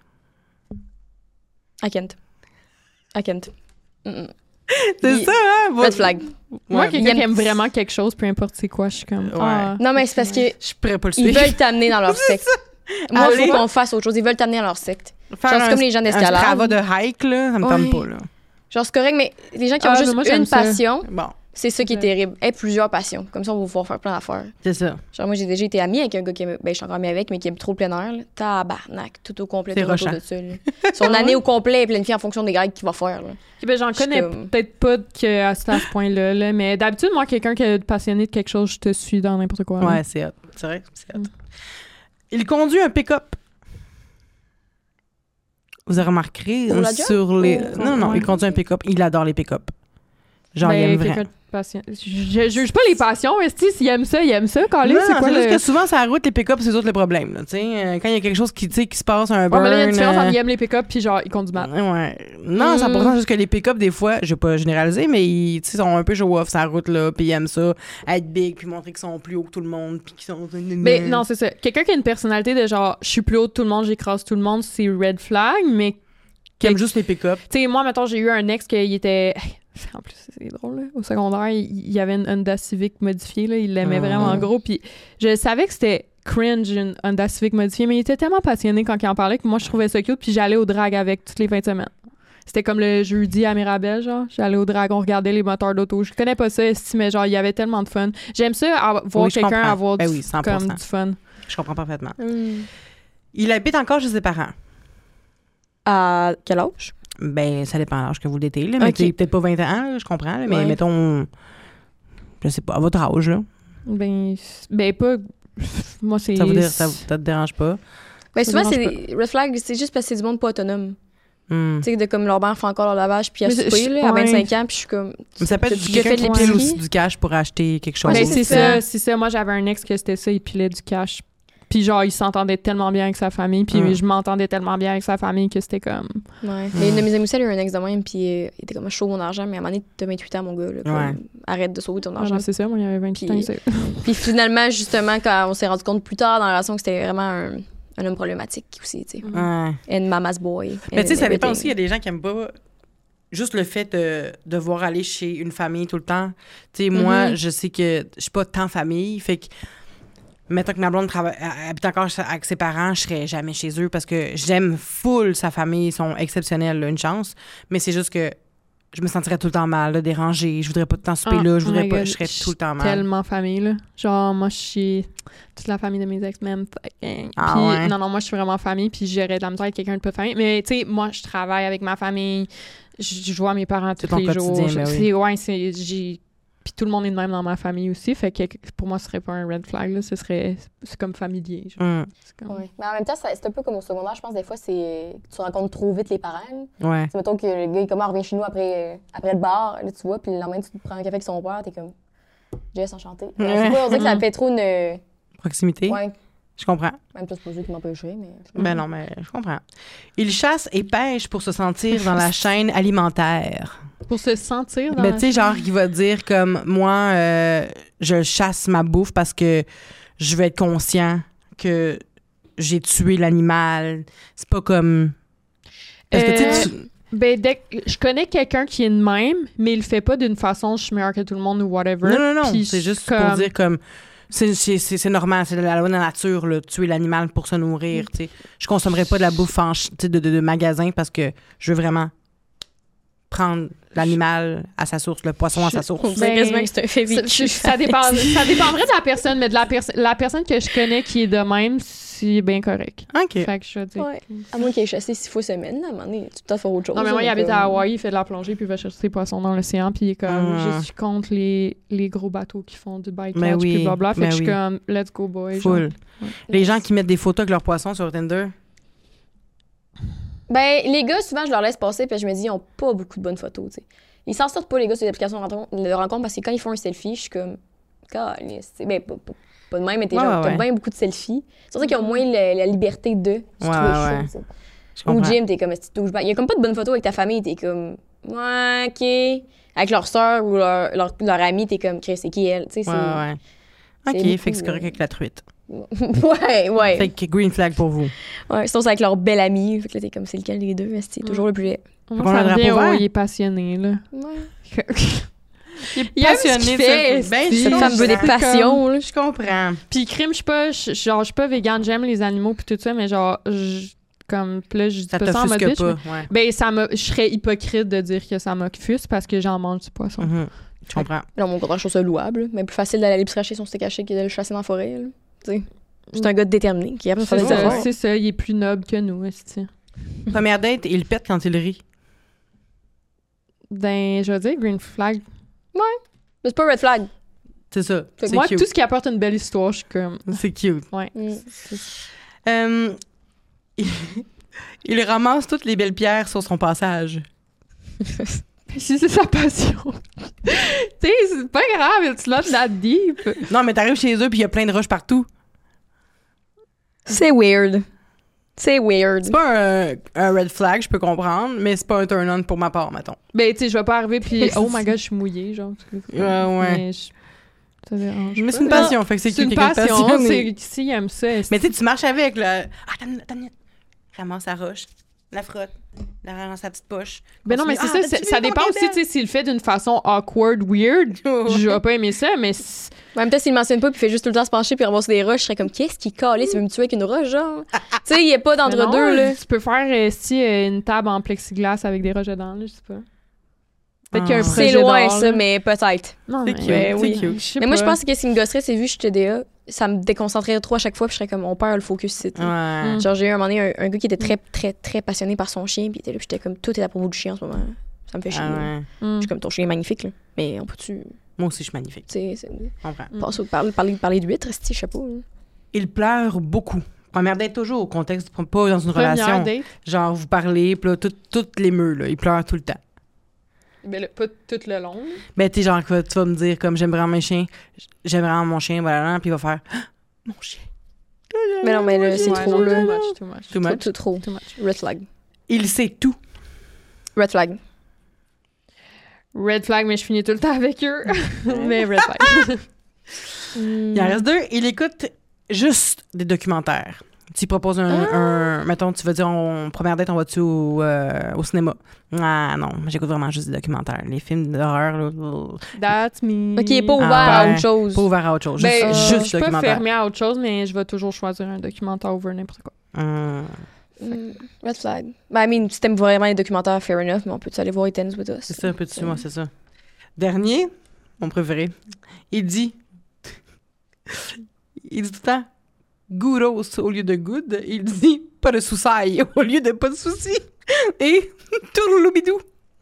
I can't. Mm-mm. C'est Il- ça, hein? Red flag. Moi, Ouais. quelqu'un Il qui aime- aime vraiment quelque chose, peu importe c'est quoi, je suis comme. Ouais. Non, mais c'est parce que Je pourrais pas le ils suivre. veulent t'amener dans leur secte. Moi, il Allez. faut qu'on fasse autre chose. Ils veulent t'amener dans leur secte. Faire Genre, c'est comme les gens Un d'escalade. Strava de hike, là, ça me tente Ouais. pas, là. Genre, c'est correct, mais les gens qui ont Ah, juste mais moi, j'aime une ça. passion, Bon, c'est ça qui est Ouais. terrible. Et plusieurs passions. Comme ça, on va pouvoir faire plein d'affaires. c'est ça. Genre, moi, j'ai déjà été amie avec un gars qui aime... Ben, je suis encore amie avec, mais qui aime trop le plein air. Là. Tabarnak, tout au complet, C'est tout autour rushant. de ça. Là. Son année au complet est planifiée en fonction des règles qu'il va faire. Là. Ben, j'en Je suis connais comme- peut-être pas que à ce point-là, là, mais d'habitude, moi, quelqu'un qui est passionné de quelque chose, je te suis dans n'importe quoi. là. Ouais, c'est hot. C'est vrai, c'est hot. Mm. Il conduit un pick-up. Vous avez remarqué Pour la job? sur les... Ou- Non, Ouais. il conduit un pick-up. Il adore les pick-up. Genre, il Ben, aime quelqu'un vraiment. de patient. Je juge pas les passions, esti, s'il aime ça, il aime ça. Quand Non, c'est quoi c'est juste le... que souvent, sur la route, les pick-up, c'est d'autres le problème. Là, tu sais. Quand il y a quelque chose qui, tu sais, qui se passe, un Ouais, burn... mais là, il y a une différence entre euh, il aime les pick-up puis genre, il conduit mal. Ouais. Non, c'est important juste que les pick-up, des fois, je vais pas généraliser, mais ils tu sais, sont un peu show-off sur la route, là, puis ils aiment ça, être big, puis montrer qu'ils sont plus hauts que tout le monde, puis qu'ils sont... Mais non, c'est ça. Quelqu'un qui a une personnalité de genre, je suis plus haut que tout le monde, j'écrase tout le monde, c'est red flag, mais Qui aiment juste les pick-up. tu sais, moi, mettons, j'ai eu un ex qui était. En plus, c'est drôle, là. Au secondaire, il y avait une Honda Civic modifiée, là. Il l'aimait vraiment gros. Puis je savais que c'était cringe, une Honda Civic modifiée, mais il était tellement passionné quand il en parlait que moi, je trouvais ça cute. Puis j'allais au drag avec toutes les fins de semaine. C'était comme le jeudi à Mirabel, genre. J'allais au drag, on regardait les moteurs d'auto. Je connais pas ça, mais genre, il y avait tellement de fun. J'aime ça, voir Oui, je quelqu'un comprends. avoir Ben du, oui, 100%. comme du fun. Je comprends parfaitement. Il habite encore chez ses parents. À quel âge? Ben, ça dépend de l'âge que vous l'étez, là. Mais Ok. tu sais, peut-être pas 20 ans, là, je comprends, là, mais Ouais. mettons... Je sais pas, à votre âge, là. Ben pas. Moi, c'est. Ça te dérange pas? Ben, Ça souvent, dérange c'est red flag, c'est juste parce que c'est du monde pas autonome. Hmm. Tu sais, de comme leur mère fait encore leur lavage, puis à Mais souper, là, à ouais. 25 ans, puis je suis comme. Mais ça peut être T'as-tu quelqu'un déjà fait qui de pile l'épicerie? aussi du cash pour acheter quelque chose. Ben, Ouais, c'est c'est ça, ça. c'est ça. Moi, j'avais un ex que c'était ça, il pilait du cash. Puis genre, il s'entendait tellement bien avec sa famille, puis je m'entendais tellement bien avec sa famille que c'était comme... Ouais. Mais une de mes amies aussi, elle a eu un ex de même, puis il était comme, je sauve mon argent, mais à un moment donné, t'as 28 ans, mon gars, là, comme, Ouais. arrête de sauver ton Ah, argent. ben, c'est ça, moi, il y avait 28 ans. Puis- c'est- Puis finalement, justement, quand on s'est rendu compte plus tard dans la relation que c'était vraiment un homme problématique aussi, tu sais. Ouais. And mama's boy. Mais tu sais, and ça dépend everything. aussi. Il y a des gens qui aiment pas juste le fait de devoir aller chez une famille tout le temps. Tu sais, moi, je sais que je suis pas tant famille. Fait que, mettons que ma blonde habite encore avec ses parents, je serais jamais chez eux parce que j'aime full sa famille. Ils sont exceptionnels, là, une chance. Mais c'est juste que je me sentirais tout le temps mal, là, dérangée. Je voudrais pas tout le temps souper là. Je Oh voudrais my pas. God, Je serais tout le temps mal. Tellement famille, là. Genre, moi, je suis... Toute la famille de mes ex, même. Fucking. Ah Puis, ouais? non, moi, je suis vraiment famille, puis j'aurais de la misère avec quelqu'un de pas de famille. Mais, tu sais, moi, je travaille avec ma famille. Je vois mes parents tous ton les jours. quotidien, ben oui. Ouais, j'ai... Puis tout le monde est de même dans ma famille aussi. Fait que pour moi, ce serait pas un red flag, là. C'est comme familier. Genre. Hum, C'est comme... Ouais. Mais en même temps, c'est un peu comme au secondaire, je pense, des fois, c'est que tu rencontres trop vite les parents. ouais. Tu sais, mettons que le gars, il comment revient chez nous après le bar, là, tu vois, puis le lendemain, tu te prends un café avec son père, t'es comme, Jess, enchanté. Je sais pas, on dirait que ça fait trop une. Proximité. Ouais, Je comprends. même plus pour eux qui m'empêcherait, mais. Ben non, mais je comprends. Il chasse et pêche pour se sentir dans la chaîne alimentaire. Pour se sentir dans Ben, la- tu sais, genre, il va dire comme moi, je chasse ma bouffe parce que je veux être conscient que j'ai tué l'animal. C'est pas comme. Parce que, tu sais, Ben, je connais quelqu'un qui est de même, mais il le fait pas d'une façon je suis meilleure que tout le monde ou whatever. non. Puis C'est juste comme- pour dire comme. C'est normal, c'est la loi de la nature, là, tuer l'animal pour se nourrir. Tu sais. Je consommerais pas de la bouffe de magasin parce que je veux vraiment prendre l'animal à sa source, le poisson à sa source. On dirait quasiment que c'est un fait vécu. Ça dépendrait de la personne, mais la personne que je connais qui est de même, c'est bien correct. OK. Fait que je veux dire. Ouais. À moins qu'il ait chassé 6 fois semaine, à un moment donné, tu peux peut-être faire autre chose. Non, mais moi, il là, habite comme- à Hawaï, il fait de la plongée, puis il va chercher ses poissons dans l'océan, puis il est comme, Ah. je suis contre les gros bateaux qui font du bike Mais catch, oui, puis blablabla. Fait mais que je suis oui. comme, let's go, boy. Full. genre. Ouais. Les gens qui mettent des photos avec leurs poissons sur Tinder. Ben, les gars, souvent, je leur laisse passer, puis je me dis, ils ont pas beaucoup de bonnes photos, tu sais. Ils s'en sortent pas, les gars, sur les applications de rencontre, parce que quand ils font un selfie, je suis comme, calisse, tu sais. Ben, pas de même, mais t'es Ouais, genre, ouais. t'as bien beaucoup de selfies. C'est pour ça qu'ils ont moins la liberté de se Ouais, trouver ouais. chaud, tu sais. Je Ou comprends. Jim, t'es comme, est-ce que tu touches pas? Il y a comme pas de bonnes photos avec ta famille, t'es comme, ouais, OK. Avec leur soeur ou leur amie, t'es comme, Chris, c'est qui elle? Tu sais, Ouais, ouais. c'est OK, beaucoup, fait que c'est correct là. avec la truite. ouais. Fait que green flag pour vous. Ouais, sinon, c'est avec leur belle amie. Fait que là, t'es comme, c'est lequel des deux? C'est toujours le plus laid. Moi, Faut qu'on ça ait le me vient, drapeau vert. il est passionné, là. Ouais. Il aime ce qu'il fait, Ben, esti. Cette femme veut des comprends. passions, là. Je comprends. Puis crime, je suis pas végane, j'aime les animaux puis tout ça, mais genre comme puis là je dis Ça pas ça en mode t'offusque bitch, pas. mais- Ouais. ben je serais hypocrite de dire que ça m'offusque parce que j'en mange du poisson. Mhm. Je comprends. Non, mon contraire, je trouve ça louable. Mais plus facile d'aller à l'épicerie acheter son steak haché que de le chasser dans la forêt, là. Tu sais. C'est un gars déterminé qui a besoin de C'est faire des ça, efforts. c'est ça, il est plus noble que nous, esti. Première date, il pète quand il rit. Ben je veux dire green flag. Mais c'est pas red flag. C'est ça. Fait que C'est Moi cute. tout ce qui apporte une belle histoire, je suis comme C'est cute. ouais. Mm. Il ramasse toutes les belles pierres sur son passage. Si c'est sa passion. Tu sais, c'est pas grave, it's not that deep. Non, mais t'arrives chez eux puis il y a plein de roches partout. C'est weird. C'est weird. C'est pas un red flag, je peux comprendre, mais c'est pas un turn-on pour ma part, mettons. Ben tu sais, je vais pas arriver puis oh my god, je suis mouillée genre. Ouais. Mais ça dérange Mais pas. c'est une passion, fait que c'est C'est cute, une quelqu'un de passion, passionné. c'est s'il aime ça. Mais tu sais, tu marches avec, là. Ah, t'as une minute. Ramasse la roche, la frotte, la range dans sa petite poche. Ben non, mais c'est Continue. ça, Ah, ça t'as-tu vu dépend comment aussi, elle est tu sais, s'il le fait d'une façon awkward, weird, je vais pas aimer ça, mais En même temps, s'il le mentionne pas puis il fait juste tout le temps se pencher puis ramasser des roches, je serais comme, qu'est-ce qui calisse? Il veut me tuer avec une roche, genre? Tu sais, il y a pas mais non, d'entre-deux, là. tu peux faire une table en plexiglas avec des roches dedans, là, je sais pas. Peut-être qu'il y a un Ah. projet C'est loin, d'art, ça, là. mais peut-être. Non, C'est mais cute, ben c'est oui, cute. je sais Mais moi, je pas. pense que si me gosserait, c'est vu que je suis TDA, ça me déconcentrerait trop à chaque fois puis je serais comme, on perd le focus ici. tu sais. Ouais. Genre, j'ai eu un moment donné un gars qui était très, très, très passionné par son chien, puis il était là, puis j'étais comme, tout est à propos du chien en ce moment. Ça me fait chier. Ah là. ouais. Mm. Je suis comme, ton chien est magnifique, là. Mais on peut-tu, Moi aussi, je suis magnifique. tu sais, Je comprends. passer au parler d'huîtres, je sais pas. Là. Il pleure beaucoup. Première date, toujours au contexte, pas dans une Première relation. date. Genre, vous parlez, puis là, toutes les meux, là, il pleure tout le temps. Ben là, pas tout le long. Ben, tu sais, genre, tu vas me dire, comme, j'aime vraiment mes chiens, j'aime vraiment mon chien, voilà, puis il va faire, ah, mon chien. Mais non, mais là, c'est Ouais, trop, non, là. Too much. Too much. Trop. Too much. Red flag. Il sait tout. Red flag. Red flag, mais je finis tout le temps avec eux. Mais red flag. Il en reste deux. Il écoute juste des documentaires. Tu lui proposes un mettons, tu vas dire, première date, on va-tu au cinéma? Ah non, j'écoute vraiment juste des documentaires. Les films d'horreur, là, That's me. Ok, pas ouvert Ah à ouais. autre chose. pas ouvert à autre chose. Ben, Juste, je juste suis pas documentaire. fermée à autre chose, mais je vais toujours choisir un documentaire over n'importe quoi. Red flag. Ben, I mean, si t'aimes vraiment les documentaires, fair enough, mais on peut-tu aller voir It Ends With Us? C'est ça, petit moi, c'est ça. Dernier, mon préféré. Il dit tout le temps goodos au lieu de good. Il dit pas de soucis au lieu de pas de soucis. Et tourloubidou.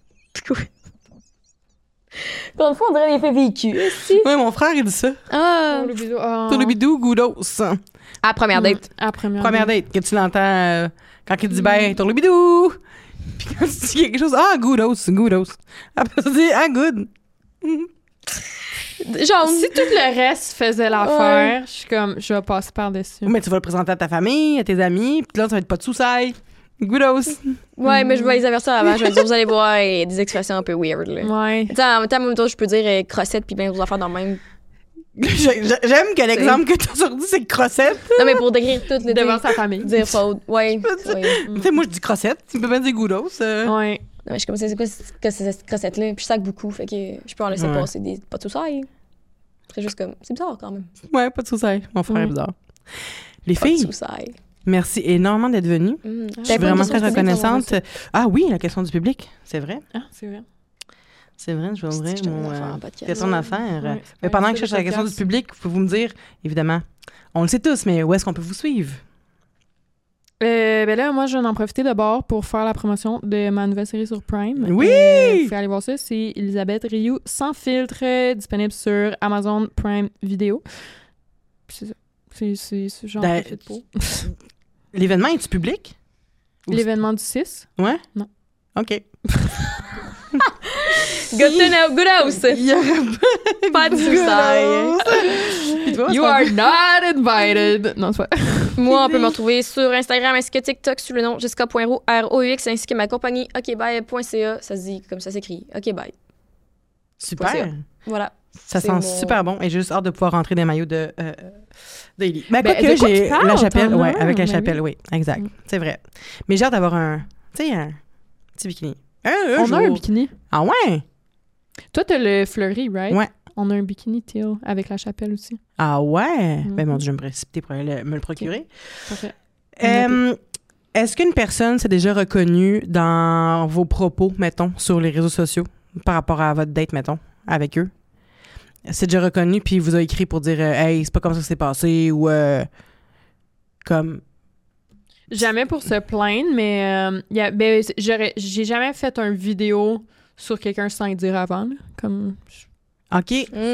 Pour une fois, on dirait des faits vécus. Si. Ouais, mon frère, il dit ça. Ah. Oh, le vidéo. Oh. Tourloubidou, goodos. À première date. À première Première date, que tu l'entends quand il dit ben, tourloubidou. Puis quand tu dis quelque chose, ah, goodos. Après, tu dis, ah, good. Genre, Si tout le reste faisait l'affaire, je suis comme, je vais passer par-dessus. Mais tu vas le présenter à ta famille, à tes amis, puis là, ça va être pas de soucis. Goodos. ouais, mais je vais les avertir avant. Je vais dire, vous allez voir, il y a des expressions un peu weird, là. Ouais. Tu sais, en même temps, je peux dire crossette puis bien d'autres affaires dans le même. J'aime que l'exemple que tu as sorti, c'est crossette. Non, mais pour décrire toutes les Devant sa famille. dire faute. Ouais. ouais. Tu sais, moi, je dis crossette. Tu peux bien dire goodos. Ouais. Non, mais je suis comme, c'est quoi cette crossette-là? Puis je sac beaucoup, fait que je peux en laisser Ouais. passer des pas de soucis. C'est juste comme, c'est bizarre quand même. Ouais, pas de soucis. Mon frère est Mm. bizarre. Les Pas de filles, soucis. Merci énormément d'être venue. Je suis vraiment très reconnaissante. Ah oui, la question du public, c'est vrai. Ah, c'est vrai. C'est vrai, je vais ouvrir mon podcast. question d'affaires. Ouais, Mais pendant que je cherche la question du public, pouvez-vous me dire, évidemment, on le sait tous, mais où est-ce qu'on peut vous suivre? Ben là, moi, je vais en profiter d'abord pour faire la promotion de ma nouvelle série sur Prime. Oui! Vous pouvez aller voir ça. C'est Elisabeth Rioux, sans filtre, disponible sur Amazon Prime Video. Puis c'est ça. C'est ce genre de fait pour. L'événement est-tu public? L'événement du 6? Ouais? Non. OK. Good house! Pas de suicide. You are not invited. Non, c'est pas. Moi, on peut me retrouver sur Instagram ainsi que TikTok sous le nom Jessica.roux, ROUX, ainsi que ma compagnie okbye.ca. Ça se dit comme ça s'écrit. OK, bye. Super. Voilà. Ça sent super bon et j'ai juste hâte de pouvoir rentrer des maillots de Ellie. Ben, de quoi j'ai tu parles, la chapelle, t'en as ouais, avec la ben chapelle, oui, exact. C'est vrai. Mais j'ai hâte d'avoir un petit bikini. On a un bikini. Ah ouais? Toi, t'as le fleuri, right? Ouais. On a un bikini teal avec la chapelle aussi. Ah ouais? Ben mon Dieu, je vais me précipiter pour aller me le procurer. Parfait. Est-ce qu'une personne s'est déjà reconnue dans vos propos, mettons, sur les réseaux sociaux par rapport à votre date, mettons, avec eux? C'est déjà reconnu puis vous a écrit pour dire hey, c'est pas comme ça que c'est passé ou comme jamais pour se plaindre, mais j'ai jamais fait une vidéo sur quelqu'un sans y dire avant, là, comme OK.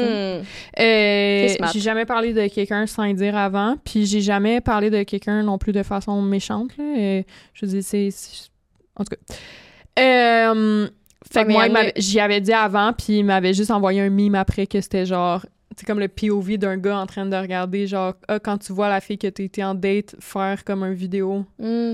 J'ai jamais parlé de quelqu'un sans y dire avant, puis j'ai jamais parlé de quelqu'un non plus de façon méchante là, je veux dire c'est en tout cas fait que moi, j'y avais dit avant, puis il m'avait juste envoyé un meme après que c'était genre, c'est comme le POV d'un gars en train de regarder, genre, quand tu vois la fille que t'as été en date faire comme une vidéo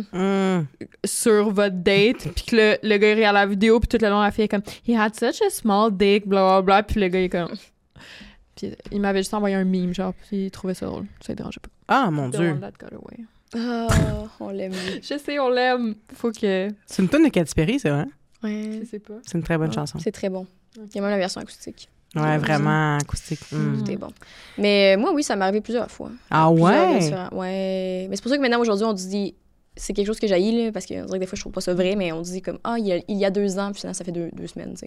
sur votre date, puis que le gars il regarde la vidéo, puis tout le long, la fille est comme « He had such a small dick, blablabla », puis le gars il est comme... Puis il m'avait juste envoyé un meme, genre, puis il trouvait ça drôle, ça ne dérangeait pas. Ah, mon Dieu! The one that got away. Oh, on l'aime. Je sais, on l'aime. Faut que... C'est une tonne de Katy Perry, c'est vrai? Ouais. Je sais pas. C'est une très bonne chanson. C'est très bon. Il y a même la version acoustique. Ouais, vraiment acoustique. C'était bon. Mais moi, oui, ça m'est arrivé plusieurs fois. Ah ouais? Ouais. Mais c'est pour ça que maintenant, aujourd'hui, on dit... C'est quelque chose que j'haïs, là, parce qu'on dirait que des fois, je trouve pas ça vrai, mais on dit comme « Ah, il y a 2 ans, puis ça fait 2 semaines, tu sais. »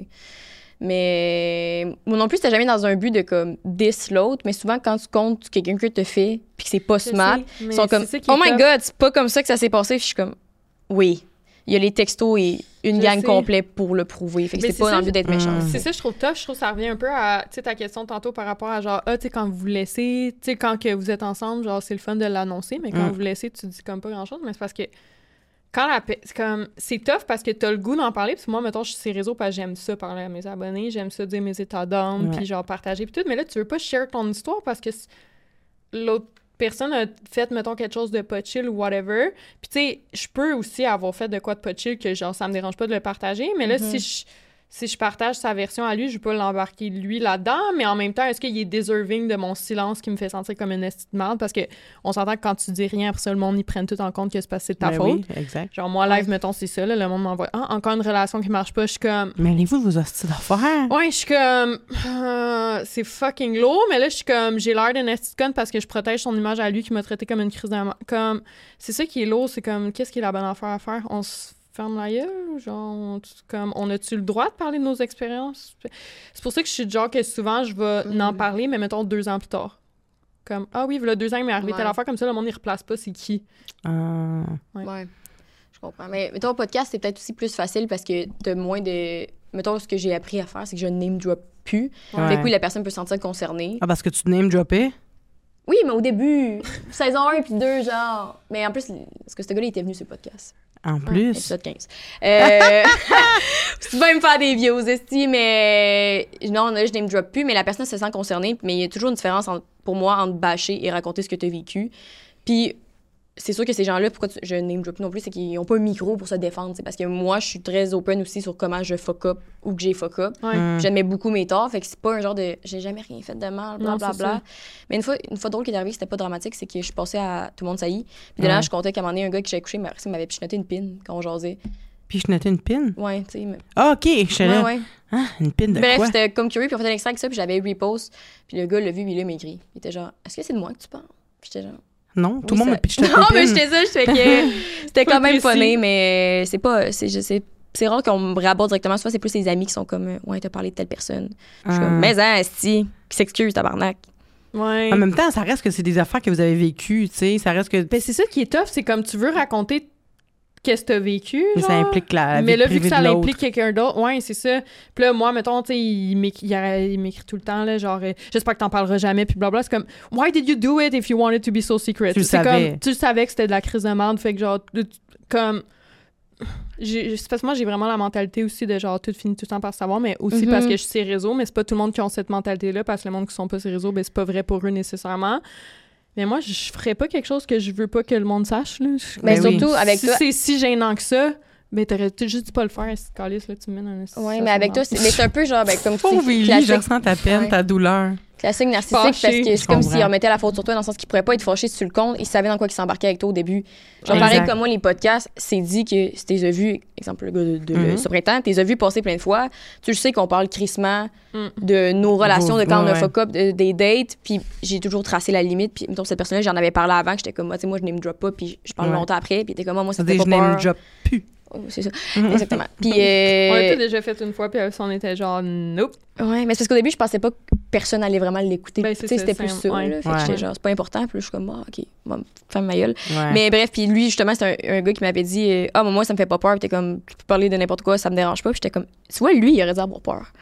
Mais moi non plus, c'était jamais dans un but de comme diss l'autre, mais souvent quand tu comptes quelqu'un que te fait puis que c'est pas smart, ils sont comme oh my god, c'est pas comme ça que ça s'est passé. Puis je suis comme oui, il y a les textos et une gang complète pour le prouver. Fait que c'est pas dans le but d'être méchant. C'est ça, je trouve tough. Je trouve que ça revient un peu à ta question tantôt par rapport à genre tu sais quand vous vous laissez, tu sais quand que vous êtes ensemble, genre c'est le fun de l'annoncer, mais quand vous vous laissez, tu dis comme pas grand chose, mais c'est parce que quand c'est tough parce que t'as le goût d'en parler, puis moi, mettons, je suis sur les réseaux parce que j'aime ça parler à mes abonnés, j'aime ça dire mes états d'âme, puis genre partager, puis tout, mais là, tu veux pas share ton histoire parce que l'autre personne a fait, mettons, quelque chose de pas chill ou whatever, puis tu sais, je peux aussi avoir fait de quoi de pas chill que genre, ça me dérange pas de le partager, mais là, si je partage sa version à lui, je peux l'embarquer lui là-dedans, mais en même temps, est-ce qu'il est deserving de mon silence qui me fait sentir comme une esti de merde? Parce que on s'entend que quand tu dis rien, après ça, le monde, ils prennent tout en compte que c'est parce que c'est de ta faute. Oui, exact. Genre, moi, live, mettons, c'est ça, là, le monde m'envoie « Ah, encore une relation qui marche pas. » Je suis comme... Mais allez-vous de vos hosties d'affaires? Ouais, je suis comme... c'est fucking lourd, mais là, je suis comme... J'ai l'air d'une esti de conne parce que je protège son image à lui qui m'a traité comme une crise d'âme. Comme... C'est ça qui est lourd, c'est comme... Qu'est-ce qui est la bonne affaire à faire? On se ferme la gueule, genre, comme, on a-tu le droit de parler de nos expériences? C'est pour ça que je suis du genre que souvent, je vais en parler, mais mettons 2 ans plus tard. Comme, ah oui, voilà 2 ans, il m'est arrivé telle affaire, comme ça, le monde, il replace pas, c'est qui? Ouais. Je comprends. Mais mettons, au podcast, c'est peut-être aussi plus facile parce que t'as moins de... Mettons, ce que j'ai appris à faire, c'est que je name drop plus. Fait que oui, la personne peut se sentir concernée. Ah, parce que tu name droppais? Oui, mais au début, saison 1 puis 2, genre... Mais en plus, parce que ce gars-là, il était venu sur le podcast. En plus. Épisode 15. Tu vas me faire des vieux esti, mais non, je name drop plus, mais la personne se sent concernée. Mais il y a toujours une différence pour moi entre bâcher et raconter ce que tu as vécu. Puis c'est sûr que ces gens-là, pourquoi je name drop non plus, c'est qu'ils n'ont pas un micro pour se défendre. C'est parce que moi, je suis très open aussi sur comment je fuck up ou que j'ai fuck up. J'aimais beaucoup mes torts, fait que c'est pas un genre de j'ai jamais rien fait de mal, blablabla. Mais une fois drôle qui est arrivé, c'était pas dramatique, c'est que je suis passée à Tout le monde saillit. Puis de là, je comptais qu'à un moment donné, un gars que j'avais couché m'avait pichenoté une pine quand on jasait. Pichenoté une pine? Ouais, tu sais. Ah, OK, je suis là. Ah, une pine de quoi? Bref, j'étais comme curieux, puis on faisait l'extrait avec ça, puis j'avais repost. Puis le gars l'a vu, puis là, il m'a écrit. Il était genre, est-ce que c'est de moi que tu parles? Puis j'étais genre, Non? Tout le monde me pitch ta Non, mais copine. j'étais ça, je fais que c'était quand même funny, mais c'est rare qu'on me raborde directement. Soit c'est plus les amis qui sont comme ouais, t'as parlé de telle personne. Je suis comme, mais esti, qui s'excuse, tabarnak. Ouais. En même temps, ça reste que c'est des affaires que vous avez vécues, tu sais. Ça reste que. Ben, c'est ça qui est tough, c'est comme tu veux raconter qu'est-ce que t'as vécu. Mais genre. ça implique la vie Mais là, vu privée que ça de l'autre. implique quelqu'un d'autre, ouais, c'est ça. Puis là, moi, mettons, tu sais, il m'écrit tout le temps, là, genre, j'espère que t'en parleras jamais, puis blabla. C'est comme, why did you do it if you wanted to be so secret? Tu le C'est savais. comme, tu le savais que c'était de la crise de merde, fait que genre, comme. C'est parce que moi, j'ai vraiment la mentalité aussi de genre, tout finit tout le temps par savoir, mais aussi parce que je suis ces réseaux, mais c'est pas tout le monde qui a cette mentalité-là, parce que le monde qui sont pas ces réseaux, ben c'est pas vrai pour eux nécessairement. Mais moi, je ferais pas quelque chose que je veux pas que le monde sache, là. Mais Ben oui. surtout, avec Si toi. c'est si gênant que ça, ben t'aurais juste dû pas le faire, cette calice, là, tu me mets dans une Ouais, mais avec toi, c'est un peu genre, ben, comme tu Pauvre dis, Élie, je ressens ta peine, Ouais. ta douleur. classique narcissique, Fâché. parce que c'est comme comprends. s'il remettait la faute sur toi, dans le sens qu'il pourrait pas être fâché si tu le comptes. Il savait dans quoi il s'embarquait avec toi au début. Genre, Exact. pareil comme moi, les podcasts, c'est dit que si t'es vu, exemple, le gars de ce printemps, t'es vu passer plein de fois, tu le sais qu'on parle crissement de nos relations, de quand on a Ouais. fuck up, des dates, puis j'ai toujours tracé la limite. Puis, mettons, cette personne-là, j'en avais parlé avant, que j'étais comme, moi, tu sais, moi, je name drop pas, puis je parle Ouais. longtemps après, puis t'es comme, moi, ça Ça fait dit, pas je n'aime peur. job plus. Oh, c'est ça, exactement. Puis, On l'a tout déjà fait une fois, puis on était genre, nope. ouais, mais c'est parce qu'au début, je pensais pas que personne allait vraiment l'écouter. Ben, Tu c'est sais, ça, c'était plus c'est- ça. ouais. Là. Fait Ouais. que j'étais genre, c'est pas important. Puis là, je suis comme, ah, OK, bon, ferme ma gueule. Ouais. Mais bref, puis lui, justement, c'est un gars qui m'avait dit, ah, moi, ça me fait pas peur. Puis t'es comme, tu peux parler de n'importe quoi, ça me dérange pas. Puis j'étais comme, tu vois, lui, il aurait dû avoir peur.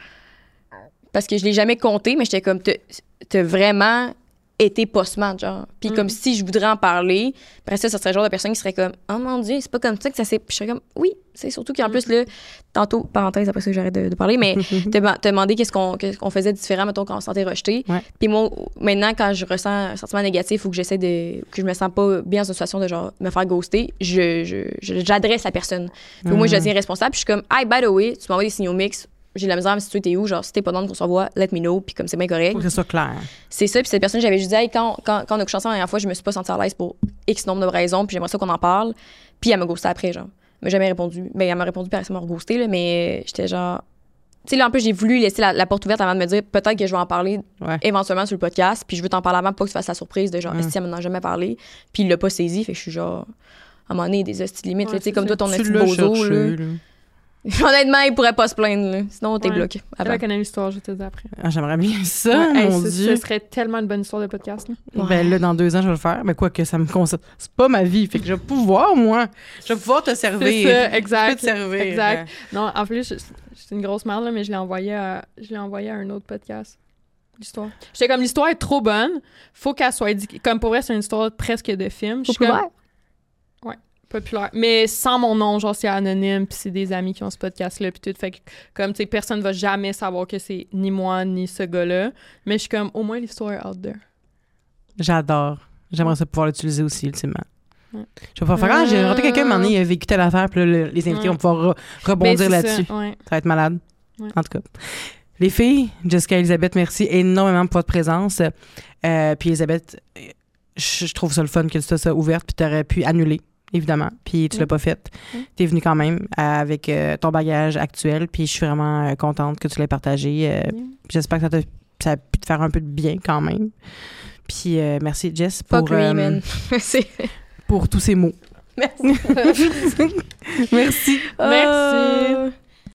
Parce que je l'ai jamais compté, mais j'étais comme, t'as vraiment été post-man, genre. Puis comme si je voudrais en parler, après ça serait le genre de personne qui serait comme, oh mon Dieu, c'est pas comme ça que ça s'est. Puis je serais comme, oui, c'est surtout qu'en plus, là, tantôt, parenthèse, après ça, j'arrête de parler, mais t'as demandé qu'est-ce qu'on faisait différent, mettons, quand on se sentait rejeté. Ouais. Puis moi, maintenant, quand je ressens un sentiment négatif ou que j'essaie de. Que je me sens pas bien dans une situation de genre me faire ghoster, j'adresse la personne. Puis moi, je deviens responsable. Puis je suis comme, hey, by the way, tu m'envoies des signaux mixtes. J'ai de la misère, mais si tu t'es où, genre, si t'es pas dans qu'on se revoit, let me know, puis comme c'est bien correct. Faut que ce soit clair. C'est ça, puis cette personne, j'avais juste dit, hey, quand on a couché ensemble la dernière fois, je me suis pas sentie à l'aise pour X nombre de raisons, puis j'aimerais ça qu'on en parle. Puis elle m'a ghosté après, genre. Elle m'a jamais répondu. Ben, elle m'a répondu, puis elle m'a reghosté, là, mais j'étais genre. Tu sais, là, en plus, j'ai voulu laisser la porte ouverte avant de me dire, peut-être que je vais en parler Ouais. éventuellement sur le podcast, puis je veux t'en parler avant pour pas que tu fasses la surprise de genre, est-ce qu'elle m'en a jamais parlé, puis il l'a pas saisi, fait que je suis genre, à un moment donné, des hosties limites, Ouais, là, tu sais, c'est comme ça. toi, ton Tu petit l'as bozo, cherché, là. là. Honnêtement, il pourrait pas se plaindre, là. Sinon, t'es Ouais. bloqué. C'est avant. là qu'on a une histoire, je te dis après. Ah, j'aimerais bien ça, Ouais, hey, mon ce Dieu. serait tellement une bonne histoire de podcast, là. Ben là, dans 2 ans, je vais le faire. Mais quoi que ça me concerne. C'est pas ma vie. Fait que je vais pouvoir, moi. Je vais pouvoir te servir. C'est ça, Je peux exact. te servir. Exact. Non, en plus, c'est une grosse merde, là, mais je l'ai envoyé à un autre podcast. L'histoire. J'étais comme, l'histoire est trop bonne. Faut qu'elle soit... Comme pour vrai, c'est une histoire presque de film. Je suis comme, populaire. Mais sans mon nom, genre, c'est anonyme, puis c'est des amis qui ont ce podcast-là, puis tout. Fait que, comme, tu sais, personne va jamais savoir que c'est ni moi, ni ce gars-là. Mais je suis comme, au moins, l'histoire est out there. J'adore. J'aimerais ça pouvoir l'utiliser aussi, ultimement. Ouais. Je vais pouvoir faire, j'ai rencontré quelqu'un, un moment donné, il a vécu telle affaire, puis là, les invités Ouais. vont pouvoir rebondir Ben, c'est là-dessus. ça, ouais. Ça va être malade. Ouais. En tout cas. Les filles, Jessica et Elisabeth, merci énormément pour votre présence. Puis Elisabeth, je trouve ça le fun que tu sois ouverte, puis tu aurais pu annuler, évidemment. Puis tu l'as pas fait. Tu es venue quand même avec ton bagage actuel, puis je suis vraiment contente que tu l'aies partagé. J'espère que ça a pu te faire un peu de bien quand même. Puis merci, Jess, Fuck lui, man. pour tous ces mots. Merci. Merci. Oh. Merci.